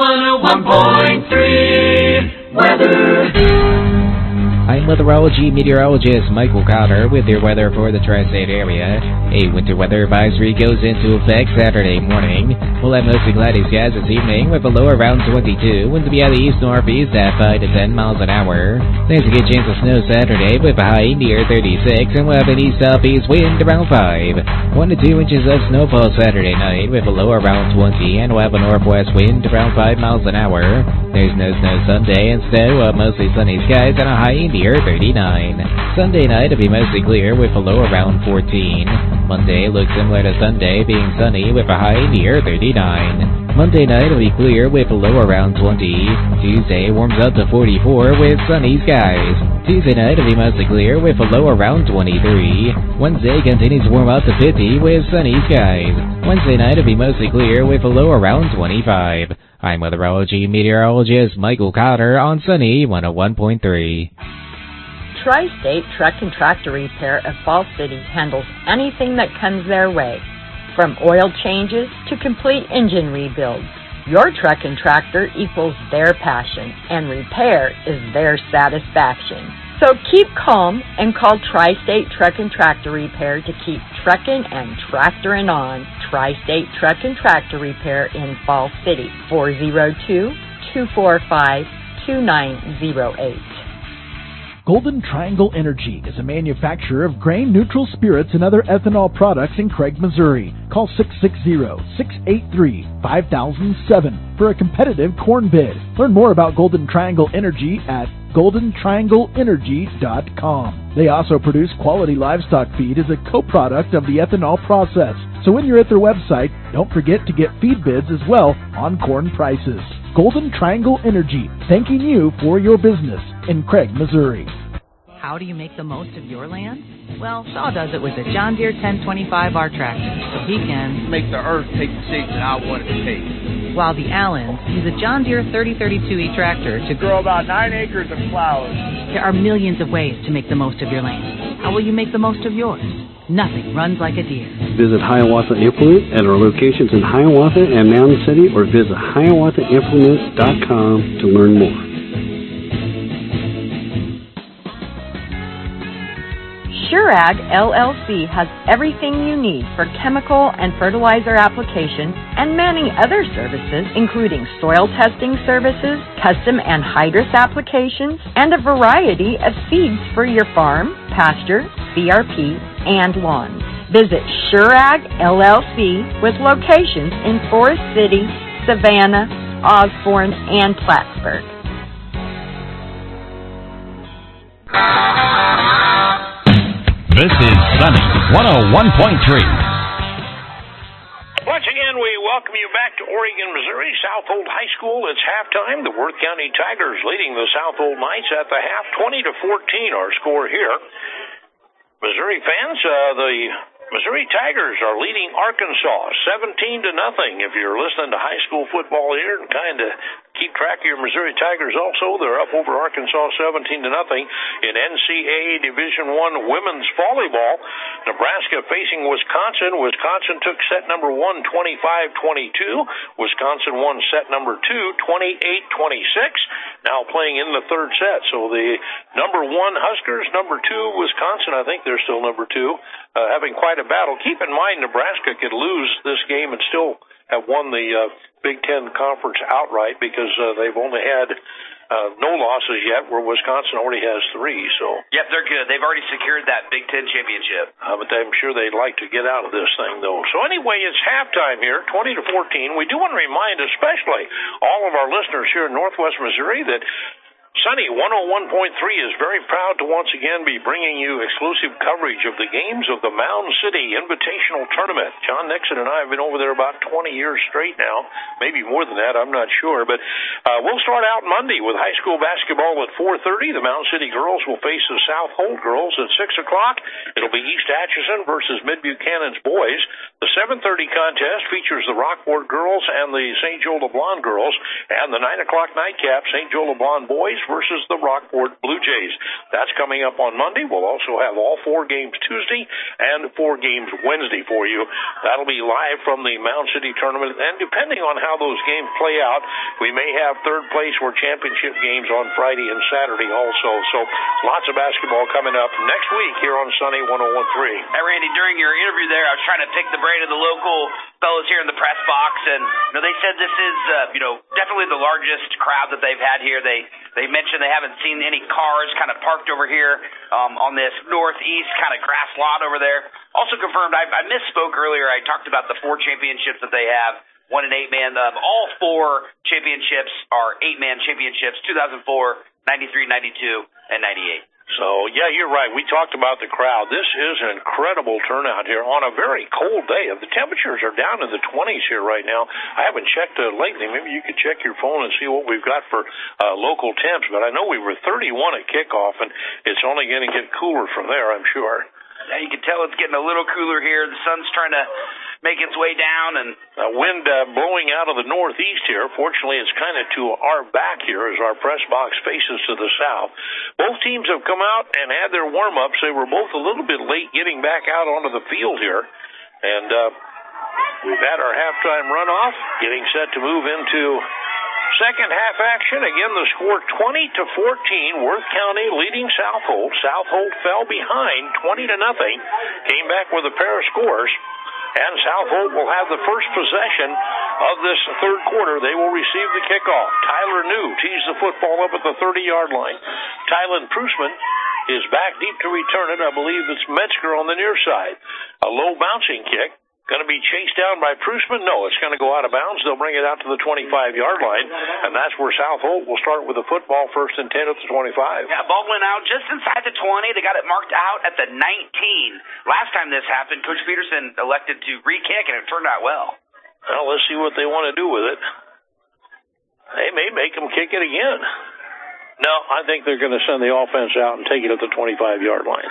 101.3 weather. I'm weatherology meteorologist Michael Cotter with your weather for the tri-state area. A winter weather advisory goes into effect Saturday morning. We'll have mostly cloudy skies this evening with a low around 22. Winds will be out of the east-northeast at 5 to 10 miles an hour. There's a good chance of snow Saturday with a high near 36, and we'll have an east-southeast wind around 5. 1 to 2 inches of snowfall Saturday night with a low around 20, and we'll have a northwest wind around 5 miles an hour. There's no snow Sunday, instead we'll have mostly sunny skies and a high near 39. Sunday night will be mostly clear with a low around 14. Monday looks similar to Sunday, being sunny with a high near 39. Monday night will be clear with a low around 20. Tuesday warms up to 44 with sunny skies. Tuesday night will be mostly clear with a low around 23. Wednesday continues to warm up to 50 with sunny skies. Wednesday night will be mostly clear with a low around 25. I'm weatherology meteorologist Michael Cotter on Sunny 101.3. Tri-State Truck and Tractor Repair of Falls City handles anything that comes their way, from oil changes to complete engine rebuilds. Your truck and tractor equals their passion, and repair is their satisfaction. So keep calm and call Tri-State Truck and Tractor Repair to keep trucking and tractoring on. Tri-State Truck and Tractor Repair in Falls City, 402-245-2908. Golden Triangle Energy is a manufacturer of grain-neutral spirits and other ethanol products in Craig, Missouri. Call 660-683-5007 for a competitive corn bid. Learn more about Golden Triangle Energy at goldentriangleenergy.com. They also produce quality livestock feed as a co-product of the ethanol process. So when you're at their website, don't forget to get feed bids as well on corn prices. Golden Triangle Energy, thanking you for your business in Craig, Missouri. How do you make the most of your land? Well, Shaw does it with a John Deere 1025R tractor, so he can make the earth take the shape that I want it to take. While the Allens use a John Deere 3032E tractor to grow about 9 acres of flowers. There are millions of ways to make the most of your land. How will you make the most of yours? Nothing runs like a Deere. Visit Hiawatha Implement at our locations in Hiawatha and Mountain City, or visit hiawathaImplement.com to learn more. SureAg LLC has everything you need for chemical and fertilizer applications and many other services, including soil testing services, custom anhydrous applications, and a variety of seeds for your farm, pasture, CRP, and lawns. Visit SureAg LLC with locations in Forest City, Savannah, Osborne, and Plattsburgh. This is Sunny 101.3. Once again, we welcome you back to Oregon, Missouri, Southold High School. It's halftime. The Worth County Tigers leading the Southold Knights at the half, 20-14, our score here. Missouri fans, the Missouri Tigers are leading Arkansas 17-0. If you're listening to high school football here and kind of keep track of your Missouri Tigers also, they're up over Arkansas 17-0 in NCAA Division I women's volleyball. Nebraska facing Wisconsin. Wisconsin took set number 1, 25-22. Wisconsin won set number 2, 28-26. Now playing in the third set. So the number 1 Huskers, number 2 Wisconsin, I think they're still number 2. having quite a battle. Keep in mind, Nebraska could lose this game and still have won the Big Ten Conference outright because they've only had no losses yet, where Wisconsin already has 3. So yep, they're good. They've already secured that Big Ten championship. But I'm sure they'd like to get out of this thing, though. So anyway, it's halftime here, 20-14. We do want to remind especially all of our listeners here in Northwest Missouri that Sunny 101.3 is very proud to once again be bringing you exclusive coverage of the games of the Mound City Invitational Tournament. John Nixon and I have been over there about 20 years straight now, maybe more than that, I'm not sure. But we'll start out Monday with high school basketball at 4:30. The Mound City girls will face the South Holt girls at 6 o'clock. It'll be East Atchison versus Mid Buchanan's boys. The 7:30 contest features the Rockport girls and the St. Joe LeBlanc girls, and the 9 o'clock nightcap, St. Joe LeBlanc boys versus the Rockport Blue Jays. That's coming up on Monday. We'll also have all 4 games Tuesday and 4 games Wednesday for you. That'll be live from the Mound City tournament, and depending on how those games play out, we may have third place or championship games on Friday and Saturday also. So lots of basketball coming up next week here on Sunny 101.3. Hey, Randy, during your interview there, I was trying to pick the brain of the local fellows here in the press box, and they said this is definitely the largest crowd that they've had here. They mentioned they haven't seen any cars kind of parked over here on this northeast kind of grass lot over there. Also confirmed, I misspoke earlier. I talked about the 4 championships that they have, 1 and 8-man. All 4 championships are 8-man championships, 2004, 93, 92, and 98. So, yeah, you're right. We talked about the crowd. This is an incredible turnout here on a very cold day. The temperatures are down in the 20s here right now. I haven't checked lately. Maybe you could check your phone and see what we've got for local temps. But I know we were 31 at kickoff, and it's only going to get cooler from there, I'm sure. Yeah, you can tell it's getting a little cooler here. The sun's trying to make its way down, and wind blowing out of the northeast here. Fortunately, it's kind of to our back here as our press box faces to the south. Both teams have come out and had their warm-ups. They were both a little bit late getting back out onto the field here, and we've had our halftime runoff, getting set to move into second half action. Again, the score 20-14. Worth County leading South Holt. South Holt fell behind 20-0. Came back with a pair of scores. And South Holt will have the first possession of this third quarter. They will receive the kickoff. Tyler New tees the football up at the 30-yard line. Tylen Prusman is back deep to return it. I believe it's Metzger on the near side. A low bouncing kick. Going to be chased down by Prusman? No, it's going to go out of bounds. They'll bring it out to the 25-yard line, and that's where South Holt will start with the football, 1st and 10 at the 25. Yeah, ball went out just inside the 20. They got it marked out at the 19. Last time this happened, Coach Peterson elected to re-kick, and it turned out well. Well, let's see what they want to do with it. They may make them kick it again. No, I think they're going to send the offense out and take it at the 25-yard line.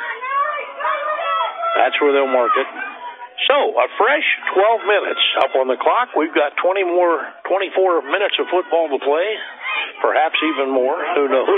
That's where they'll mark it. So, a fresh 12 minutes up on the clock. We've got 24 minutes of football to play. Perhaps even more. Who knows?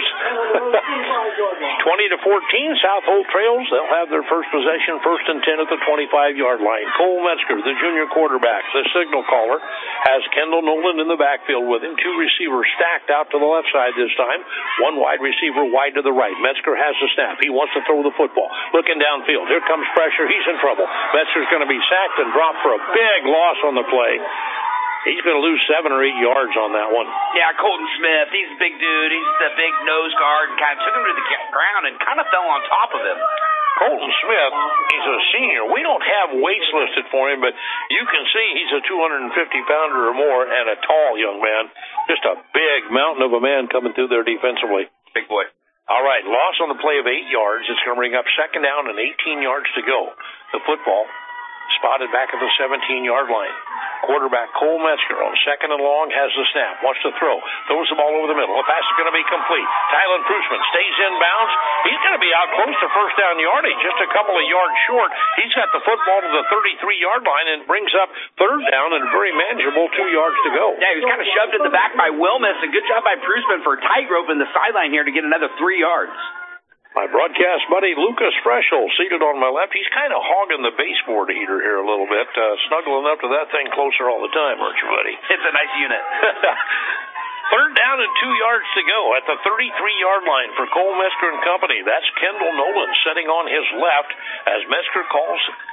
20-14, South Holt trails. They'll have their first possession, 1st and 10 at the 25-yard line. Cole Metzger, the junior quarterback, the signal caller, has Kendall Nolan in the backfield with him. 2 receivers stacked out to the left side this time. 1 wide receiver wide to the right. Metzger has the snap. He wants to throw the football. Looking downfield. Here comes pressure. He's in trouble. Metzger's going to be sacked and dropped for a big loss on the play. He's going to lose 7 or 8 yards on that one. Yeah, Colton Smith, he's a big dude. He's the big nose guard and kind of took him to the ground and kind of fell on top of him. Colton Smith, he's a senior. We don't have weights listed for him, but you can see he's a 250-pounder or more and a tall young man. Just a big mountain of a man coming through there defensively. Big boy. All right, loss on the play of 8 yards. It's going to bring up 2nd down and 18 yards to go. The football spotted back at the 17-yard line. Quarterback Cole Metzger on 2nd and long has the snap. Wants to throw. Throws the ball over the middle. The pass is going to be complete. Tylen Prusman stays in bounds. He's going to be out close to first down yardage, just a couple of yards short. He's got the football to the 33-yard line and brings up 3rd down and very manageable 2 yards to go. Yeah, he was kind of shoved in the back by Wilmus, and good job by Prusman for tightrope in the sideline here to get another 3 yards. My broadcast buddy, Lucas Freschel, seated on my left. He's kind of hogging the baseboard heater here a little bit, snuggling up to that thing closer all the time, aren't you, buddy? It's a nice unit. 3rd down and 2 yards to go at the 33-yard line for Cole Metzger and company. That's Kendall Nolan sitting on his left as Metzger calls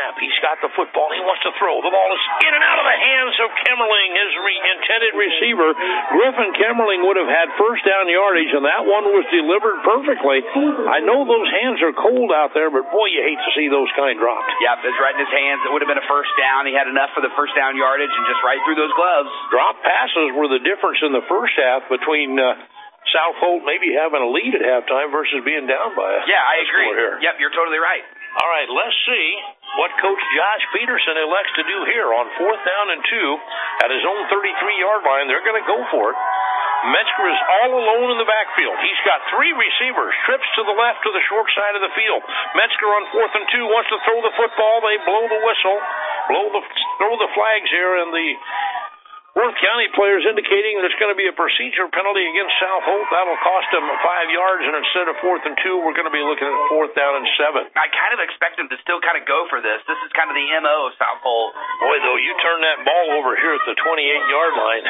snap. He's got the football. He wants to throw. The ball is in and out of the hands of Kemmerling, his intended receiver. Griffin Kemmerling would have had first down yardage, and that one was delivered perfectly. I know those hands are cold out there, but boy, you hate to see those kind dropped. Yep, it's right in his hands. It would have been a first down. He had enough for the first down yardage and just right through those gloves. Drop passes were the difference in the first half between South Holt maybe having a lead at halftime versus being down by a I agree. score here. Yep, you're totally right. All right, let's see what Coach Josh Peterson elects to do here on 4th down and 2 at his own 33-yard line. They're going to go for it. Metzger is all alone in the backfield. He's got 3 receivers, trips to the left to the short side of the field. Metzger on 4th and 2 wants to throw the football. They blow the whistle, throw the flags here, and the Worth County players indicating there's going to be a procedure penalty against South Holt. That'll cost them 5 yards, and instead of 4th and 2, we're going to be looking at 4th down and 7. I kind of expect them to still kind of go for this. This is kind of the MO of South Holt. Boy, though, you turn that ball over here at the 28-yard line.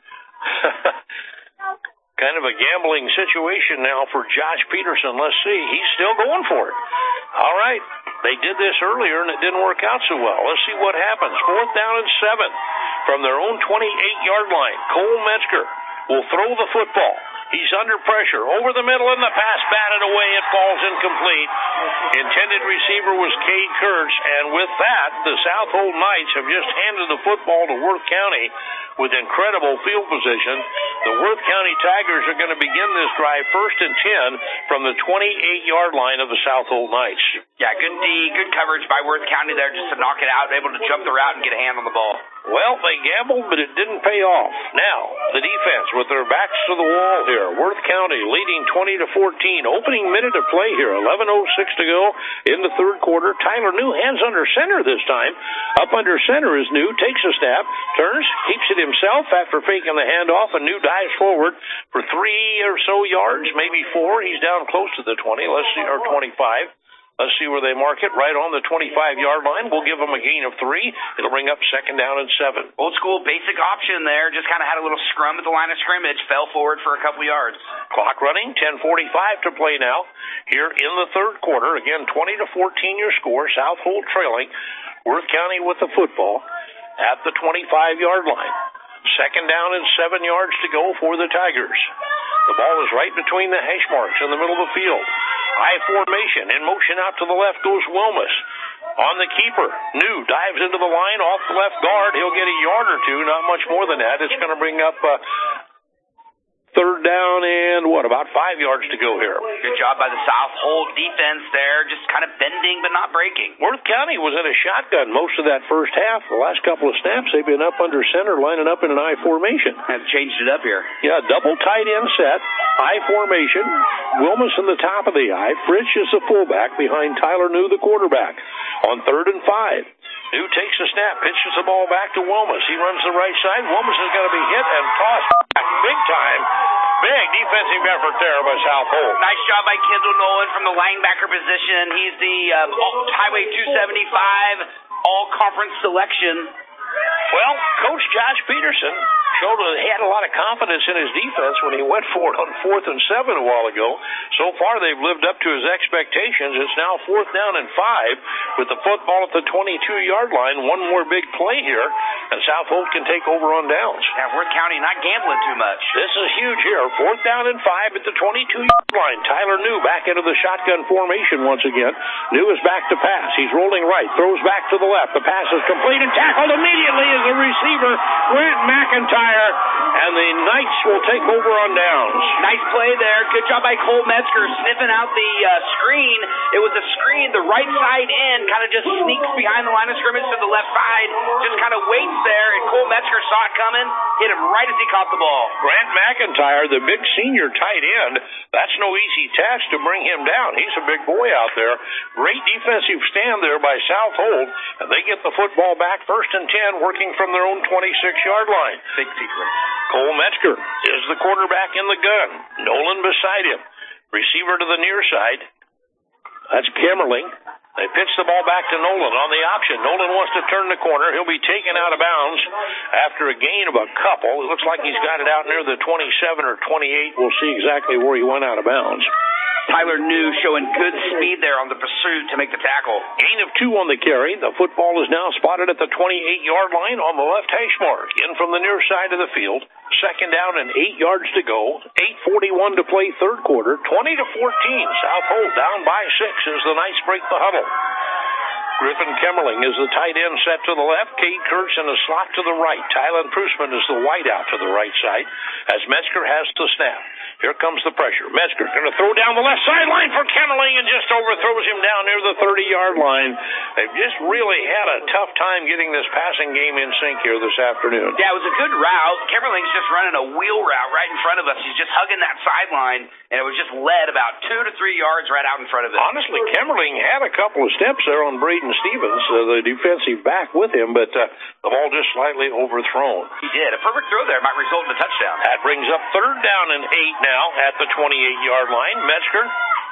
Kind of a gambling situation now for Josh Peterson. Let's see. He's still going for it. All right. They did this earlier, and it didn't work out so well. Let's see what happens. 4th down and 7 from their own 28-yard line. Cole Metzger will throw the football. He's under pressure. Over the middle, and the pass batted away. It falls incomplete. Intended receiver was Cade Kurtz, and with that, the South Holt Knights have just handed the football to Worth County with incredible field position. The Worth County Tigers are going to begin this drive 1st and 10 from the 28-yard line of the South Holt Knights. Yeah, good D, good coverage by Worth County there just to knock it out, able to jump the route and get a hand on the ball. Well, they gambled, but it didn't pay off. Now, the defense with their backs to the wall here. Worth County leading 20-14. Opening minute of play here. 11:06 to go in the third quarter. Tyler New hands under center this time. Up under center is New. Takes a snap. Turns. Keeps it himself after faking the handoff. And New dives forward for 3 or so yards. Maybe 4. He's down close to the 20. Let's see. Or 25. Let's see where they mark it. Right on the 25-yard line. We'll give them a gain of 3. It'll bring up 2nd down and 7. Old school basic option there. Just kind of had a little scrum at the line of scrimmage. Fell forward for a couple yards. Clock running. 10:45 to play now here in the third quarter. Again, 20-14 your score. South Holt trailing. Worth County with the football at the 25-yard line. 2nd down and 7 yards to go for the Tigers. The ball is right between the hash marks in the middle of the field. I formation. In motion out to the left goes Wilmus. On the keeper. New dives into the line off the left guard. He'll get a yard or 2, not much more than that. It's going to bring up 3rd down and about 5 yards to go here. Good job by the South Holt defense there, just kind of bending but not breaking. Worth County was in a shotgun most of that first half. The last couple of snaps, they've been up under center, lining up in an I formation. Have changed it up here. Yeah, double tight end set, I formation. Wilmus in the top of the I. Fritsch is the fullback behind Tyler New, the quarterback. On 3rd and 5. New takes a snap, pitches the ball back to Wilmus. He runs the right side. Wilmus is going to be hit and tossed back big time. Big defensive effort there by South Holt. Nice job by Kendall Nolan from the linebacker position. He's the Highway 275 all-conference selection. Well, Coach Josh Peterson showed that he had a lot of confidence in his defense when he went for it on 4th and 7 a while ago. So far, they've lived up to his expectations. It's now 4th down and 5 with the football at the 22-yard line. One more big play here, and South Holt can take over on downs. Yeah, Worth County not gambling too much. This is huge here. 4th down and 5 at the 22-yard line. Tyler New back into the shotgun formation once again. New is back to pass. He's rolling right, throws back to the left. The pass is complete and tackled immediately as the receiver, Grant McIntyre, and the Knights will take over on downs. Nice play there. Good job by Cole Metzger sniffing out the screen. It was a screen, the right side end kind of just sneaks behind the line of scrimmage to the left side, just kind of waits there, and Cole Metzger saw it coming, hit him right as he caught the ball. Grant McIntyre, the big senior tight end, that's no easy task to bring him down. He's a big boy out there. Great defensive stand there by South Holt, and they get the football back 1st and 10, working from their own 26-yard line. Big sequence. Cole Metzger is the quarterback in the gun. Nolan beside him. Receiver to the near side. That's Kemmerling. They pitch the ball back to Nolan on the option. Nolan wants to turn the corner. He'll be taken out of bounds after a gain of a couple. It looks like he's got it out near the 27 or 28. We'll see exactly where he went out of bounds. Tyler New showing good speed there on the pursuit to make the tackle. Gain of 2 on the carry. The football is now spotted at the 28-yard line on the left hash mark. In from the near side of the field. Second down and 8 yards to go. 8:41 to play third quarter. 20-14. South Holt down by 6 as the Knights break the huddle. Griffin Kemmerling is the tight end set to the left. Cade Kurtz in a slot to the right. Tylen Prusman is the wideout to the right side as Metzger has the snap. Here comes the pressure. Metzger going to throw down the left sideline for Kemmerling and just overthrows him down near the 30-yard line. They've just really had a tough time getting this passing game in sync here this afternoon. Yeah, it was a good route. Kemmerling's just running a wheel route right in front of us. He's just hugging that sideline, and it was just led about 2 to 3 yards right out in front of it. Honestly, Kemmerling had a couple of steps there on Braden Stevens, the defensive back with him, but the ball just slightly overthrown. He did. A perfect throw there might result in a touchdown. That brings up third down and 8 now at the 28-yard line. Metzger,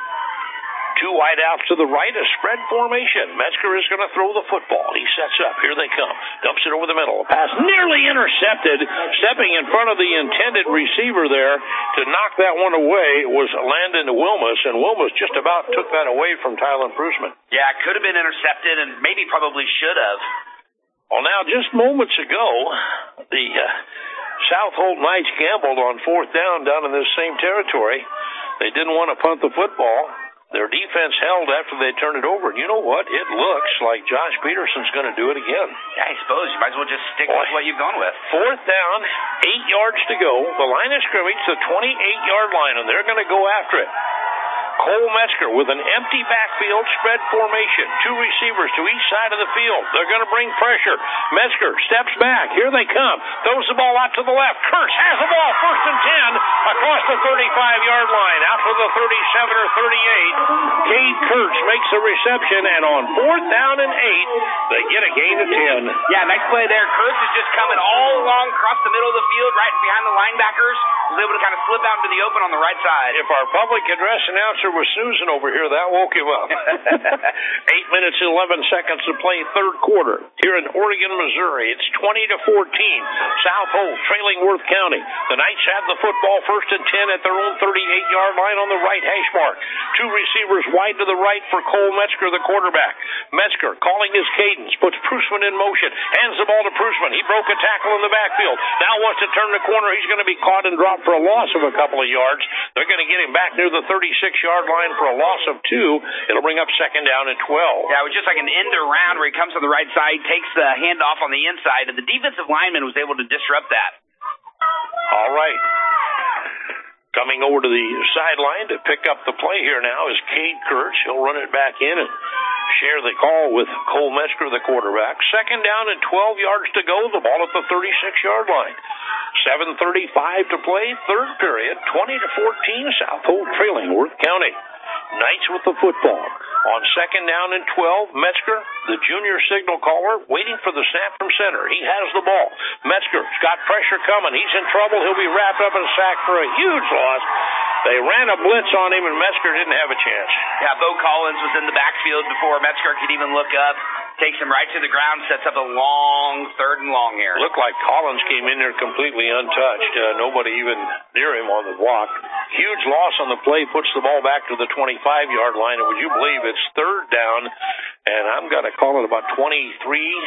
2 wideouts to the right, a spread formation. Metzger is going to throw the football. He sets up. Here they come. Dumps it over the middle. A pass nearly intercepted. Stepping in front of the intended receiver there to knock that one away was Landon Wilmus, and Wilmus just about took that away from Tylen Prusman. Yeah, it could have been intercepted and maybe probably should have. Well, now, just moments ago, the South Holt Knights gambled on fourth down in this same territory. They didn't want to punt the football. Their defense held after they turned it over. And you know what? It looks like Josh Peterson's going to do it again. Yeah, I suppose. You might as well just stick with what you've gone with. Fourth down, 8 yards to go. The line of scrimmage, the 28-yard line, and they're going to go after it. Cole Metzger with an empty backfield spread formation. 2 receivers to each side of the field. They're going to bring pressure. Metzger steps back. Here they come. Throws the ball out to the left. Kurtz has the ball. First and 10 across the 35-yard line. Out to the 37 or 38. Cade Kurtz makes a reception, and on fourth down and 8, they get a gain of 10. Yeah, nice play there. Kurtz is just coming all along across the middle of the field, right behind the linebackers. Was able to kind of slip out into the open on the right side. If our public address announcer was Susan over here, that woke him up. 8 minutes and 11 seconds to play third quarter here in Oregon, Missouri. It's 20-14. South Holt trailing Worth County. The Knights have the football first and 10 at their own 38-yard line on the right hash mark. 2 receivers wide to the right for Cole Metzger, the quarterback. Metzger calling his cadence, puts Prusman in motion, hands the ball to Prusman. He broke a tackle in the backfield. Now wants to turn the corner. He's going to be caught and dropped for a loss of a couple of yards. They're going to get him back near the 36-yard line for a loss of 2. It'll bring up second down and 12. Yeah, it was just like an end around where he comes to the right side, takes the handoff on the inside, and the defensive lineman was able to disrupt that. All right. Coming over to the sideline to pick up the play here now is Cade Kurtz. He'll run it back in and share the call with Cole Metzger, the quarterback. Second down and 12 yards to go. The ball at the 36-yard line. 7:35 to play, third period. 20-14, South Holt trailing Worth County. Knights with the football. On second down and 12, Metzger, the junior signal caller, waiting for the snap from center. He has the ball. Metzger's got pressure coming. He's in trouble. He'll be wrapped up and sacked for a huge loss. They ran a blitz on him, and Metzger didn't have a chance. Yeah, Bo Collins was in the backfield before Metzger could even look up. Takes him right to the ground, sets up a long third and long here. Looked like Collins came in there completely untouched. Nobody even near him on the block. Huge loss on the play, puts the ball back to the 25-yard line. And would you believe it's third down, and I'm going to call it about 23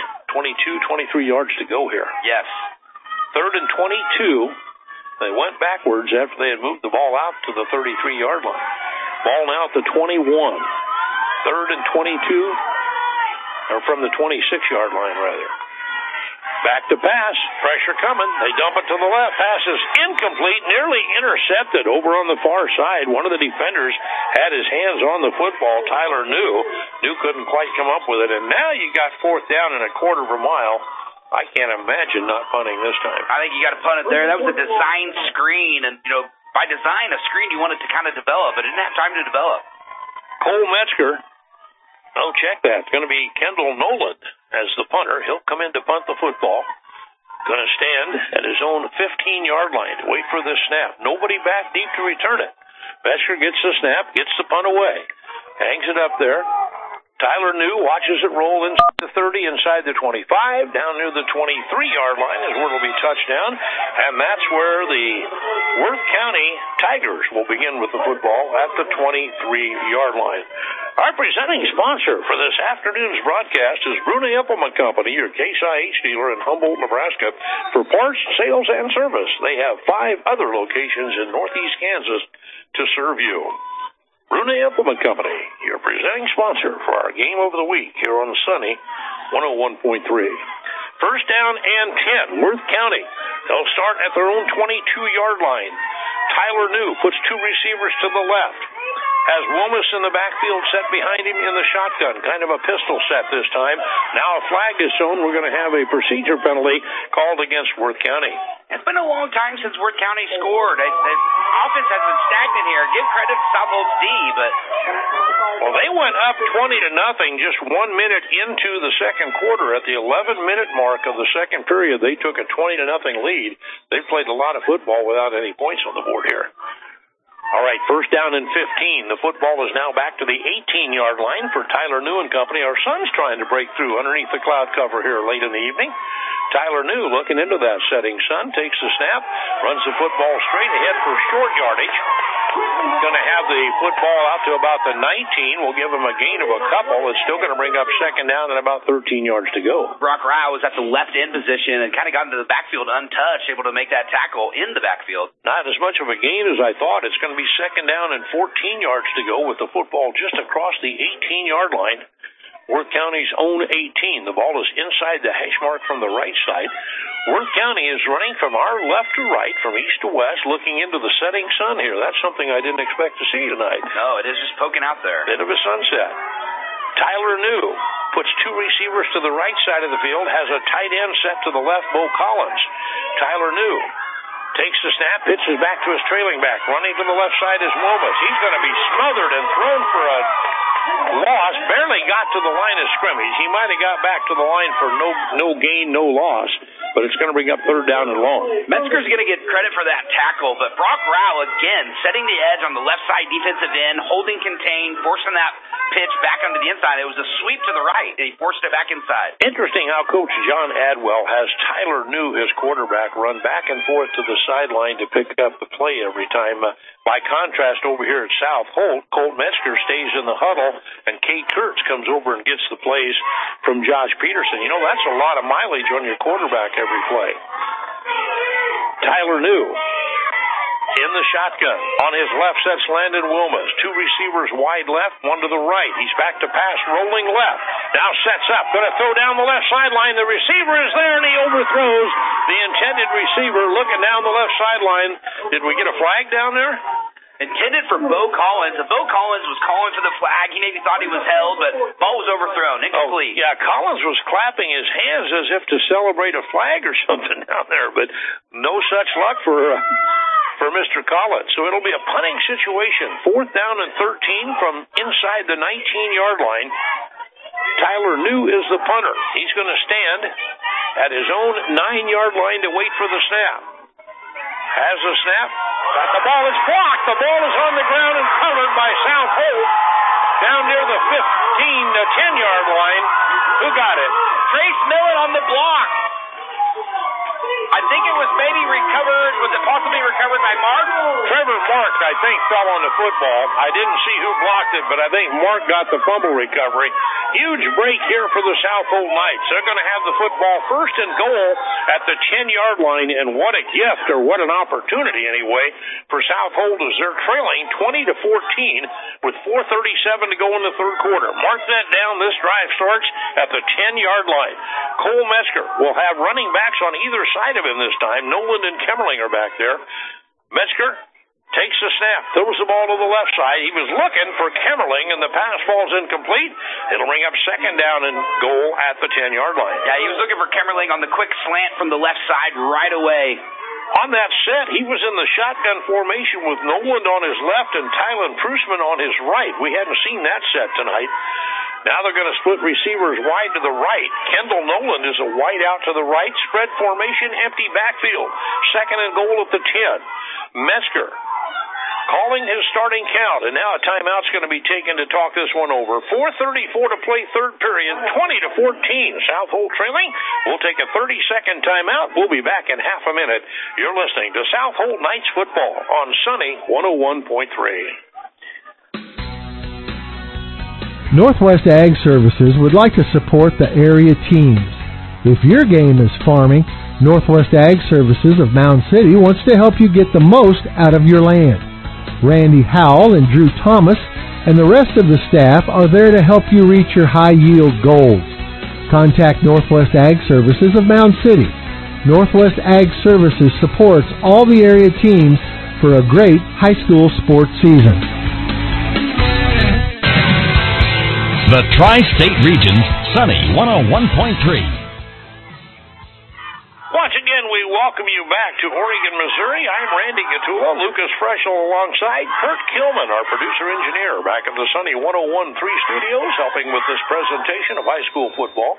yards to go here. Yes. Third and 22. They went backwards after they had moved the ball out to the 33-yard line. Ball now at the 21. Third and 22. Or from the 26-yard line, rather. Back to pass. Pressure coming. They dump it to the left. Pass is incomplete, nearly intercepted over on the far side. One of the defenders had his hands on the football. Tyler New couldn't quite come up with it. And now you got fourth down and a quarter of a mile. I can't imagine not punting this time. I think you got to punt it there. That was a design screen. And, by design, a screen you want it to kind of develop. But it didn't have time to develop. Cole Metzger. Oh, check that. It's going to be Kendall Nolan as the punter. He'll come in to punt the football. Going to stand at his own 15-yard line to wait for the snap. Nobody back deep to return it. Metzger gets the snap, gets the punt away. Hangs it up there. Tyler New watches it roll inside the 30, inside the 25, down near the 23-yard line is where it'll be touchdown, and that's where the Worth County Tigers will begin with the football at the 23-yard line. Our presenting sponsor for this afternoon's broadcast is Brune Implement Company, your Case IH dealer in Humboldt, Nebraska, for parts, sales, and service. They have 5 other locations in northeast Kansas to serve you. Brune Implement Company, your presenting sponsor for our game of the week here on Sunny 101.3. First down and 10, Worth County. They'll start at their own 22-yard line. Tyler New puts 2 receivers to the left. Has Womas in the backfield set behind him in the shotgun, kind of a pistol set this time. Now a flag is shown. We're going to have a procedure penalty called against Worth County. It's been a long time since Worth County scored. The offense has been stagnant here. Give credit to Southhold's D, but... Well, they went up 20-0 just 1 minute into the second quarter. At the 11-minute mark of the second period, they took a 20-0 lead. They've played a lot of football without any points on the board here. All right, first down and 15. The football is now back to the 18-yard line for Tyler New and company. Our son's trying to break through underneath the cloud cover here late in the evening. Tyler New looking into that setting sun, takes the snap, runs the football straight ahead for short yardage. Going to have the football out to about the 19. We'll give him a gain of a couple. It's still going to bring up second down and about 13 yards to go. Brock Rao was at the left end position and kind of got into the backfield untouched, able to make that tackle in the backfield. Not as much of a gain as I thought. It's going to be second down and 14 yards to go with the football just across the 18-yard line. Worth County's own 18. The ball is inside the hash mark from the right side. Worth County is running from our left to right, from east to west, looking into the setting sun here. That's something I didn't expect to see tonight. No, it is just poking out there. Bit of a sunset. Tyler New puts 2 receivers to the right side of the field, has a tight end set to the left, Bo Collins. Tyler New takes the snap, pitches back to his trailing back. Running to the left side is Momus. He's going to be smothered and thrown for a loss. Barely got to the line of scrimmage. He might have got back to the line for no gain, no loss, but it's going to bring up third down and long. Metzger's going to get credit for that tackle, but Brock Rao, again, setting the edge on the left side defensive end, holding contained, forcing that pitch back onto the inside. It was a sweep to the right, and he forced it back inside. Interesting how Coach John Adwell has Tyler New, his quarterback, run back and forth to the sideline to pick up the play every time. By contrast, over here at South Holt, Colt Metzger stays in the huddle, and Kate Kurtz comes over and gets the plays from Josh Peterson. You know, that's a lot of mileage on your quarterback every play. Tyler New in the shotgun. On his left sets Landon Wilmas. 2 receivers wide left, 1 to the right. He's back to pass, rolling left. Now sets up, going to throw down the left sideline. The receiver is there, and he overthrows the intended receiver looking down the left sideline. Did we get a flag down there? Intended for Bo Collins. If Bo Collins was calling for the flag, he maybe thought he was held, but ball was overthrown. Incomplete. Yeah, Collins was clapping his hands as if to celebrate a flag or something down there, but no such luck for Mr. Collins. So it'll be a punting situation. 4th down and 13 from inside the 19-yard line. Tyler New is the punter. He's going to stand at his own 9-yard line to wait for the snap. Has the snap. But the ball is blocked. The ball is on the ground and covered by South Holt down near the 15 to 10-yard line. Who got it? Trace Millen on the block. I think it was maybe recovered. Was it possibly recovered by Mark? Trevor Mark, I think, fell on the football. I didn't see who blocked it, but I think Mark got the fumble recovery. Huge break here for the South Holt Knights. They're going to have the football first and goal at the 10-yard line, and what a gift, or what an opportunity anyway, for South Holt as they're trailing 20-14 with 4:37 to go in the third quarter. Mark that down. This drive starts at the 10-yard line. Cole Metzger will have running backs on either side of him this time. Nolan and Kemmerling are back there. Metzger takes the snap, throws the ball to the left side. He was looking for Kemmerling, and the pass falls incomplete. It'll bring up second down and goal at the 10-yard line. Yeah, he was looking for Kemmerling on the quick slant from the left side right away. On that set, he was in the shotgun formation with Nolan on his left and Tylen Prusman on his right. We hadn't seen that set tonight. Now they're going to split receivers wide to the right. Kendall Nolan is a wide out to the right. Spread formation, empty backfield. Second and goal at the 10. Metzger calling his starting count, and now a timeout's going to be taken to talk this one over. 4:34 to play third period, 20-14. Southold trailing. We'll take a 30-second timeout. We'll be back in half a minute. You're listening to Southold Knights football on Sunny 101.3. Northwest Ag Services would like to support the area teams. If your game is farming, Northwest Ag Services of Mound City wants to help you get the most out of your land. Randy Howell and Drew Thomas and the rest of the staff are there to help you reach your high-yield goals. Contact Northwest Ag Services of Mound City. Northwest Ag Services supports all the area teams for a great high school sports season. The Tri-State Region's Sunny 101.3. Once again, we welcome you back to Oregon, Missouri. I'm Randy Gatula, Lucas Freschel alongside Kurt Kilman, our producer-engineer, back at the Sunny 101.3 studios, helping with this presentation of high school football.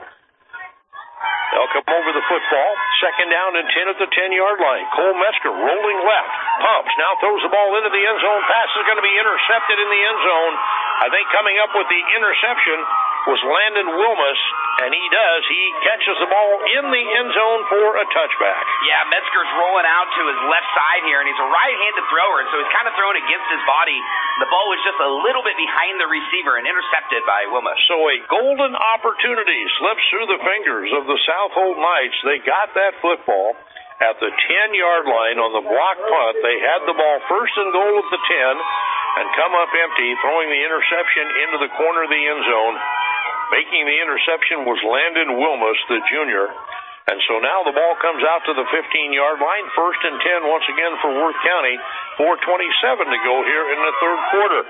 They'll come over the football. Second down and 10 at the 10-yard line. Cole Metzger rolling left. Pumps. Now throws the ball into the end zone. Pass is going to be intercepted in the end zone. I think coming up with the interception was Landon Wilmus, and he does. He catches the ball in the end zone for a touchback. Yeah, Metzger's rolling out to his left side here, and he's a right-handed thrower, so he's kind of throwing against his body. The ball was just a little bit behind the receiver and intercepted by Wilmus. So a golden opportunity slips through the fingers of the Southold Knights. They got that football at the 10-yard line on the block punt. They had the ball first and goal at the 10 and come up empty, throwing the interception into the corner of the end zone. Making the interception was Landon Wilmus, the junior. And so now the ball comes out to the 15-yard line. First and 10 once again for Worth County. 4:27 to go here in the third quarter.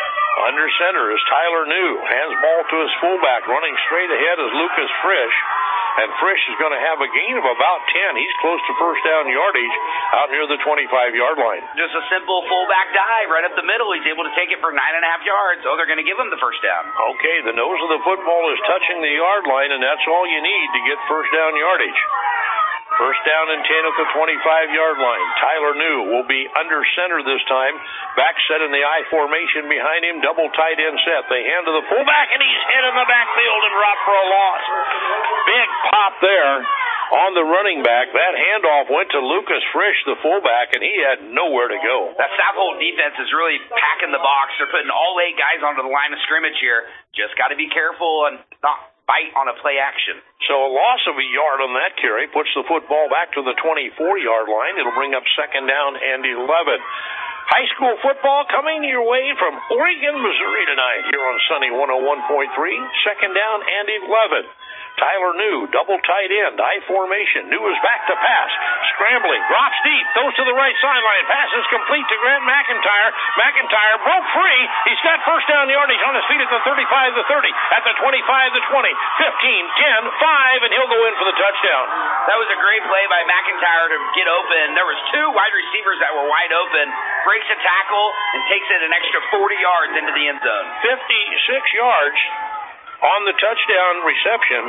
Under center is Tyler New. Hands ball to his fullback. Running straight ahead is Lucas Frisch. And Frisch is going to have a gain of about 10. He's close to first down yardage out near the 25-yard line. Just a simple fullback dive right up the middle. He's able to take it for 9.5 yards. Oh, they're going to give him the first down. Okay, the nose of the football is touching the yard line, and that's all you need to get first down yardage. First down and 10 at the 25-yard line. Tyler New will be under center this time. Back set in the I formation behind him. Double tight end set. They hand to the fullback, and he's hit in the backfield and dropped for a loss. Big pop there on the running back. That handoff went to Lucas Frisch, the fullback, and he had nowhere to go. That Southold defense is really packing the box. They're putting all 8 guys onto the line of scrimmage here. Just got to be careful and not bite on a play action. So a loss of a yard on that carry puts the football back to the 24-yard line. It'll bring up second down and 11. High school football coming your way from Oregon, Missouri tonight here on Sunny 101.3. Second down and 11. Tyler New, double tight end, I formation. New is back to pass. Scrambling, drops deep, goes to the right sideline. Pass is complete to Grant McIntyre. McIntyre broke free. He's got first down yardage on his feet at the 35, the 30, at the 25, the 20, 15, 10, 5, and he'll go in for the touchdown. That was a great play by McIntyre to get open. There was 2 wide receivers that were wide open. Breaks a tackle and takes it an extra 40 yards into the end zone. 56 yards on the touchdown reception.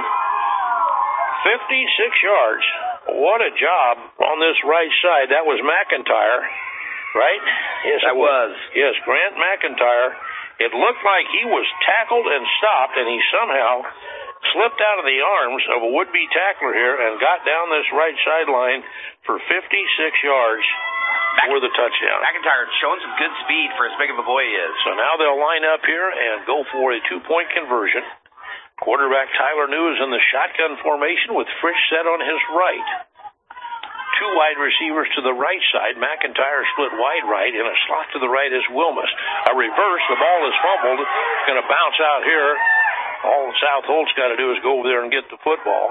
56 yards. What a job on this right side. That was McIntyre, right? Yes, that was. Yes, Grant McIntyre. It looked like he was tackled and stopped, and he somehow slipped out of the arms of a would-be tackler here and got down this right sideline for 56 yards for the touchdown. McIntyre showing some good speed for as big of a boy he is. So now they'll line up here and go for a 2-point conversion. Quarterback Tyler New is in the shotgun formation with Frisch set on his right. 2 wide receivers to the right side. McIntyre split wide right. In a slot to the right is Wilmus. A reverse. The ball is fumbled. It's going to bounce out here. All Southold's got to do is go over there and get the football.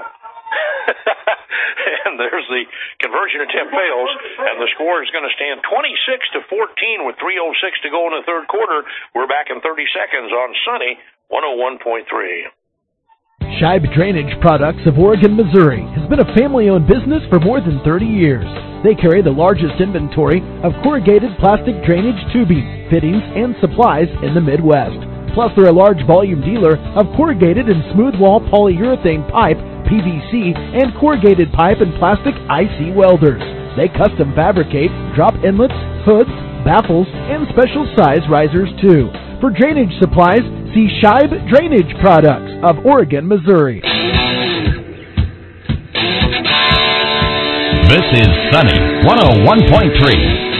And there's the conversion attempt fails, and the score is going to stand 26-14 with 3:06 to go in the third quarter. We're back in 30 seconds on Sunny 101.3. Scheib Drainage Products of Oregon, Missouri has been a family-owned business for more than 30 years. They carry the largest inventory of corrugated plastic drainage tubing, fittings, and supplies in the Midwest. Plus, they're a large volume dealer of corrugated and smooth wall polyurethane pipe, PVC, and corrugated pipe and plastic IC welders. They custom fabricate drop inlets, hoods, baffles, and special size risers too. For drainage supplies, see Scheib Drainage Products of Oregon, Missouri. This is Sunny 101.3.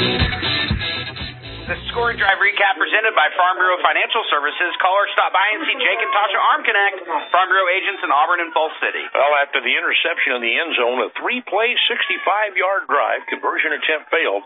Scoring Drive recap presented by Farm Bureau Financial Services. Callers stop by and see Jake and Tasha Arm Connect, Farm Bureau agents in Auburn and Falls City. Well, after the interception in the end zone, a 3-play, 65-yard drive, conversion attempt failed.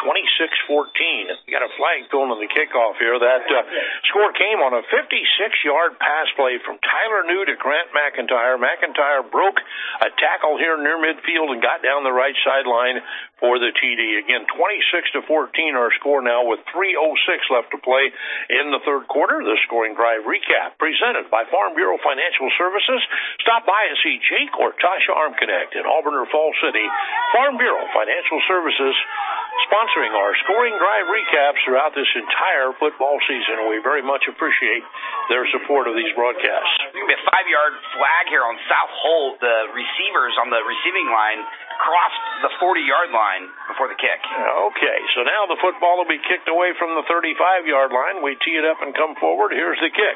26-14. We got a flag thrown on the kickoff here. That score came on a 56-yard pass play from Tyler New to Grant McIntyre. McIntyre broke a tackle here near midfield and got down the right sideline for the TD. Again, 26-14 our score now with 3:06 left to play in the third quarter. The Scoring Drive recap presented by Farm Bureau Financial Services. Stop by and see Jake or Tasha Arm Connect in Auburn or Falls City. Farm Bureau Financial Services sponsoring our Scoring Drive recaps throughout this entire football season. We very much appreciate their support of these broadcasts. There's going to be a 5-yard flag here on South Holt. The receivers on the receiving line crossed the 40-yard line before the kick. Okay, so now the football will be kicked away from the 35-yard line. We tee it up and come forward. Here's the kick.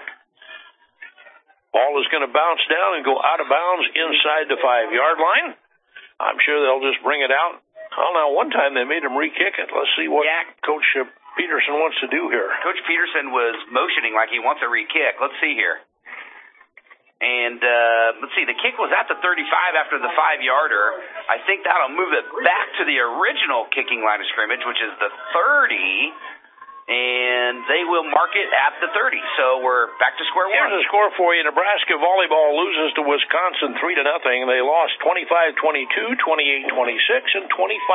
Ball is going to bounce down and go out of bounds inside the 5-yard line. I'm sure they'll just bring it out. Well, now, one time they made him re-kick it. Let's see what Coach Peterson wants to do here. Coach Peterson was motioning like he wants a re-kick. Let's see here. And let's see, the kick was at the 35 after the 5-yarder. I think that'll move it back to the original kicking line of scrimmage, which is the 30, and they will mark it at the 30. So we're back to square one. Here's the score for you. Nebraska volleyball loses to Wisconsin 3-0. They lost 25-22, 28-26, and 25-16.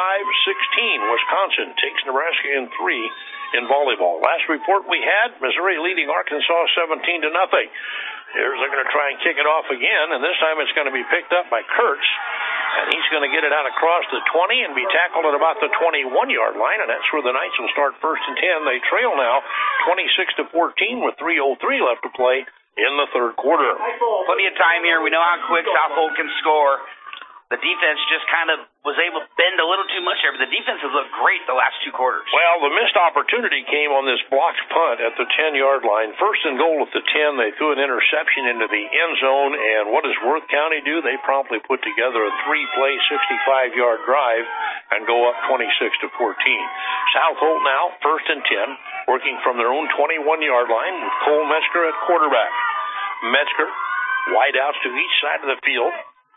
Wisconsin takes Nebraska in 3 in volleyball. Last report we had, Missouri leading Arkansas 17-0. Here's they're going to try and kick it off again, and this time it's going to be picked up by Kurtz, and he's going to get it out across the 20 and be tackled at about the 21-yard line, and that's where the Knights will start 1st and 10. They trail now 26-14 with 3:03 left to play in the third quarter. Plenty of time here. We know how quick South Holt can score. The defense just kind of was able to bend a little too much there, but the defense has looked great the last 2 quarters. Well, the missed opportunity came on this blocked punt at the 10-yard line. 1st and goal at the 10. They threw an interception into the end zone, and what does Worth County do? They promptly put together a 3-play, 65-yard drive and go up 26-14. South Holt now 1st and 10, working from their own 21-yard line with Cole Metzger at quarterback. Metzger, wide outs to each side of the field.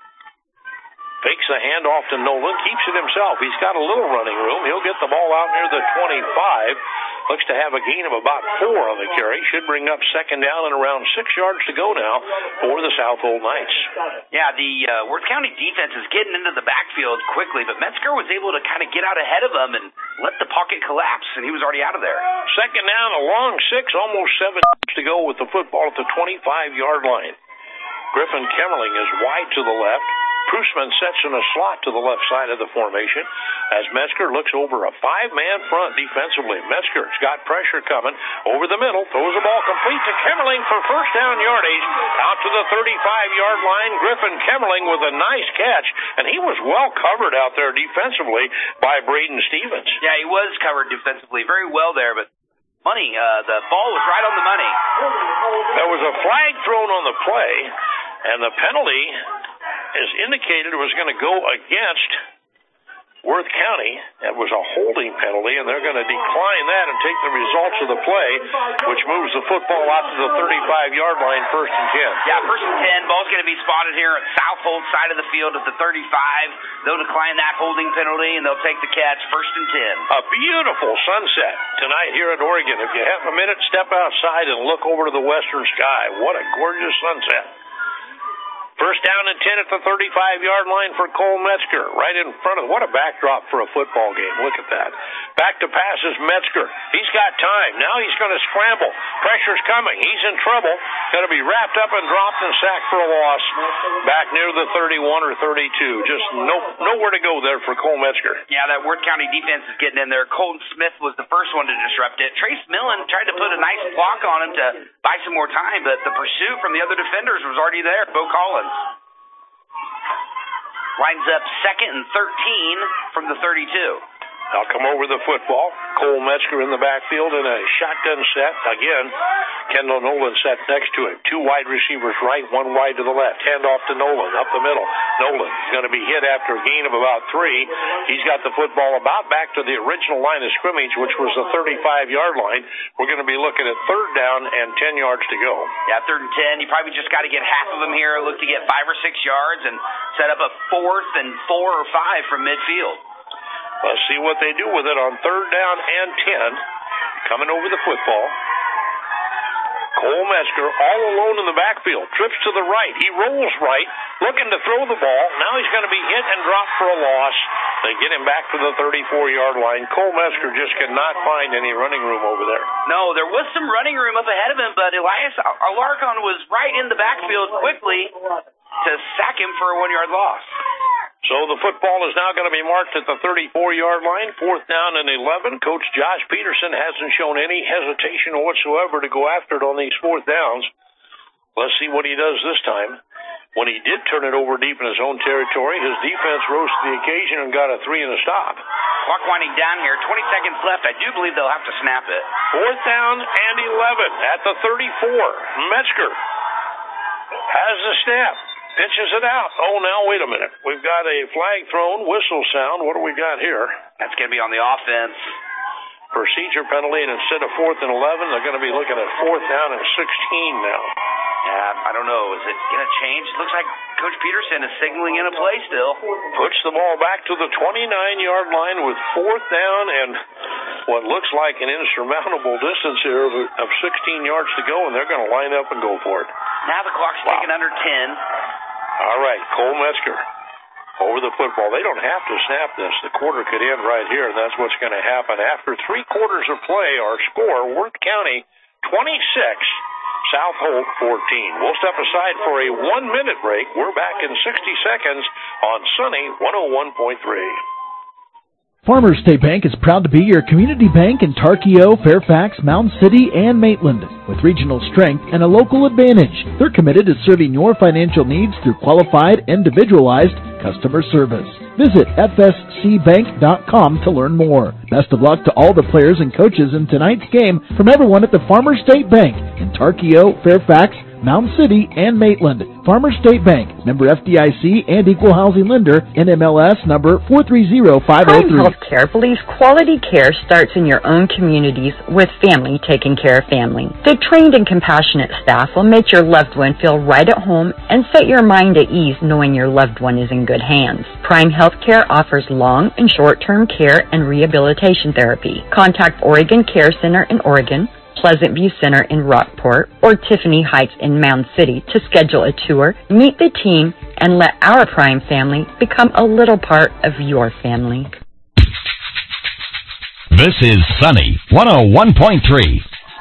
Fakes the handoff to Nolan, keeps it himself. He's got a little running room. He'll get the ball out near the 25. Looks to have a gain of about 4 on the carry. Should bring up 2nd down and around 6 yards to go now for the South Holt Knights. Yeah, the Worth County defense is getting into the backfield quickly, but Metzger was able to kind of get out ahead of them and let the pocket collapse, and he was already out of there. 2nd down, a long 6, almost 7 yards to go with the football at the 25-yard line. Griffin Kemmerling is wide to the left. Prusman sets in a slot to the left side of the formation as Metzger looks over a 5-man front defensively. Metzger's got pressure coming over the middle, throws the ball complete to Kemmerling for 1st down yardage out to the 35-yard line. Griffin Kemmerling with a nice catch, and he was well covered out there defensively by Braden Stevens. Yeah, he was covered defensively very well there, but the ball was right on the money. There was a flag thrown on the play, and the penalty is indicated it was going to go against Worth County. That was a holding penalty, and they're going to decline that and take the results of the play, which moves the football out to the 35-yard line, 1st and 10. Yeah, 1st and 10. Ball's going to be spotted here at South Holt side of the field at the 35. They'll decline that holding penalty, and they'll take the catch, 1st and 10. A beautiful sunset tonight here at Oregon. If you have a minute, step outside and look over to the western sky. What a gorgeous sunset. 1st down and 10 at the 35-yard line for Cole Metzger. Right in front of, what a backdrop for a football game. Look at that. Back to pass is Metzger. He's got time. Now he's going to scramble. Pressure's coming. He's in trouble. Going to be wrapped up and dropped and sacked for a loss. Back near the 31 or 32. Just nowhere to go there for Cole Metzger. Yeah, that Worth County defense is getting in there. Colton Smith was the first one to disrupt it. Trace Millen tried to put a nice block on him to buy some more time, but the pursuit from the other defenders was already there. Bo Collins lines up 2nd and 13 from the 32. They'll come over the football. Cole Metzger in the backfield in a shotgun set. Again, Kendall Nolan set next to him. Two wide receivers right, one wide to the left. Hand off to Nolan, up the middle. Nolan is going to be hit after a gain of about 3. He's got the football about back to the original line of scrimmage, which was the 35-yard line. We're going to be looking at 3rd down and 10 yards to go. Yeah, 3rd and 10. You probably just got to get half of them here. Look to get 5 or 6 yards and set up a 4th and 4 or 5 from midfield. Let's see what they do with it on 3rd down and 10. Coming over the football. Cole Metzger all alone in the backfield. Trips to the right. He rolls right, looking to throw the ball. Now he's going to be hit and dropped for a loss. They get him back to the 34-yard line. Cole Metzger just cannot find any running room over there. No, there was some running room up ahead of him, but Elias Alarcon was right in the backfield quickly to sack him for a 1-yard loss. So the football is now going to be marked at the 34-yard line, 4th down and 11. Coach Josh Peterson hasn't shown any hesitation whatsoever to go after it on these 4th downs. Let's see what he does this time. When he did turn it over deep in his own territory, his defense rose to the occasion and got a 3 and a stop. Clock winding down here, 20 seconds left. I do believe they'll have to snap it. 4th down and 11 at the 34. Metzger has the snap. Pitches it out. Oh, now, wait a minute. We've got a flag thrown, whistle sound. What do we got here? That's going to be on the offense. Procedure penalty, and instead of 4th and 11, they're going to be looking at 4th down and 16 now. Yeah, I don't know. Is it going to change? It looks like Coach Peterson is signaling in a play still. Puts the ball back to the 29-yard line with 4th down and what looks like an insurmountable distance here of 16 yards to go, and they're going to line up and go for it. Now the clock's ticking under 10. All right, Cole Metzger over the football. They don't have to snap this. The quarter could end right here, and that's what's going to happen. After 3 quarters of play, our score, Worth County 26, South Holt 14. We'll step aside for a 1-minute break. We're back in 60 seconds on Sunny 101.3. Farmers State Bank is proud to be your community bank in Tarkio, Fairfax, Mound City, and Maitland. With regional strength and a local advantage, they're committed to serving your financial needs through qualified, individualized customer service. Visit fscbank.com to learn more. Best of luck to all the players and coaches in tonight's game from everyone at the Farmers State Bank in Tarkio, Fairfax, Mound City, and Maitland. Farmers State Bank, member FDIC and equal housing lender, NMLS number 430503. Prime Healthcare believes quality care starts in your own communities with family taking care of family. The trained and compassionate staff will make your loved one feel right at home and set your mind at ease knowing your loved one is in good hands. Prime Healthcare offers long and short-term care and rehabilitation therapy. Contact Oregon Care Center in Oregon, Pleasant View Center in Rockport, or Tiffany Heights in Mound City to schedule a tour, meet the team, and let our Prime family become a little part of your family. This is Sunny 101.3.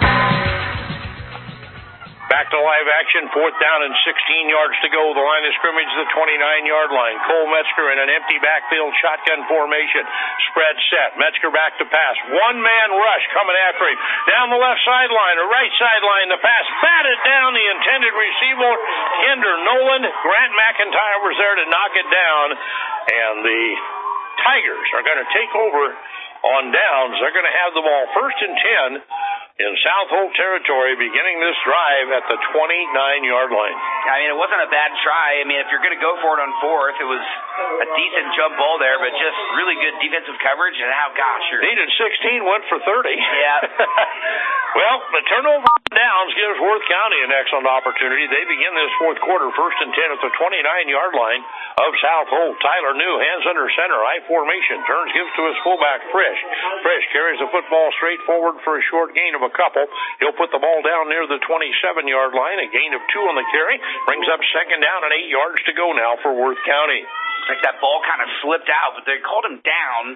Back to live action, 4th down and 16 yards to go. The line of scrimmage, the 29-yard line. Cole Metzger in an empty backfield shotgun formation. Spread set. Metzger back to pass. One-man rush coming after him. Down the left sideline or right sideline. The pass batted down. The intended receiver, Kinder Nolan. Grant McIntyre was there to knock it down. And the Tigers are going to take over on downs. They're going to have the ball 1st and 10 in South Holt territory, beginning this drive at the 29-yard line. I mean, it wasn't a bad try. I mean, if you're going to go for it on 4th, it was a decent jump ball there, but just really good defensive coverage. And now, gosh, needed 16, went for 30. Yeah. Well, the turnover downs gives Worth County an excellent opportunity. They begin this 4th quarter, 1st and 10 at the 29-yard line of South Holt. Tyler New, hands under center, I formation, turns, gives to his fullback, Frisch. Frisch carries the football straight forward for a short gain of a couple. He'll put the ball down near the 27-yard line, a gain of 2 on the carry, brings up 2nd down and 8 yards to go now for Worth County. Like that ball kind of slipped out, but they called him down.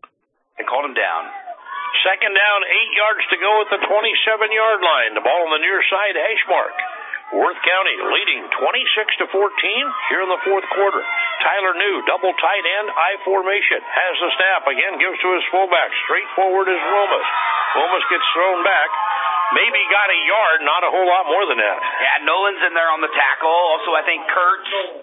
2nd down, 8 yards to go at the 27-yard line. The ball on the near side hash mark. Worth County leading 26-14 here in the 4th quarter. Tyler New, double tight end, I formation, has the snap, again gives to his fullback. Straight forward is Wilmus. Wilmus gets thrown back. Maybe got a yard, not a whole lot more than that. Yeah, Nolan's in there on the tackle. Also, I think Kurtz.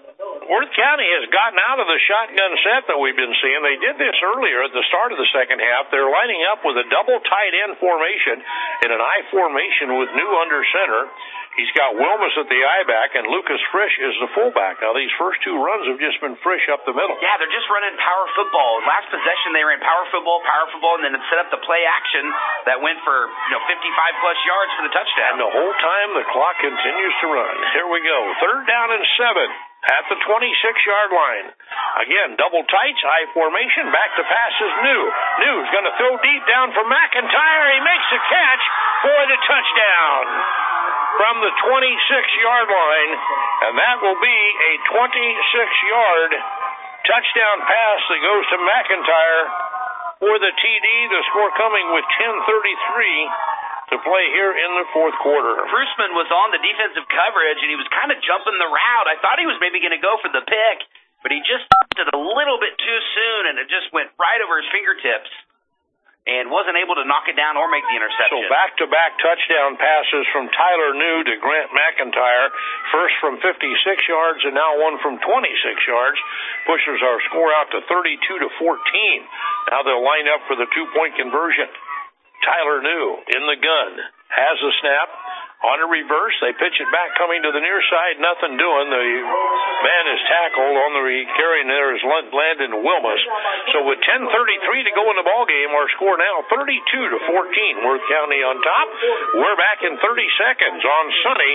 Worth County has gotten out of the shotgun set that we've been seeing. They did this earlier at the start of the second half. They're lining up with a double tight end formation in an I formation with New under center. He's got Wilmus at the I-back, and Lucas Frisch is the fullback. Now, these first two runs have just been Frisch up the middle. Yeah, they're just running power football. Last possession, they ran power football, and then set up the play action that went for 55-plus yards for the touchdown. And the whole time, the clock continues to run. Here we go. 3rd down and 7 at the 26-yard line. Again, double tights, I formation, back to pass is New. New's going to throw deep down for McIntyre. He makes the catch for the touchdown from the 26-yard line, and that will be a 26-yard touchdown pass that goes to McIntyre for the TD. The score coming with 10:33 to play here in the fourth quarter. Prusman was on the defensive coverage, and he was kind of jumping the route. I thought he was maybe going to go for the pick, but he just did it a little bit too soon, and it just went right over his fingertips and wasn't able to knock it down or make the interception. So back-to-back touchdown passes from Tyler New to Grant McIntyre, first from 56 yards and now one from 26 yards, pushes our score out to 32-14. Now they'll line up for the two-point conversion. Tyler New in the gun, has a snap, on a reverse, they pitch it back, coming to the near side, nothing doing. The man is tackled. On the carrying there is Landon Wilmus. So with 10:33 to go in the ball game, our score now 32-14. Worth County on top. We're back in 30 seconds on Sunny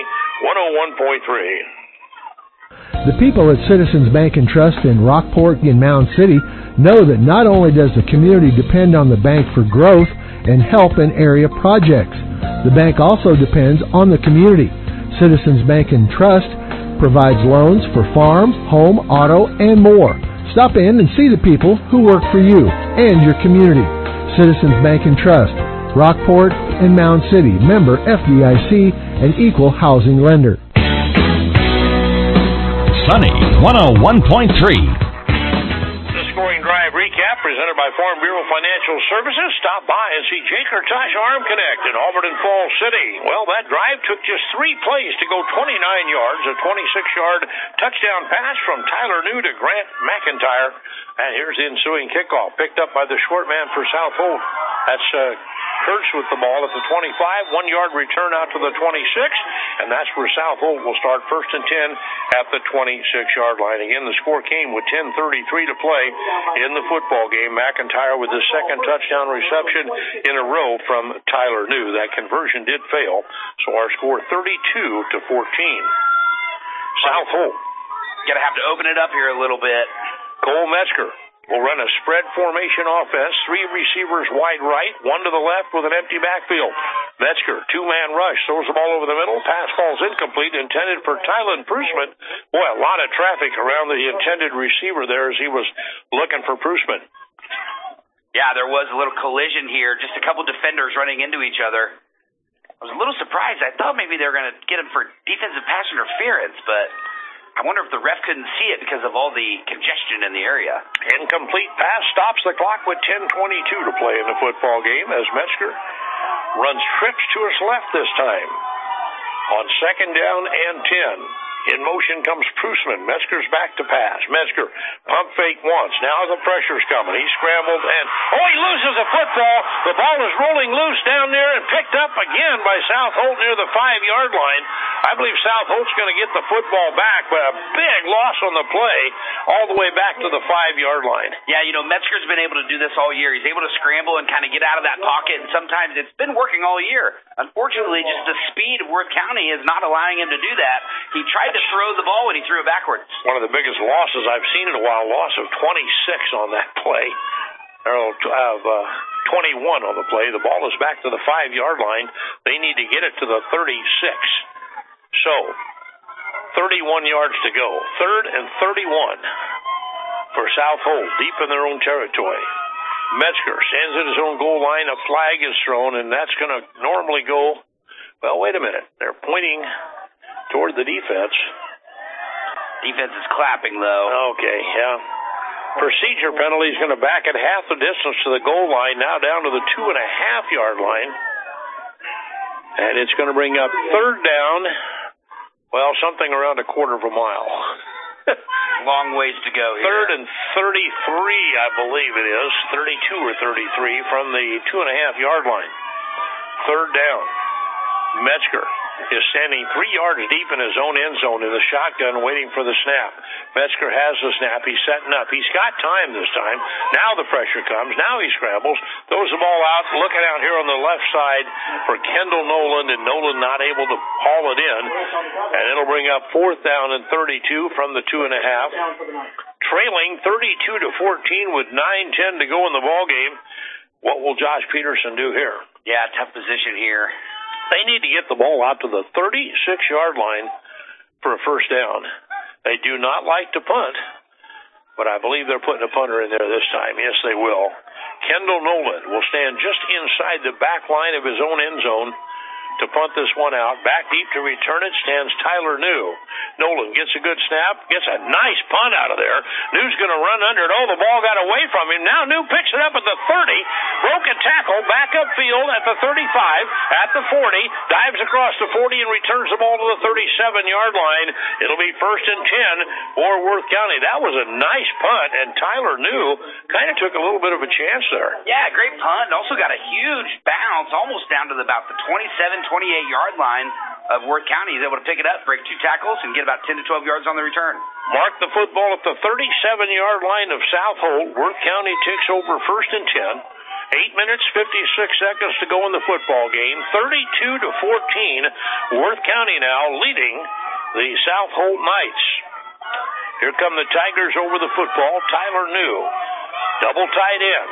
101.3. The people at Citizens Bank and Trust in Rockport and Mound City know that not only does the community depend on the bank for growth and help in area projects, the bank also depends on the community. Citizens Bank and Trust provides loans for farm, home, auto, and more. Stop in and see the people who work for you and your community. Citizens Bank and Trust, Rockport and Mound City, member FDIC, and equal housing lender. Sunny 101.3. Scoring drive recap presented by Farm Bureau Financial Services. Stop by and see Jake Hurtash Arm Connect in Auburn and Falls City. Well, that drive took just 3 plays to go 29 yards, a 26-yard touchdown pass from Tyler New to Grant McIntyre. And here's the ensuing kickoff, picked up by the short man for South Holt. That's Kurtz with the ball at the 25, 1-yard return out to the 26, and that's where South Holt will start 1st and 10 at the 26-yard line. Again, the score came with 10:33 to play in the football game. McIntyre with his second touchdown reception in a row from Tyler New. That conversion did fail, so our score 32-14. South Holt. Gonna have to open it up here a little bit. Cole Metzger will run a spread formation offense, 3 receivers wide right, 1 to the left with an empty backfield. Metzger, 2-man rush, throws the ball over the middle, pass falls incomplete, intended for Tylen Prusman. Boy, a lot of traffic around the intended receiver there as he was looking for Prusman. Yeah, there was a little collision here, just a couple defenders running into each other. I was a little surprised. I thought maybe they were going to get him for defensive pass interference, but I wonder if the ref couldn't see it because of all the congestion in the area. Incomplete pass stops the clock with 10:22 to play in the football game as Metzger runs trips to his left this time. On 2nd down and 10. In motion comes Prusman. Metzger's back to pass. Metzger, pump fake once. Now the pressure's coming. He scrambled and, he loses the football. The ball is rolling loose down there and picked up again by South Holt near the 5-yard line. I believe South Holt's going to get the football back, but a big loss on the play all the way back to the 5-yard line. Yeah, Metzger's been able to do this all year. He's able to scramble and kind of get out of that pocket, and sometimes it's been working all year. Unfortunately, just the speed of Worth County is not allowing him to do that. He tried to throw the ball when he threw it backwards. One of the biggest losses I've seen in a while, loss of 26 on that play. 21 on the play. The ball is back to the 5-yard line. They need to get it to the 36. So, 31 yards to go. 3rd and 31 for South Holt, deep in their own territory. Metzger stands at his own goal line. A flag is thrown, and that's going to normally go, well, wait a minute. They're pointing toward the defense. Defense is clapping, though. Okay, yeah. Procedure penalty is going to back it half the distance to the goal line, now down to the 2.5-yard line. And it's going to bring up 3rd down, well, something around a quarter of a mile. long ways to go here. 3rd and 33, I believe it is. 32 or 33 from the 2.5-yard line. 3rd down. Metzger is standing 3 yards deep in his own end zone in the shotgun waiting for the snap. Metzger has the snap. He's setting up. He's got time this time. Now the pressure comes. Now he scrambles. Throws the ball out. Looking out here on the left side for Kendall Nolan, and Nolan not able to haul it in. And it'll bring up 4th down and 32 from the 2.5. Trailing 32-14 with 9:10 to go in the ball game. What will Josh Peterson do here? Yeah, tough position here. They need to get the ball out to the 36-yard line for a first down. They do not like to punt, but I believe they're putting a punter in there this time. Yes, they will. Kendall Nolan will stand just inside the back line of his own end zone to punt this one out. Back deep to return it stands Tyler New. Nolan gets a good snap, gets a nice punt out of there. New's going to run under it. Oh, the ball got away from him. Now New picks it up at the 30. Broken tackle, back upfield at the 35, at the 40. Dives across the 40 and returns the ball to the 37-yard line. It'll be 1st and 10 for Worth County. That was a nice punt, and Tyler New kind of took a little bit of a chance there. Yeah, great punt. Also got a huge bounce, almost down to about the 28-yard line of Worth County. He's able to pick it up, break 2 tackles, and get about 10 to 12 yards on the return. Mark the football at the 37-yard line of South Holt. Worth County takes over 1st and 10. 8 minutes, 56 seconds to go in the football game. 32-14. Worth County now leading the South Holt Knights. Here come the Tigers over the football. Tyler New, double tight end.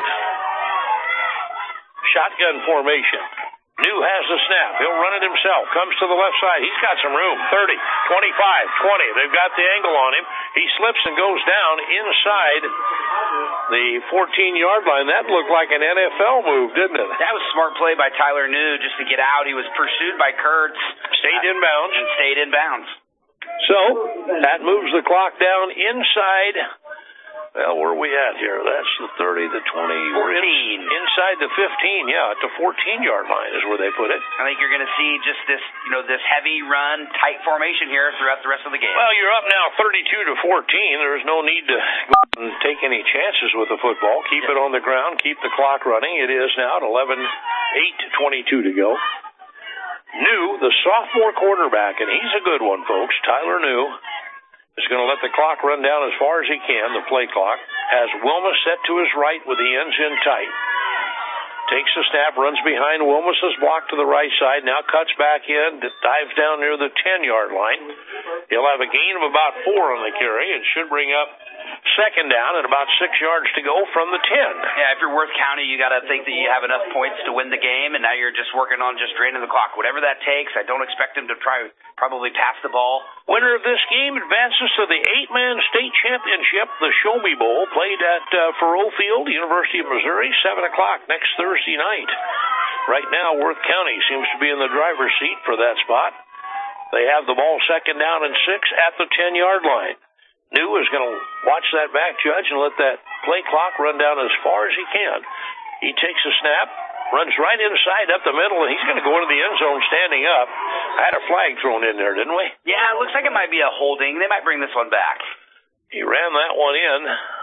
Shotgun formation. New has the snap. He'll run it himself. Comes to the left side. He's got some room. 30, 25, 20. They've got the angle on him. He slips and goes down inside the 14-yard line. That looked like an NFL move, didn't it? That was a smart play by Tyler New just to get out. He was pursued by Kurtz. Stayed in bounds. And stayed in bounds. So, that moves the clock down inside. Well, where are we at here? That's the 30, the 20. 14. We're inside the 15, yeah, at the 14-yard line is where they put it. I think you're going to see just this, this heavy run, tight formation here throughout the rest of the game. Well, you're up now 32-14. There's no need to go and take any chances with the football. Keep it on the ground. Keep the clock running. It is now at 8:22 to go. New, the sophomore quarterback, and he's a good one, folks. Tyler New is going to let the clock run down as far as he can, the play clock. Has Wilmus set to his right with the ends in tight. Takes the snap, runs behind Wilmus's block to the right side, now cuts back in, dives down near the 10-yard line. He'll have a gain of about 4 on the carry. It should bring up 2nd down and about 6 yards to go from the 10. Yeah, if you're Worth County, you got to think that you have enough points to win the game, and now you're just working on just draining the clock. Whatever that takes, I don't expect him to probably pass the ball. Winner of this game advances to the 8-man state championship, the Show Me Bowl, played at Faurot Field, University of Missouri, 7 o'clock next Thursday night. Right now, Worth County seems to be in the driver's seat for that spot. They have the ball 2nd down and 6 at the 10-yard line. New is going to watch that back judge and let that play clock run down as far as he can. He takes a snap, runs right inside up the middle, and he's going to go into the end zone standing up. I had a flag thrown in there, didn't we? Yeah, it looks like it might be a holding. They might bring this one back. He ran that one in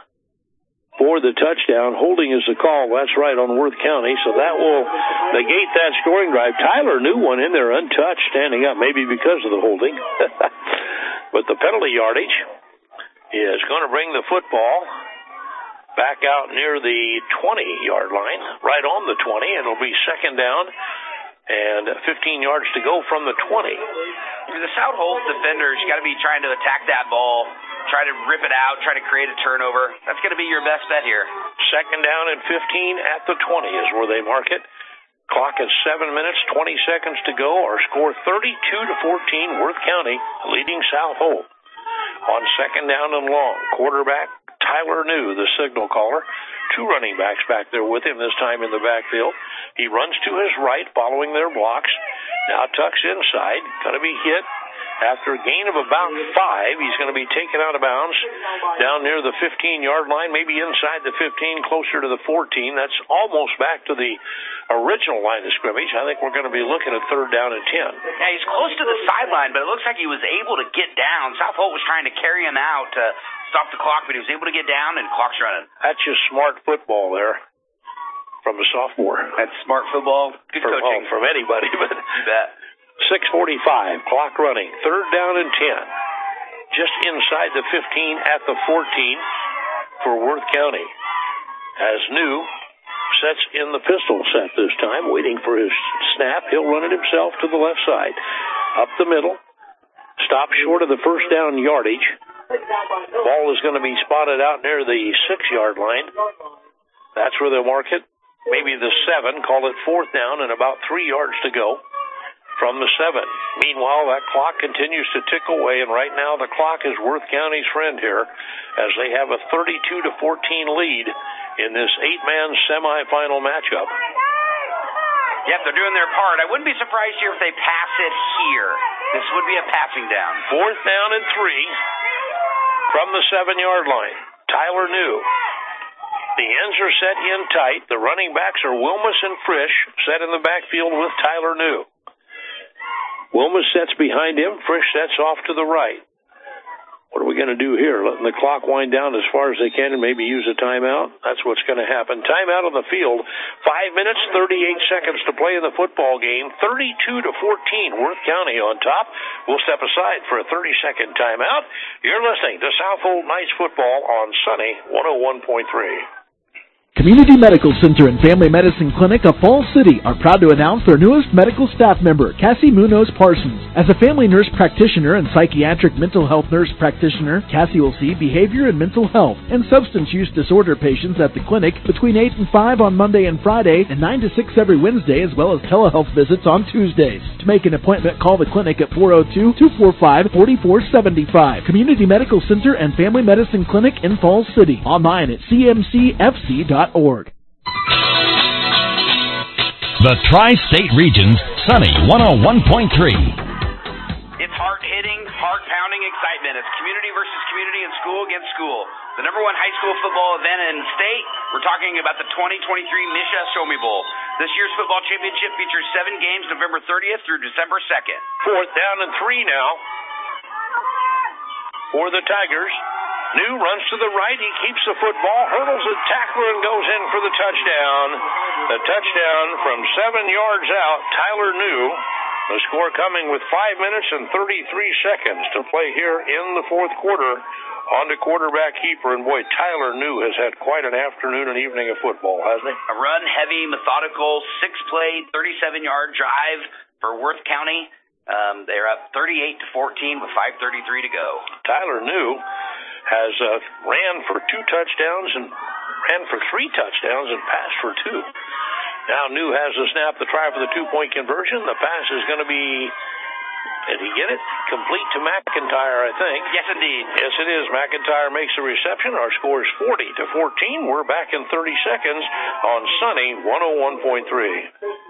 for the touchdown. Holding is the call. That's right, on Worth County. So that will negate that scoring drive. Tyler New one in there untouched, standing up, maybe because of the holding. But the penalty yardage is going to bring the football back out near the 20-yard line, right on the 20. It'll be 2nd down and 15 yards to go from the 20. The South Holt defenders, you got to be trying to attack that ball, try to rip it out, try to create a turnover. That's going to be your best bet here. 2nd down and 15 at the 20 is where they mark it. Clock at 7 minutes, 20 seconds to go. Our score 32-14, Worth County leading South Holt. On 2nd down and long, quarterback Tyler New, the signal caller. 2 running backs back there with him, this time in the backfield. He runs to his right, following their blocks. Now tucks inside, going to be hit. After a gain of about 5, he's going to be taken out of bounds down near the 15-yard line, maybe inside the 15, closer to the 14. That's almost back to the original line of scrimmage. I think we're going to be looking at 3rd down and 10. Yeah, he's close to the sideline, but it looks like he was able to get down. South Holt was trying to carry him out to stop the clock, but he was able to get down, and clock's running. That's just smart football there from a sophomore. That's smart football. Good coaching. From anybody, but you bet. 6:45, clock running. 3rd down and 10. Just inside the 15 at the 14 for Worth County. As New sets in the pistol set this time, waiting for his snap. He'll run it himself to the left side. Up the middle. Stop short of the first down yardage. Ball is going to be spotted out near the 6-yard line. That's where they'll mark it. Maybe the 7. Call it 4th down and about 3 yards to go from the 7. Meanwhile, that clock continues to tick away, and right now the clock is Worth County's friend here as they have a 32-14 lead in this 8-man semifinal matchup. Yep, they're doing their part. I wouldn't be surprised here if they pass it here. This would be a passing down. 4th down and 3 from the 7-yard line. Tyler New. The ends are set in tight. The running backs are Wilmus and Frisch, set in the backfield with Tyler New. Wilmus sets behind him. Frisch sets off to the right. What are we going to do here? Letting the clock wind down as far as they can and maybe use a timeout? That's what's going to happen. Timeout on the field. 5 minutes, 38 seconds to play in the football game. 32-14, Worth County on top. We'll step aside for a 30-second timeout. You're listening to Southold Knights football on Sunny 101.3. Community Medical Center and Family Medicine Clinic of Falls City are proud to announce their newest medical staff member, Cassie Munoz Parsons. As a family nurse practitioner and psychiatric mental health nurse practitioner, Cassie will see behavior and mental health and substance use disorder patients at the clinic between 8 and 5 on Monday and Friday and 9 to 6 every Wednesday, as well as telehealth visits on Tuesdays. To make an appointment, call the clinic at 402-245-4475. Community Medical Center and Family Medicine Clinic in Falls City. Online at cmcfc.org. The Tri-State Region's Sunny 101.3. It's hard-hitting, heart-pounding excitement. It's community versus community and school against school. The #1 high school football event in state. We're talking about the 2023 Misha Show Me Bowl. This year's football championship features 7 games November 30th through December 2nd. 4th down and 3 now for the Tigers. New runs to the right. He keeps the football, hurdles the tackler, and goes in for the touchdown. The touchdown from 7 yards out, Tyler New. The score coming with 5 minutes and 33 seconds to play here in the 4th quarter. On to quarterback keeper, and boy, Tyler New has had quite an afternoon and evening of football, hasn't he? A run-heavy, methodical, 6-play, 37-yard drive for Worth County. They're up 38-14 with 5:33 to go. Tyler New has ran for 2 touchdowns and ran for 3 touchdowns and passed for 2. Now New has the snap to try for the 2-point conversion. The pass is going to be, did he get it? Complete to McIntyre, I think. Yes, indeed. Yes, it is. McIntyre makes the reception. Our score is 40-14. We're back in 30 seconds on Sunny 101.3.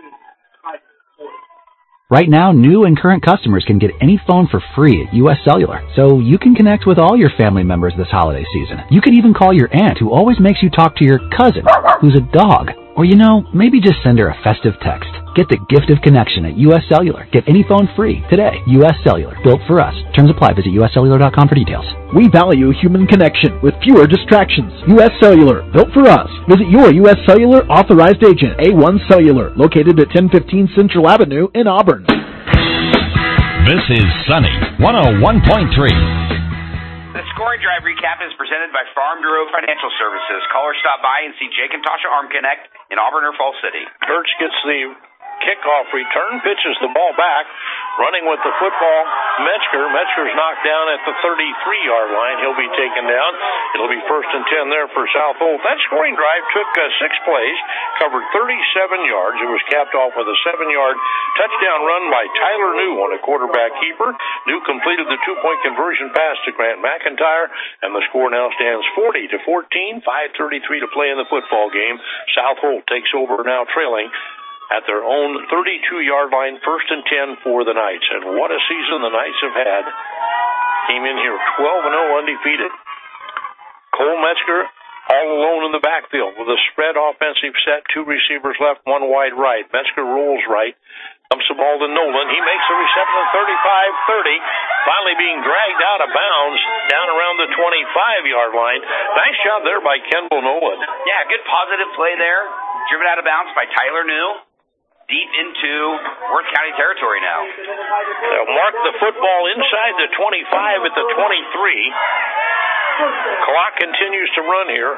Right now, new and current customers can get any phone for free at U.S. Cellular, so you can connect with all your family members this holiday season. You can even call your aunt, who always makes you talk to your cousin, who's a dog. Or, maybe just send her a festive text. Get the gift of connection at U.S. Cellular. Get any phone free today. U.S. Cellular. Built for us. Terms apply. Visit uscellular.com for details. We value human connection with fewer distractions. U.S. Cellular. Built for us. Visit your U.S. Cellular authorized agent, A1 Cellular, located at 1015 Central Avenue in Auburn. This is Sunny 101.3. The scoring drive recap is presented by Farm Bureau Financial Services. Callers stop by and see Jake and Tasha Arm Connect in Auburn or Falls City. Birch gets the kickoff return, pitches the ball back, running with the football, Metzger. Metzger's knocked down at the 33-yard line. He'll be taken down. It'll be 1st and 10 there for Southold. That scoring drive took 6 plays, covered 37 yards. It was capped off with a 7-yard touchdown run by Tyler New on a quarterback keeper. New completed the 2-point conversion pass to Grant McIntyre, and the score now stands 40-14, 5:33 to play in the football game. Southold takes over now trailing at their own 32-yard line, 1st and 10 for the Knights. And what a season the Knights have had. Came in here 12-0 undefeated. Cole Metzger all alone in the backfield with a spread offensive set, 2 receivers left, 1 wide right. Metzger rolls right, Dumps the ball to Nolan. He makes a reception at 35-30. Finally being dragged out of bounds down around the 25-yard line. Nice job there by Kendall Nolan. Yeah, good positive play there. Driven out of bounds by Tyler New. Deep into Worth County territory now. They'll mark the football inside the 25 at the 23. Clock continues to run here.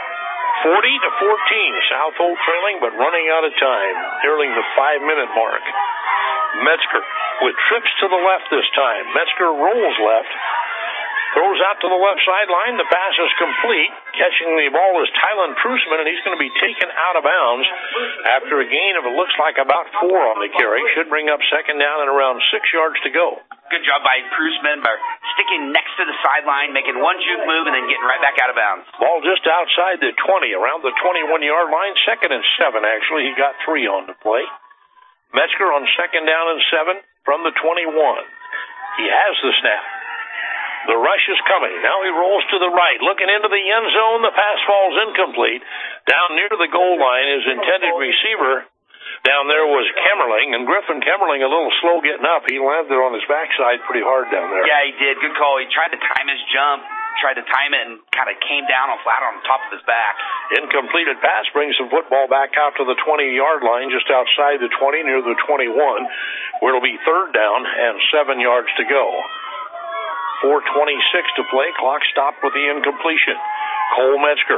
40-14. Southold trailing, but running out of time. Nearing the 5-minute mark. Metzger with trips to the left this time. Metzger rolls left. Throws out to the left sideline. The pass is complete. Catching the ball is Tylen Prusman, and he's going to be taken out of bounds after a gain of, it looks like, about 4 on the carry. Should bring up second down and around 6 yards to go. Good job by Prusman by sticking next to the sideline, making one juke move, and then getting right back out of bounds. Ball just outside the 20, around the 21-yard line. 2nd and 7, actually. He got 3 on the play. Metzger on 2nd down and 7 from the 21. He has the snap. The rush is coming. Now he rolls to the right. Looking into the end zone. The pass falls incomplete. Down near the goal line, his intended receiver down there was Kemmerling. And Griffin Kemmerling a little slow getting up. He landed on his backside pretty hard down there. Yeah, he did. Good call. He tried to time his jump. Tried to time it and kind of came down flat on top of his back. Incompleted pass brings the football back out to the 20-yard line, just outside the 20, near the 21, where it'll be 3rd down and 7 yards to go. 4:26 to play. Clock stopped with the incompletion. Cole Metzger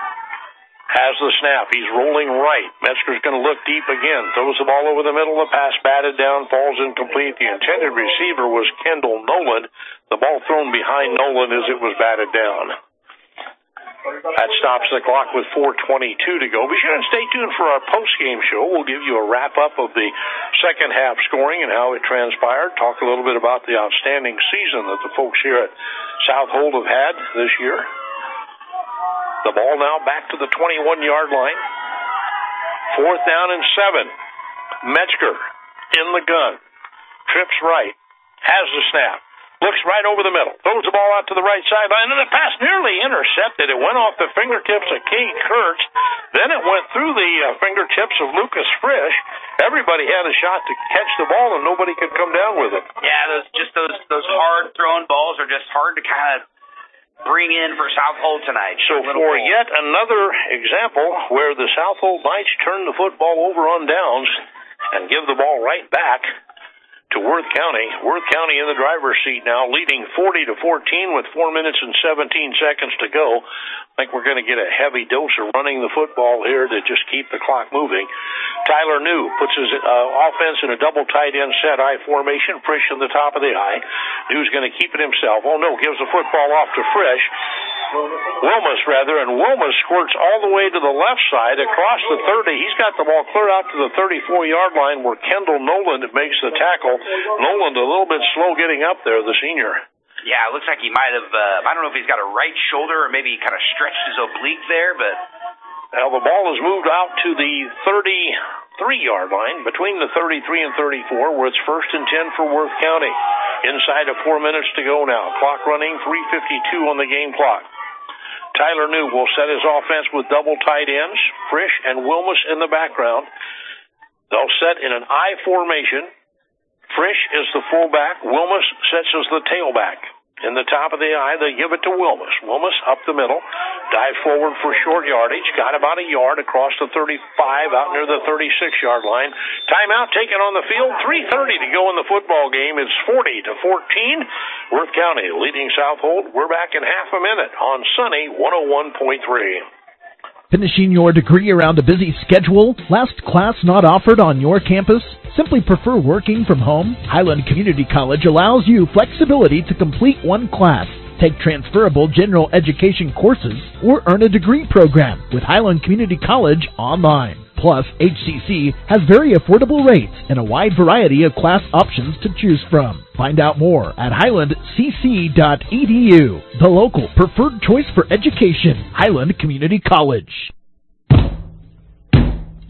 has the snap. He's rolling right. Metzger's going to look deep again. Throws the ball over the middle. The pass batted down. Falls incomplete. The intended receiver was Kendall Nolan. The ball thrown behind Nolan as it was batted down. That stops the clock with 4:22 to go. Be sure and stay tuned for our post-game show. We'll give you a wrap-up of the second half scoring and how it transpired. Talk a little bit about the outstanding season that the folks here at Southold have had this year. The ball now back to the 21-yard line. 4th down and 7. Metzger in the gun. Trips right. Has the snap. Looks right over the middle. Throws the ball out to the right sideline, and the pass nearly intercepted. It went off the fingertips of Kate Kurtz. Then it went through the fingertips of Lucas Frisch. Everybody had a shot to catch the ball, and nobody could come down with it. Yeah, those hard thrown balls are just hard to kind of bring in for Southold tonight. So for yet another example where the Southold Knights turn the football over on downs and give the ball right back to Worth County. Worth County in the driver's seat now, leading 40-14 with 4 minutes and 17 seconds to go. I think we're going to get a heavy dose of running the football here to just keep the clock moving. Tyler New puts his offense in a double tight end set I formation. Frisch in the top of the I. New's going to keep it himself. Oh no, gives the football off to Frisch. Wilmus, and Wilmus squirts all the way to the left side across the 30. He's got the ball clear out to the 34-yard line where Kendall Nolan makes the tackle. Nolan a little bit slow getting up there, the senior. Yeah, it looks like he might have, I don't know if he's got a right shoulder or maybe he kind of stretched his oblique there, but... Now the ball is moved out to the 33-yard line, between the 33 and 34, where it's 1st and 10 for Worth County. Inside of 4 minutes to go now. Clock running, 3:52 on the game clock. Tyler New will set his offense with double tight ends, Frisch and Wilmus in the background. They'll set in an I formation. Frisch is the fullback. Wilmus sets as the tailback. In the top of the I, they give it to Wilmus. Wilmus up the middle, dive forward for short yardage. Got about a yard across the 35, out near the 36-yard line. Timeout taken on the field. 3:30 to go in the football game. It's 40-14. Worth County leading Southold. We're back in half a minute on Sunny 101.3. Finishing your degree around a busy schedule? Last class not offered on your campus? Simply prefer working from home? Highland Community College allows you flexibility to complete one class, take transferable general education courses, or earn a degree program with Highland Community College online. Plus, HCC has very affordable rates and a wide variety of class options to choose from. Find out more at highlandcc.edu, the local preferred choice for education, Highland Community College.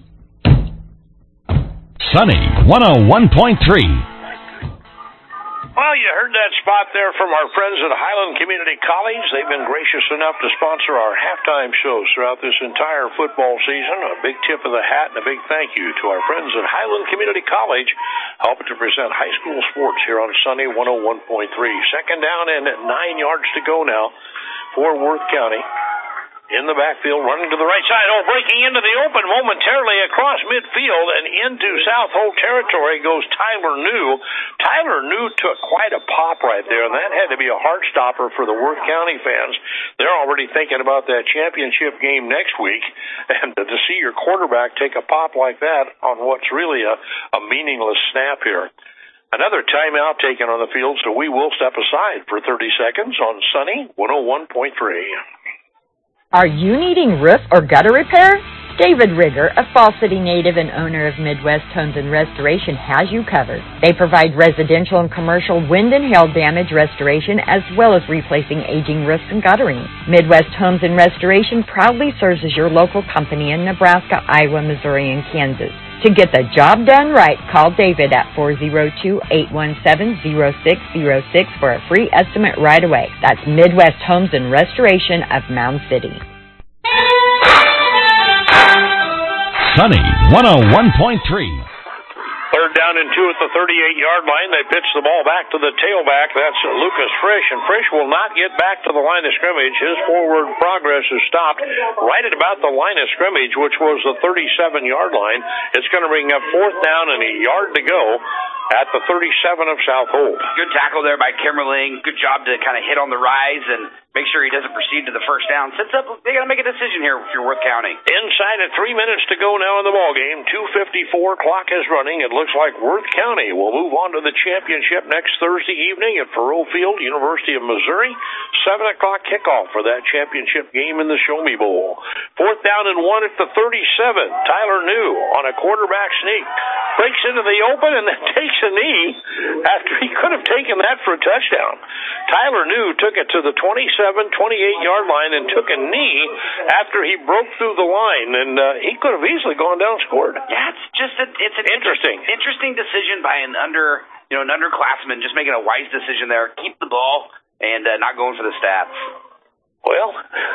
Sunny 101.3. Well, you heard that spot there from our friends at Highland Community College. They've been gracious enough to sponsor our halftime shows throughout this entire football season. A big tip of the hat and a big thank you to our friends at Highland Community College, helping to present high school sports here on Sunny 101.3. Second down and 9 yards to go now for Worth County. In the backfield, running to the right side. Oh, breaking into the open momentarily across midfield and into South Holt territory goes Tyler New. Tyler New took quite a pop right there, and that had to be a heart stopper for the Worth County fans. They're already thinking about that championship game next week, and to see your quarterback take a pop like that on what's really a meaningless snap here. Another timeout taken on the field, so we will step aside for 30 seconds on Sunny 101.3. Are you needing roof or gutter repair? David Rigger, a Fall City native and owner of Midwest Homes and Restoration, has you covered. They provide residential and commercial wind and hail damage restoration as well as replacing aging roofs and guttering. Midwest Homes and Restoration proudly serves as your local company in Nebraska, Iowa, Missouri, and Kansas. To get the job done right, call David at 402-817-0606 for a free estimate right away. That's Midwest Homes and Restoration of Mound City. Sunny 101.3. Third down and 2 at the 38-yard line. They pitch the ball back to the tailback. That's Lucas Frisch, and Frisch will not get back to the line of scrimmage. His forward progress is stopped right at about the line of scrimmage, which was the 37-yard line. It's going to bring up fourth down and a yard to go at the 37 of South Holt. Good tackle there by Kimmerling. Good job to kind of hit on the rise and make sure he doesn't proceed to the first down. Sets up, they got to make a decision here if you're Worth County. Inside of 3 minutes to go now in the ball game. 2:54, clock is running. It looks like Worth County will move on to the championship next Thursday evening at Faurot Field, University of Missouri. 7 o'clock kickoff for that championship game in the Show Me Bowl. Fourth down and 1 at the 37. Tyler New on a quarterback sneak. Breaks into the open and then takes a knee after he could have taken that for a touchdown. Tyler New took it to the 28-yard line and took a knee after he broke through the line, and he could have easily gone down and scored. Yeah, it's an interesting decision by an underclassman, just making a wise decision there. Keep the ball and not going for the stats. Well,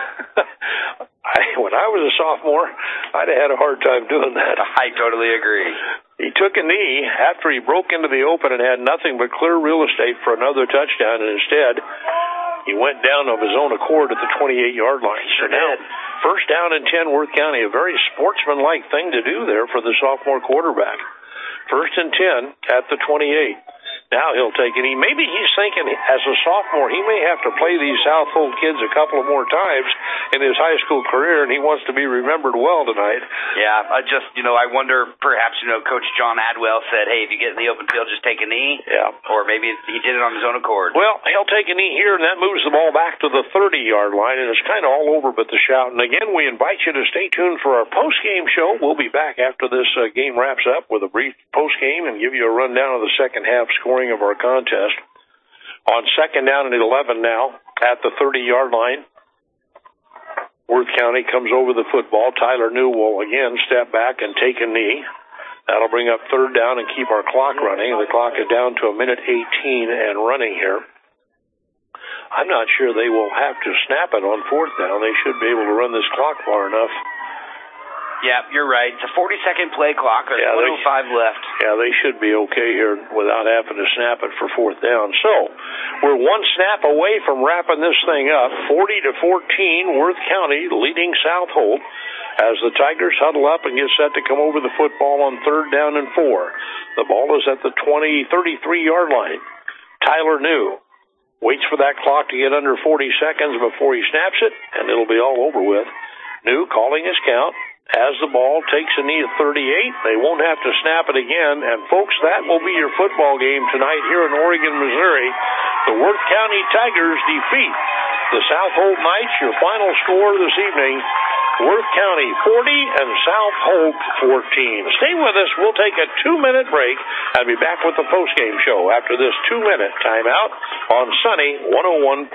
when I was a sophomore, I'd have had a hard time doing that. I totally agree. He took a knee after he broke into the open and had nothing but clear real estate for another touchdown, and instead he went down of his own accord at the 28-yard line. Sure did. First down and 10, Worth County, a very sportsmanlike thing to do there for the sophomore quarterback. First and 10 at the 28. Now he'll take it. Maybe he's thinking as a sophomore he may have to play these South Holt kids a couple of more times in his high school career, and he wants to be remembered well tonight. Yeah, I wonder perhaps, Coach John Adwell said, hey, if you get in the open field, just take a knee. Yeah. Or maybe he did it on his own accord. Well, he'll take a knee here, and that moves the ball back to the 30-yard line, and it's kind of all over but the shout. And again, we invite you to stay tuned for our post-game show. We'll be back after this game wraps up with a brief post-game and give you a rundown of the second half scoring of our contest. On second down and 11 now at the 30-yard line, Worth County comes over the football. Tyler New will again step back and take a knee. That'll bring up third down and keep our clock running. The clock is down to 1:18 and running here. I'm not sure they will have to snap it on fourth down. They should be able to run this clock far enough. Yeah, you're right. It's a 40-second play clock. There's 1:05 left. Yeah, they should be okay here without having to snap it for fourth down. So we're one snap away from wrapping this thing up. 40-14, Worth County leading South Holt as the Tigers huddle up and get set to come over the football on third down and 4. The ball is at the 33-yard line. Tyler New waits for that clock to get under 40 seconds before he snaps it, and it'll be all over with. New calling his count. As the ball takes a knee at 38, they won't have to snap it again. And, folks, that will be your football game tonight here in Oregon, Missouri. The Worth County Tigers defeat the South Holt Knights. Your final score this evening, Worth County 40 and South Holt 14. Stay with us. We'll take a 2-minute break and be back with the postgame show after this 2-minute timeout on Sunny 101.3.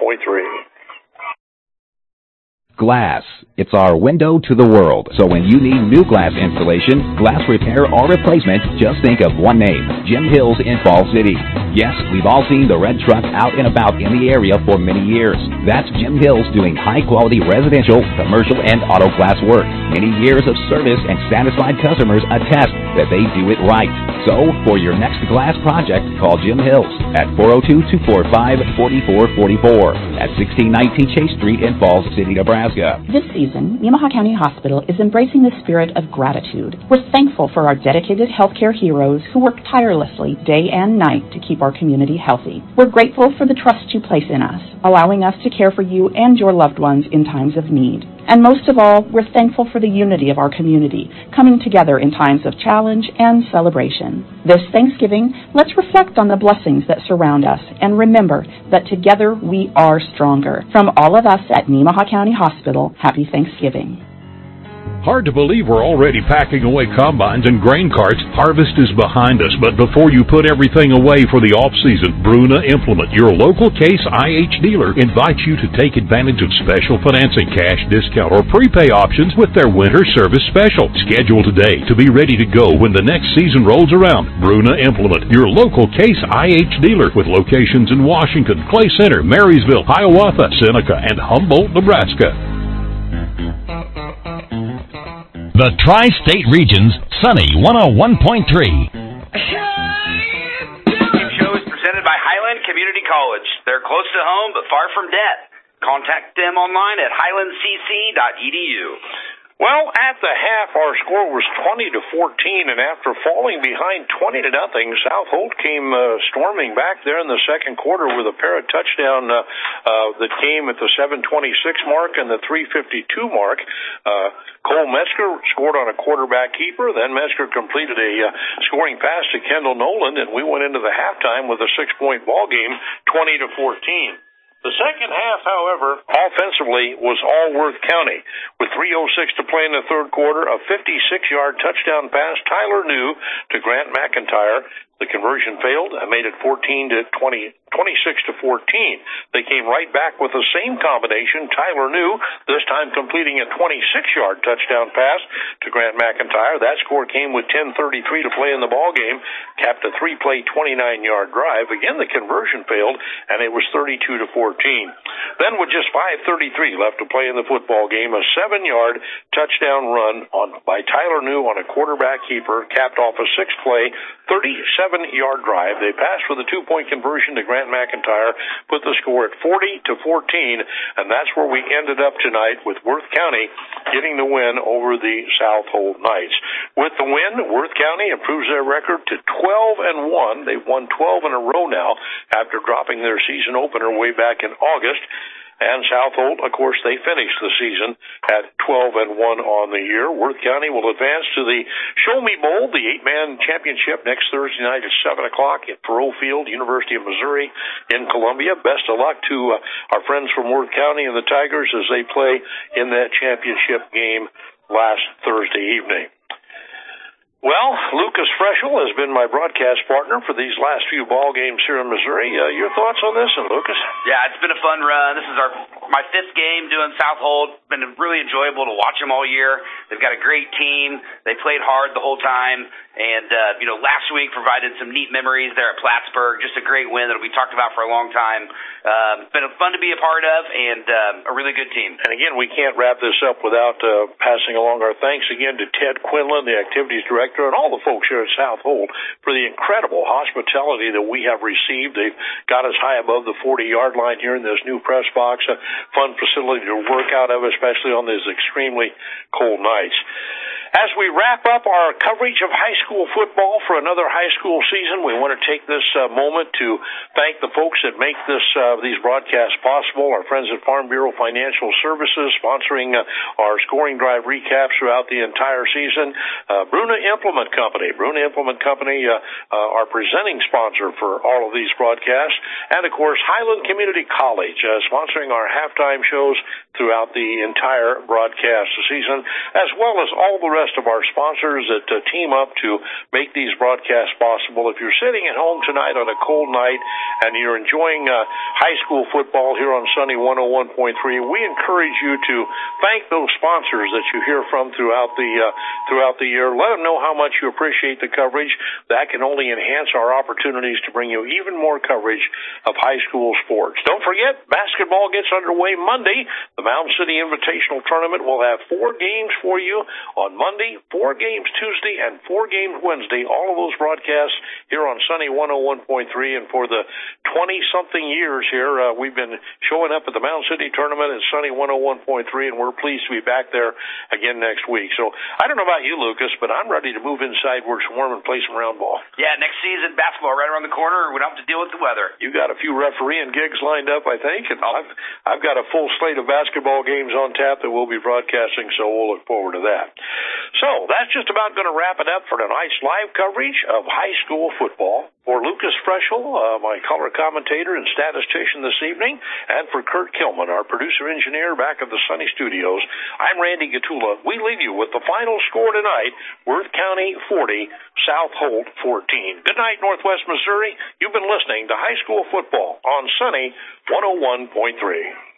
Glass. It's our window to the world. So when you need new glass installation, glass repair, or replacement, just think of one name, Jim Hills in Fall City. Yes, we've all seen the red truck out and about in the area for many years. That's Jim Hills doing high-quality residential, commercial, and auto glass work. Many years of service and satisfied customers attest that they do it right. So, for your next glass project, call Jim Hills at 402-245-4444 at 1619 Chase Street in Falls City, Nebraska. This season, Nemaha County Hospital is embracing the spirit of gratitude. We're thankful for our dedicated healthcare heroes who work tirelessly day and night to keep our community healthy. We're grateful for the trust you place in us, allowing us to care for you and your loved ones in times of need. And most of all, we're thankful for the unity of our community, coming together in times of challenge and celebration. This Thanksgiving, let's reflect on the blessings that surround us and remember that together we are stronger. From all of us at Nemaha County Hospital, happy Thanksgiving. Hard to believe we're already packing away combines and grain carts. Harvest is behind us, but before you put everything away for the off-season, Bruna Implement, your local Case IH dealer, invites you to take advantage of special financing, cash discount, or prepay options with their winter service special. Schedule today to be ready to go when the next season rolls around. Bruna Implement, your local Case IH dealer, with locations in Washington, Clay Center, Marysville, Hiawatha, Seneca, and Humboldt, Nebraska. The Tri-State Region's Sunny 101.3. Show is presented by Highland Community College. They're close to home but far from debt. Contact them online at highlandcc.edu. Well, at the half, our score was 20-14, and after falling behind 20-0, South Holt came storming back there in the second quarter with a pair of touchdown that came at the 7:26 mark and the 3:52 mark. Cole Metzger scored on a quarterback keeper. Then Metzger completed a scoring pass to Kendall Nolan, and we went into the halftime with a 6-point ball game, 20-14. The second half, however, offensively was all Worth County. With 3:06 to play in the third quarter, a 56-yard touchdown pass, Tyler New to Grant McIntyre. The conversion failed and made it 26-14. They came right back with the same combination. Tyler New, this time completing a 26-yard touchdown pass to Grant McIntyre. That score came with 10:33 to play in the ball game, capped a 3-play, 29-yard drive. Again, the conversion failed, and it was 32-14. Then with just 5:33 left to play in the football game, a 7-yard touchdown run by Tyler New on a quarterback keeper, capped off a 6-play, 37-yard drive. They passed with a 2-point conversion to Grant McIntyre, put the score at 40-14, and that's where we ended up tonight with Worth County getting the win over the South Holt Knights. With the win, Worth County improves their record to 12-1. They've won 12 in a row now after dropping their season opener way back in August. And South Holt, of course, they finished the season at 12-1 on the year. Worth County will advance to the Show Me Bowl, the 8-man championship, next Thursday night at 7 o'clock at Thoreau Field, University of Missouri in Columbia. Best of luck to our friends from Worth County and the Tigers as they play in that championship game last Thursday evening. Well, Lucas Freschel has been my broadcast partner for these last few ball games here in Missouri. Your thoughts on this, and Lucas? Yeah, it's been a fun run. This is my 5th game doing South Holt. Been really enjoyable to watch them all year. They've got a great team. They played hard the whole time. And, last week provided some neat memories there at Plattsburgh. Just a great win that we talked about for a long time. It's been fun to be a part of, and a really good team. And again, we can't wrap this up without passing along our thanks again to Ted Quinlan, the activities director, and all the folks here at South Holt for the incredible hospitality that we have received. They've got us high above the 40-yard line here in this new press box. A fun facility to work out of, especially on these extremely cold nights. As we wrap up our coverage of high school football for another high school season, we want to take this moment to thank the folks that make these broadcasts possible. Our friends at Farm Bureau Financial Services sponsoring our scoring drive recaps throughout the entire season. Bruna Implement Company. Bruna Implement Company, our presenting sponsor for all of these broadcasts. And, of course, Highland Community College, sponsoring our halftime shows throughout the entire broadcast season, as well as all the rest of our sponsors that team up to make these broadcasts possible. If you're sitting at home tonight on a cold night and you're enjoying high school football here on Sunny 101.3, we encourage you to thank those sponsors that you hear from throughout the year. Let them know how much you appreciate the coverage. That can only enhance our opportunities to bring you even more coverage of high school sports. Don't forget, basketball gets underway Monday. The Mound City Invitational Tournament will have 4 games for you on Monday, 4 games Tuesday, and 4 games Wednesday. All of those broadcasts here on Sunny 101.3. And for the 20-something years here, we've been showing up at the Mound City Tournament at Sunny 101.3, and we're pleased to be back there again next week. So I don't know about you, Lucas, but I'm ready to move inside where it's warm and play some round ball. Yeah, next season, basketball right around the corner. We don't have to deal with the weather. You got a few refereeing gigs lined up, I think, and I've got a full slate of basketball games on tap that we'll be broadcasting, so we'll look forward to that. So that's just about going to wrap it up for tonight's live coverage of high school football. For Lucas Freschel, my color commentator and statistician this evening, and for Kurt Kilman, our producer-engineer back at the Sunny Studios, I'm Randy Gatula. We leave you with the final score tonight, Worth County 40, South Holt 14. Good night, Northwest Missouri. You've been listening to High School Football on Sunny 101.3.